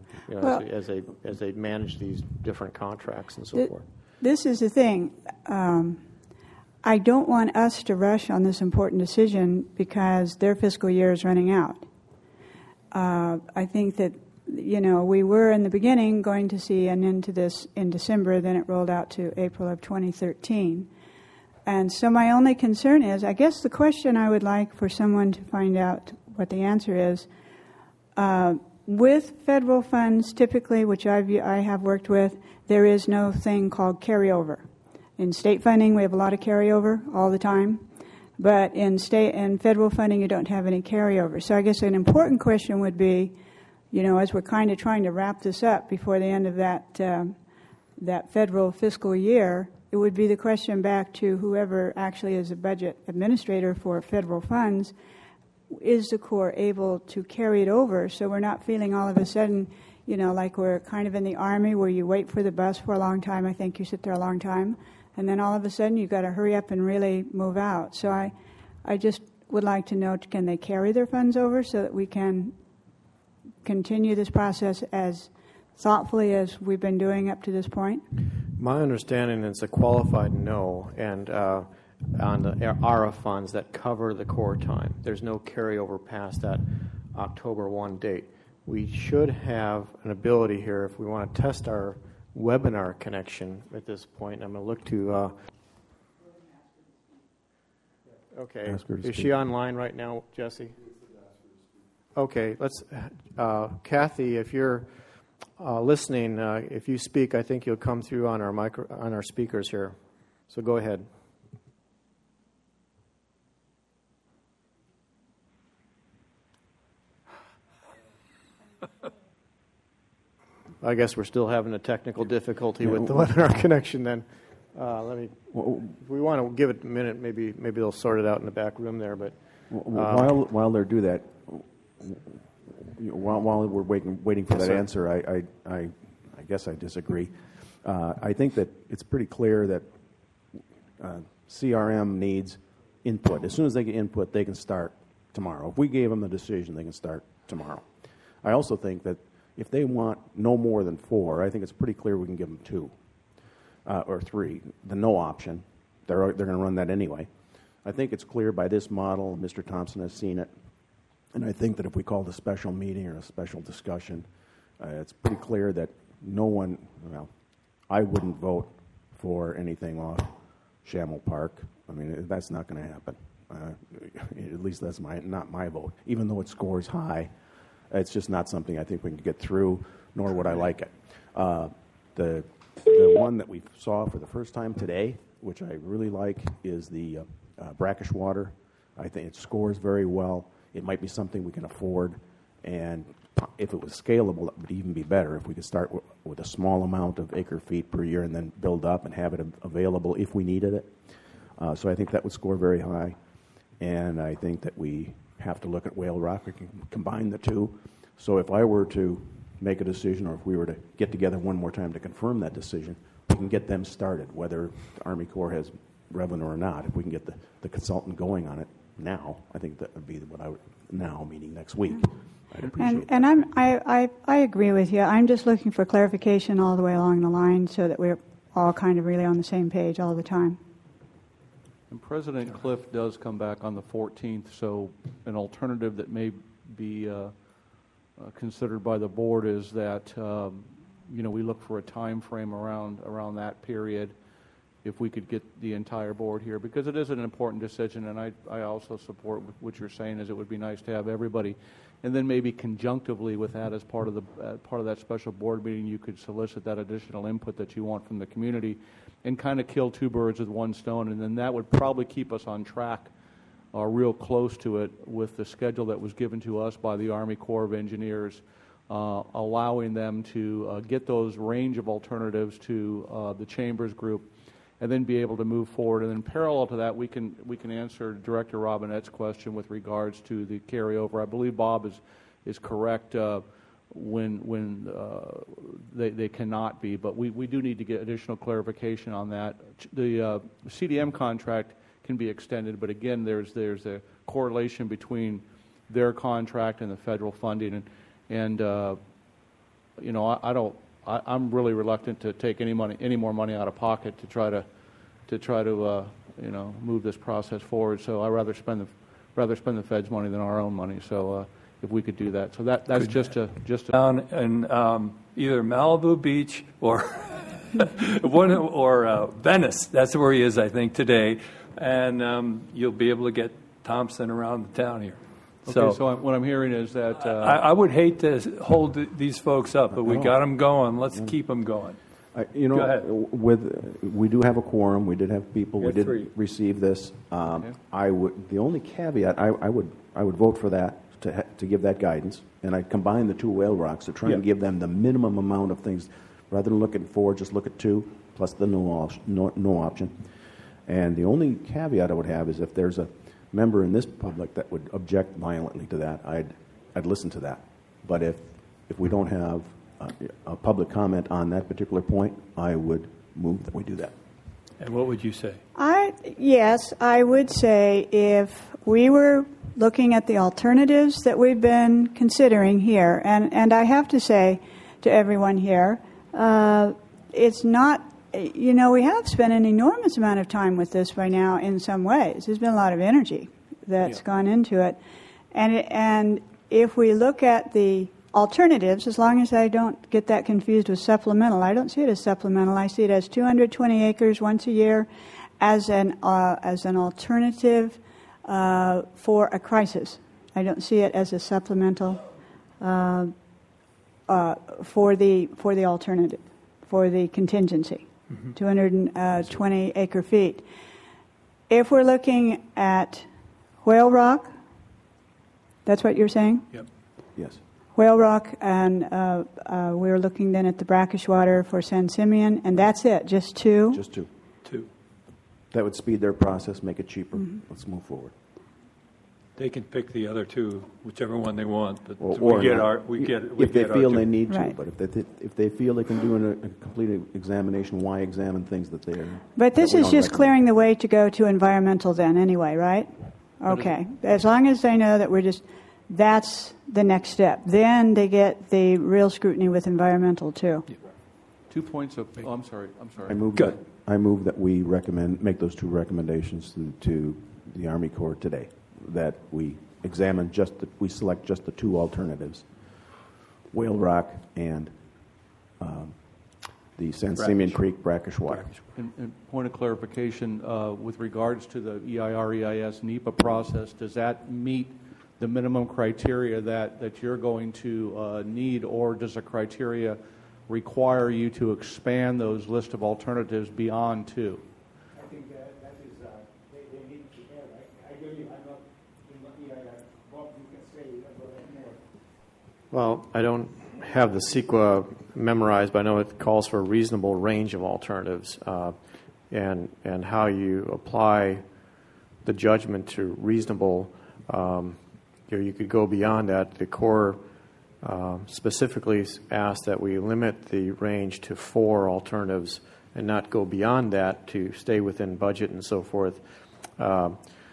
you know, Well- as, as they as they manage these different contracts and so Th- forth. This is the thing. Um, I don't want us to rush on this important decision because their fiscal year is running out. Uh, I think that, you know, we were in the beginning going to see an end to this in December, then it rolled out to April of twenty thirteen. And so my only concern is, I guess the question I would like for someone to find out what the answer is, uh, with federal funds typically, which I've, I have worked with, there is no thing called carryover. In state funding, we have a lot of carryover all the time. But in state and federal funding, you don't have any carryover. So I guess an important question would be, you know, as we're kind of trying to wrap this up before the end of that um, that federal fiscal year, it would be the question back to whoever actually is a budget administrator for federal funds, is the Corps able to carry it over so we're not feeling all of a sudden, you know, like we're kind of in the Army where you wait for the bus for a long time. I think you sit there a long time. And then all of a sudden you've got to hurry up and really move out. So I, I just would like to know, can they carry their funds over so that we can continue this process as thoughtfully as we've been doing up to this point? My understanding is a qualified no, and uh, on the A R A funds that cover the core time. There's no carryover past that October first date. We should have an ability here if we want to test our webinar connection at this point. I'm going to look to. Uh, okay, is she online right now, Jesse? Okay, let's. Uh, Kathy, if you're uh, listening, uh, if you speak, I think you'll come through on our micro on our speakers here. So go ahead. I guess we're still having a technical difficulty Yeah. with the webinar connection. Then, uh, let me. If we want to give it a minute, maybe maybe they'll sort it out in the back room there. But Uh, um, while while they do that, you know, while while we're waiting waiting for Yes, that sir. answer, I I, I I guess I disagree. Uh, I think that it's pretty clear that uh, C R M needs input. As soon as they get input, they can start tomorrow. If we gave them the decision, they can start tomorrow. I also think that if they want no more than four, I think it's pretty clear we can give them two uh, or three. The no option, they're they're going to run that anyway. I think it's clear by this model, Mister Thompson has seen it, and I think that if we called a special meeting or a special discussion, uh, it's pretty clear that no one, well, I wouldn't vote for anything off Shamel Park. I mean, that's not going to happen. Uh, at least that's my not my vote. Even though it scores high, it's just not something I think we can get through, nor would I like it. Uh, the the one that we saw for the first time today, which I really like, is the uh, uh, brackish water. I think it scores very well. It might be something we can afford, and if it was scalable, it would even be better. If we could start w- with a small amount of acre feet per year and then build up and have it av- available if we needed it. Uh, so I think that would score very high, and I think that we have to look at Whale Rock. We can combine the two. So if I were to make a decision, or if we were to get together one more time to confirm that decision, we can get them started, whether the Army Corps has revenue or not. If we can get the, the consultant going on it now, I think that would be what I would, now, meaning next week. I'd appreciate And, that. and I'm, I, I, I agree with you. I'm just looking for clarification all the way along the line so that we're all kind of really on the same page all the time. And President Cliff does come back on the fourteenth, so an alternative that may be uh, uh, considered by the board is that um, you know we look for a time frame around around that period. If we could get the entire board here, because it is an important decision, and I I also support what you're saying. Is it would be nice to have everybody, and then maybe conjunctively with that as part of the uh, part of that special board meeting, you could solicit that additional input that you want from the community, and kind of kill two birds with one stone, and then that would probably keep us on track, uh, real close to it with the schedule that was given to us by the Army Corps of Engineers, uh, allowing them to uh, get those range of alternatives to uh, the Chambers group, and then be able to move forward. And then parallel to that, we can we can answer Director Robinette's question with regards to the carryover. I believe Bob is is correct uh, when when uh, they they cannot be, but we, we do need to get additional clarification on that. The uh, C D M contract can be extended, but again, there's there's a correlation between their contract and the federal funding, and and uh, you know, I, I don't, I, I'm really reluctant to take any money, any more money out of pocket to try to, to try to, uh, you know, move this process forward. So I'd rather spend the, rather spend the Fed's money than our own money. So uh, if we could do that, so that that's Could just a just a down in um, either Malibu Beach or one or uh, Venice. That's where he is, I think, today, and um, you'll be able to get Thompson around the town here. Okay, So, so I'm, what I'm hearing is that uh, I, I would hate to hold th- these folks up, but we No. got them going. Let's keep them going. I- You Go know, ahead. with, we do have a quorum, we did have people, We we had did three. receive this. Um, Okay. I would, the only caveat, I, I would, I would vote for that, to, ha- to give that guidance, and I combine the two whale rocks to try and Yeah. give them the minimum amount of things, rather than look at four, just look at two, plus the no, op- no, no option. And the only caveat I would have is if there's a member in this public that would object violently to that, I'd, I'd listen to that. But if, if we don't have a, a public comment on that particular point, I would move that we do that. And what would you say? I, yes, I would say if we were looking at the alternatives that we've been considering here, and, and I have to say to everyone here, uh, it's not, you know, we have spent an enormous amount of time with this by now in some ways. There's been a lot of energy that's Yeah. gone into it. And, it, and if we look at the alternatives, as long as I don't get that confused with supplemental, I don't see it as supplemental. I see it as two hundred twenty acres once a year as an, uh, as an alternative uh, for a crisis. I don't see it as a supplemental uh, uh, for the for the alternative, for the contingency, mm-hmm. two hundred twenty acre feet. If we're looking at Whale Rock, that's what you're saying? Yep. Yes. Whale Rock, and uh, uh, we're looking then at the brackish water for San Simeon, and that's it, just two? Just two. Two. That would speed their process, make it cheaper. Mm-hmm. Let's move forward. They can pick the other two, whichever one they want. But Or, we or get not. our we get we if they get our feel two. they need to, Right. but if they if they feel they can do a, a complete examination, why examine things that they're? But this that we is don't just recommend? clearing the way to go to environmental then anyway, right? Okay. As long as they know that we're just, that's the next step. Then they get the real scrutiny with environmental too. two points of. Oh, I'm sorry. I'm sorry. I move that I move that we recommend make those two recommendations to, to the Army Corps today. That we examine just the, we select just the two alternatives, Whale Rock and um, the San Simeon Creek brackish water. And, and point of clarification, uh, with regards to the E I R E I S NEPA process, does that meet the minimum criteria that, that you're going to uh, need, or does a criteria require you to expand those list of alternatives beyond two? I think that, that is, uh, they, they need to have, I, I believe, I'm not in the E I R, Bob, you can say a little bit more. Well, I don't have the CEQA memorized, but I know it calls for a reasonable range of alternatives, uh, and and how you apply the judgment to reasonable. Um, you know, you could go beyond that. The Corps uh, specifically asked that we limit the range to four alternatives and not go beyond that to stay within budget and so forth. Uh,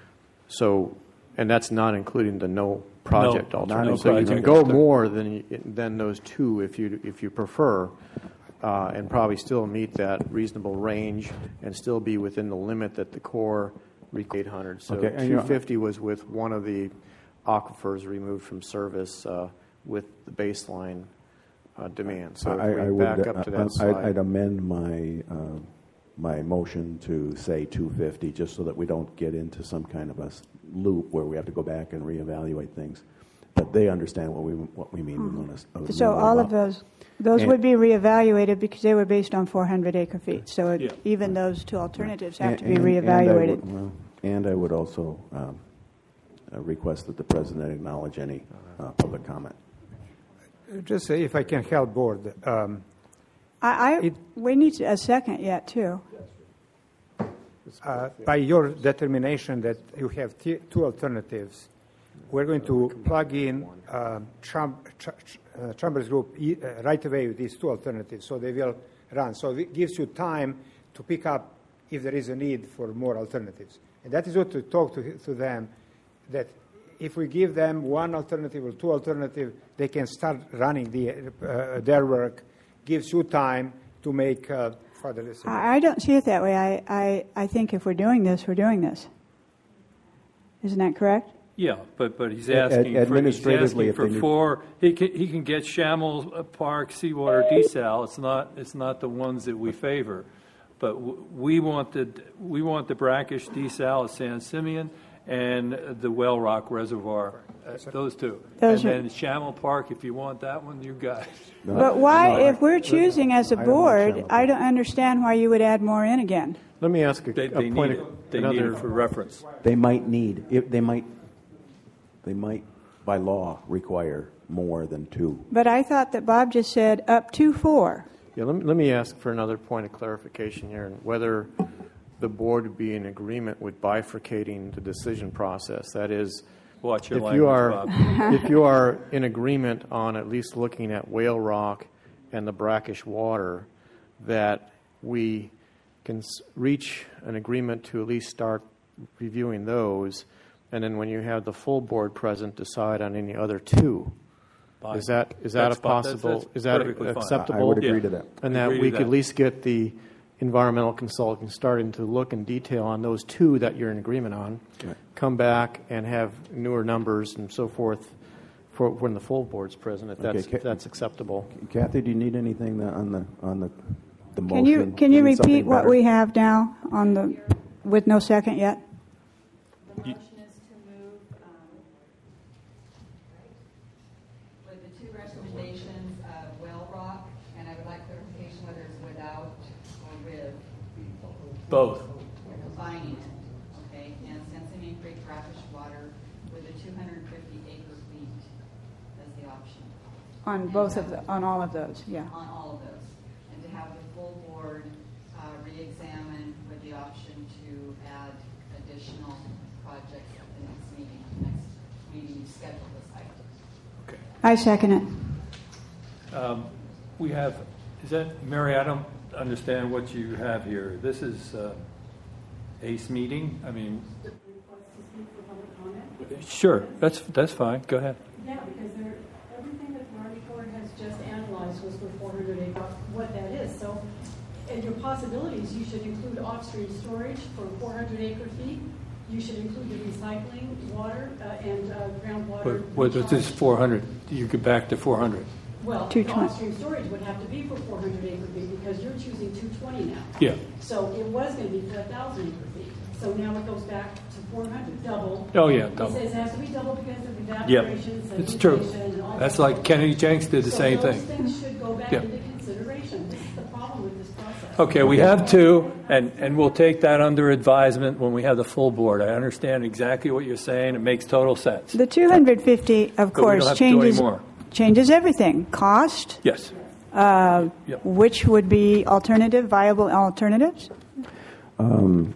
so, and that's not including the no project No, alternative. no so you can project. go more than than those two if you if you prefer, uh, and probably still meet that reasonable range and still be within the limit that the Corps eight hundred. So Okay, and, you know, two fifty was with one of the aquifers removed from service uh, with the baseline uh, demand. So I, if we I would back up to that I, slide. I'd amend my uh, my motion to say two fifty, just so that we don't get into some kind of a loop where we have to go back and reevaluate things. But they understand what we what we mean. Hmm. We want to, So all of those, those And- would be reevaluated because they were based on four hundred acre feet. So it, Yeah. even those two alternatives have And- to be and- and I reevaluated. would- well, And I would also um, uh, request that the President acknowledge any uh, public comment. Just say if I can help board. Um, I, I it- we need a second yet too. uh, by your determination that you have t- two alternatives, we're going to plug in um, Cham- Ch- Ch- uh, Chambers Group e- uh, right away with these two alternatives, so they will run. So it gives you time to pick up if there is a need for more alternatives. And that is what to talk to, to them, that if we give them one alternative or two alternatives, they can start running the, uh, their work, gives you time to make uh, further decisions. I I don't see it that way. I, I, I think if we're doing this, we're doing this. Isn't that correct? Yeah, but, but he's Ad- asking for, he's administratively, asking if for they need- four, he can, he can get Shamel Park seawater desal. It's not, it's not the ones that we favor. But w- we want the, we want the brackish desal at San Simeon and the Well Rock Reservoir, uh, those two. Those and are- then Shamel Park, if you want that one, you got it. But why, if we're choosing as a I don't want board, Shamel I don't understand why you would add more in again. Let me ask a, They, a they point. need of- it. They need another- it for reference. They might need, if they might, they might, by law, require more than two. But I thought that Bob just said up to four. Yeah, let me, let me ask for another point of clarification here, and whether the board would be in agreement with bifurcating the decision process. That is, Watch your if you are language, if you are in agreement on at least looking at Whale Rock and the brackish water, that we can s- reach an agreement to at least start reviewing those, and then when you have the full board present, decide on any other two. Fine. Is that is that That's a fine. That's- possible? that's Is that perfectly fine. acceptable? I would agree Yeah. to that. And that Agree to we could that. at least get the environmental consultant starting to look in detail on those two that you're in agreement on, Right. come back and have newer numbers and so forth for when the full board's present, if Okay, that's, Ca- if that's acceptable. Kathy, do you need anything that- on the on the the motion? Can you, can you need something repeat what better? we have now on the, with no second yet? The motion is to move um, with the two recommendations of Whale Rock, and I would like clarification whether it's without or with. Both. We're combining it, okay? And San Simeon Creek brackish water with the two hundred fifty acre feet as the option. On both of the, on all of those, yeah. On all of those. And to have the full board uh, re-examine with the option to add additional projects at the next meeting, next meeting you schedule this item. I second it. Um, we have, is that, Mary, I don't understand what you have here. This is uh, ACE meeting? I mean, sure, that's, that's fine. Go ahead. Yeah, because there, everything that the Army Corps has just analyzed was for four hundred acre, what that is. So, in your possibilities, you should include off-stream storage for four hundred acre feet. You should include the recycling, water, uh, and uh, groundwater. But what is this four hundred? You get back to four hundred. Well, two the twenty. off-stream storage would have to be for four hundred acre feet because you're choosing two twenty now. Yeah. So it was going to be for one thousand acre feet. So now it goes back to four hundred, double. Oh, yeah, It double. says it has to be double because of Yep, evaporation, it's true. sedimentation, and all That's that. like Kennedy Jenks did the So same those thing. things should go back Yep. into consideration. This is the problem with this process. Okay, we have two, and, and we'll take that under advisement when we have the full board. I understand exactly what you're saying. It makes total sense. The two hundred fifty, of But we don't course, have to do any changes, more. changes everything. Cost, Yes. uh, Yep. which would be alternative, viable alternatives? Um,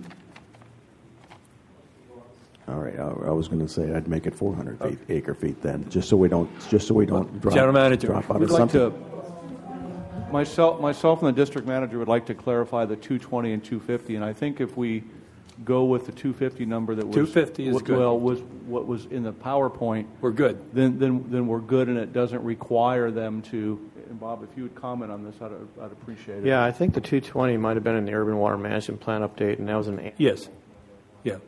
all right, I, I was going to say I'd make it four hundred feet, acre feet then, just so we don't, just so we don't drop, General Manager, drop out We'd of like something. to, myself, myself and the district manager would like to clarify the two twenty and two fifty, and I think if we go with the two fifty number that was... two fifty is what- good. Well, was what was in the PowerPoint, We're good. then, then, then we're good, and it doesn't require them to, and Bob, if you would comment on this, I'd, I'd appreciate it. Yeah, I think the two twenty might have been in the urban water management plan update, and that was an Yes. Yeah.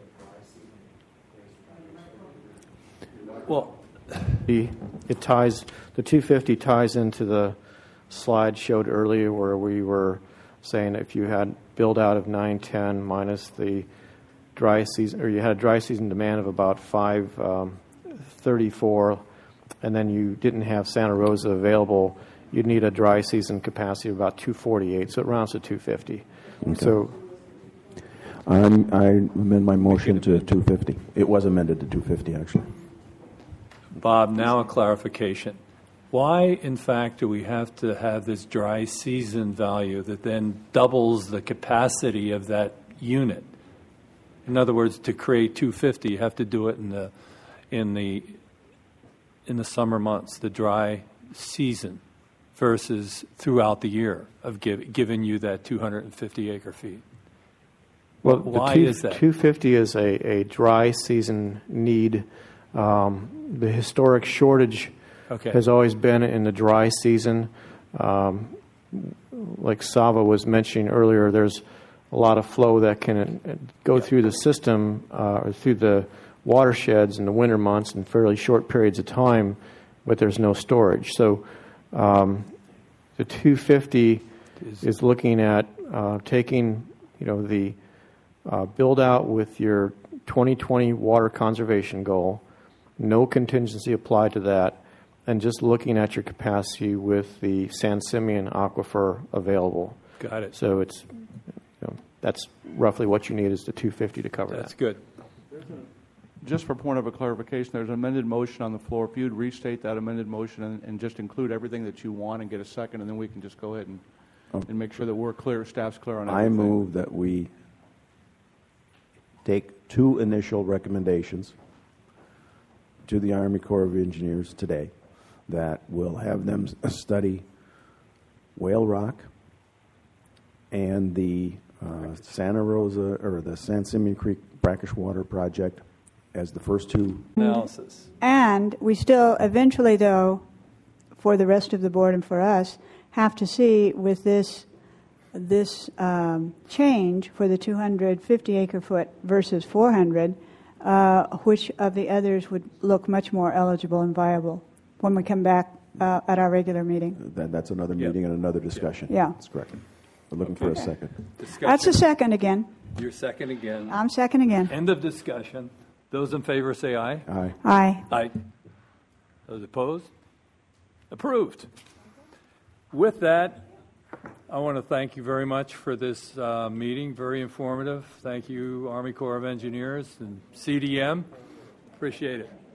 Well, The- It ties, the two fifty ties into the slide showed earlier where we were saying if you had build out of nine ten minus the dry season, or you had a dry season demand of about five thirty-four, and then you didn't have Santa Rosa available, you'd need a dry season capacity of about two forty-eight, so it rounds to two fifty. Okay. So I'm, I amend my motion to two fifty. It was amended to two fifty, actually. Bob, now a clarification. Why, in fact, do we have to have this dry season value that then doubles the capacity of that unit? In other words, to create two fifty, you have to do it in the in the in the summer months, the dry season, versus throughout the year of give, giving you that two hundred fifty acre feet. Well, Why the two, is that? two fifty is a, a dry season need Um, the historic shortage Okay. has always been in the dry season. Um, like Sava was mentioning earlier, there's a lot of flow that can uh, go yeah. through the system uh, or through the watersheds in the winter months in fairly short periods of time, but there's no storage. So um, the two fifty is, is looking at uh, taking, you know, the uh, build out with your twenty twenty water conservation goal, no contingency applied to that, and just looking at your capacity with the San Simeon aquifer available. Got it. So it's, you know, that's roughly what you need is the two fifty to cover That's that. good. Just for point of a clarification, there's an amended motion on the floor. If you'd restate that amended motion and, and just include everything that you want and get a second, and then we can just go ahead and, Oh. and make sure that we're clear, staff's clear on everything. I move that we take two initial recommendations to the Army Corps of Engineers today that will have them study Whale Rock and the uh, Santa Rosa or the San Simeon Creek brackish water project as the first two analysis. And we still eventually, though, for the rest of the board and for us, have to see with this this um, change for the two hundred fifty acre foot versus four hundred, uh, which of the others would look much more eligible and viable when we come back uh, at our regular meeting. That, that's another Yep. meeting and another discussion. Yeah. That's correct. We're looking for a second. Discussion. That's a second again. You're second again. I'm second again. End of discussion. Those in favor say aye. Aye. Aye. Aye. Those opposed? Approved. With that, I want to thank you very much for this uh, meeting. Very informative. Thank you, Army Corps of Engineers and C D M. Appreciate it.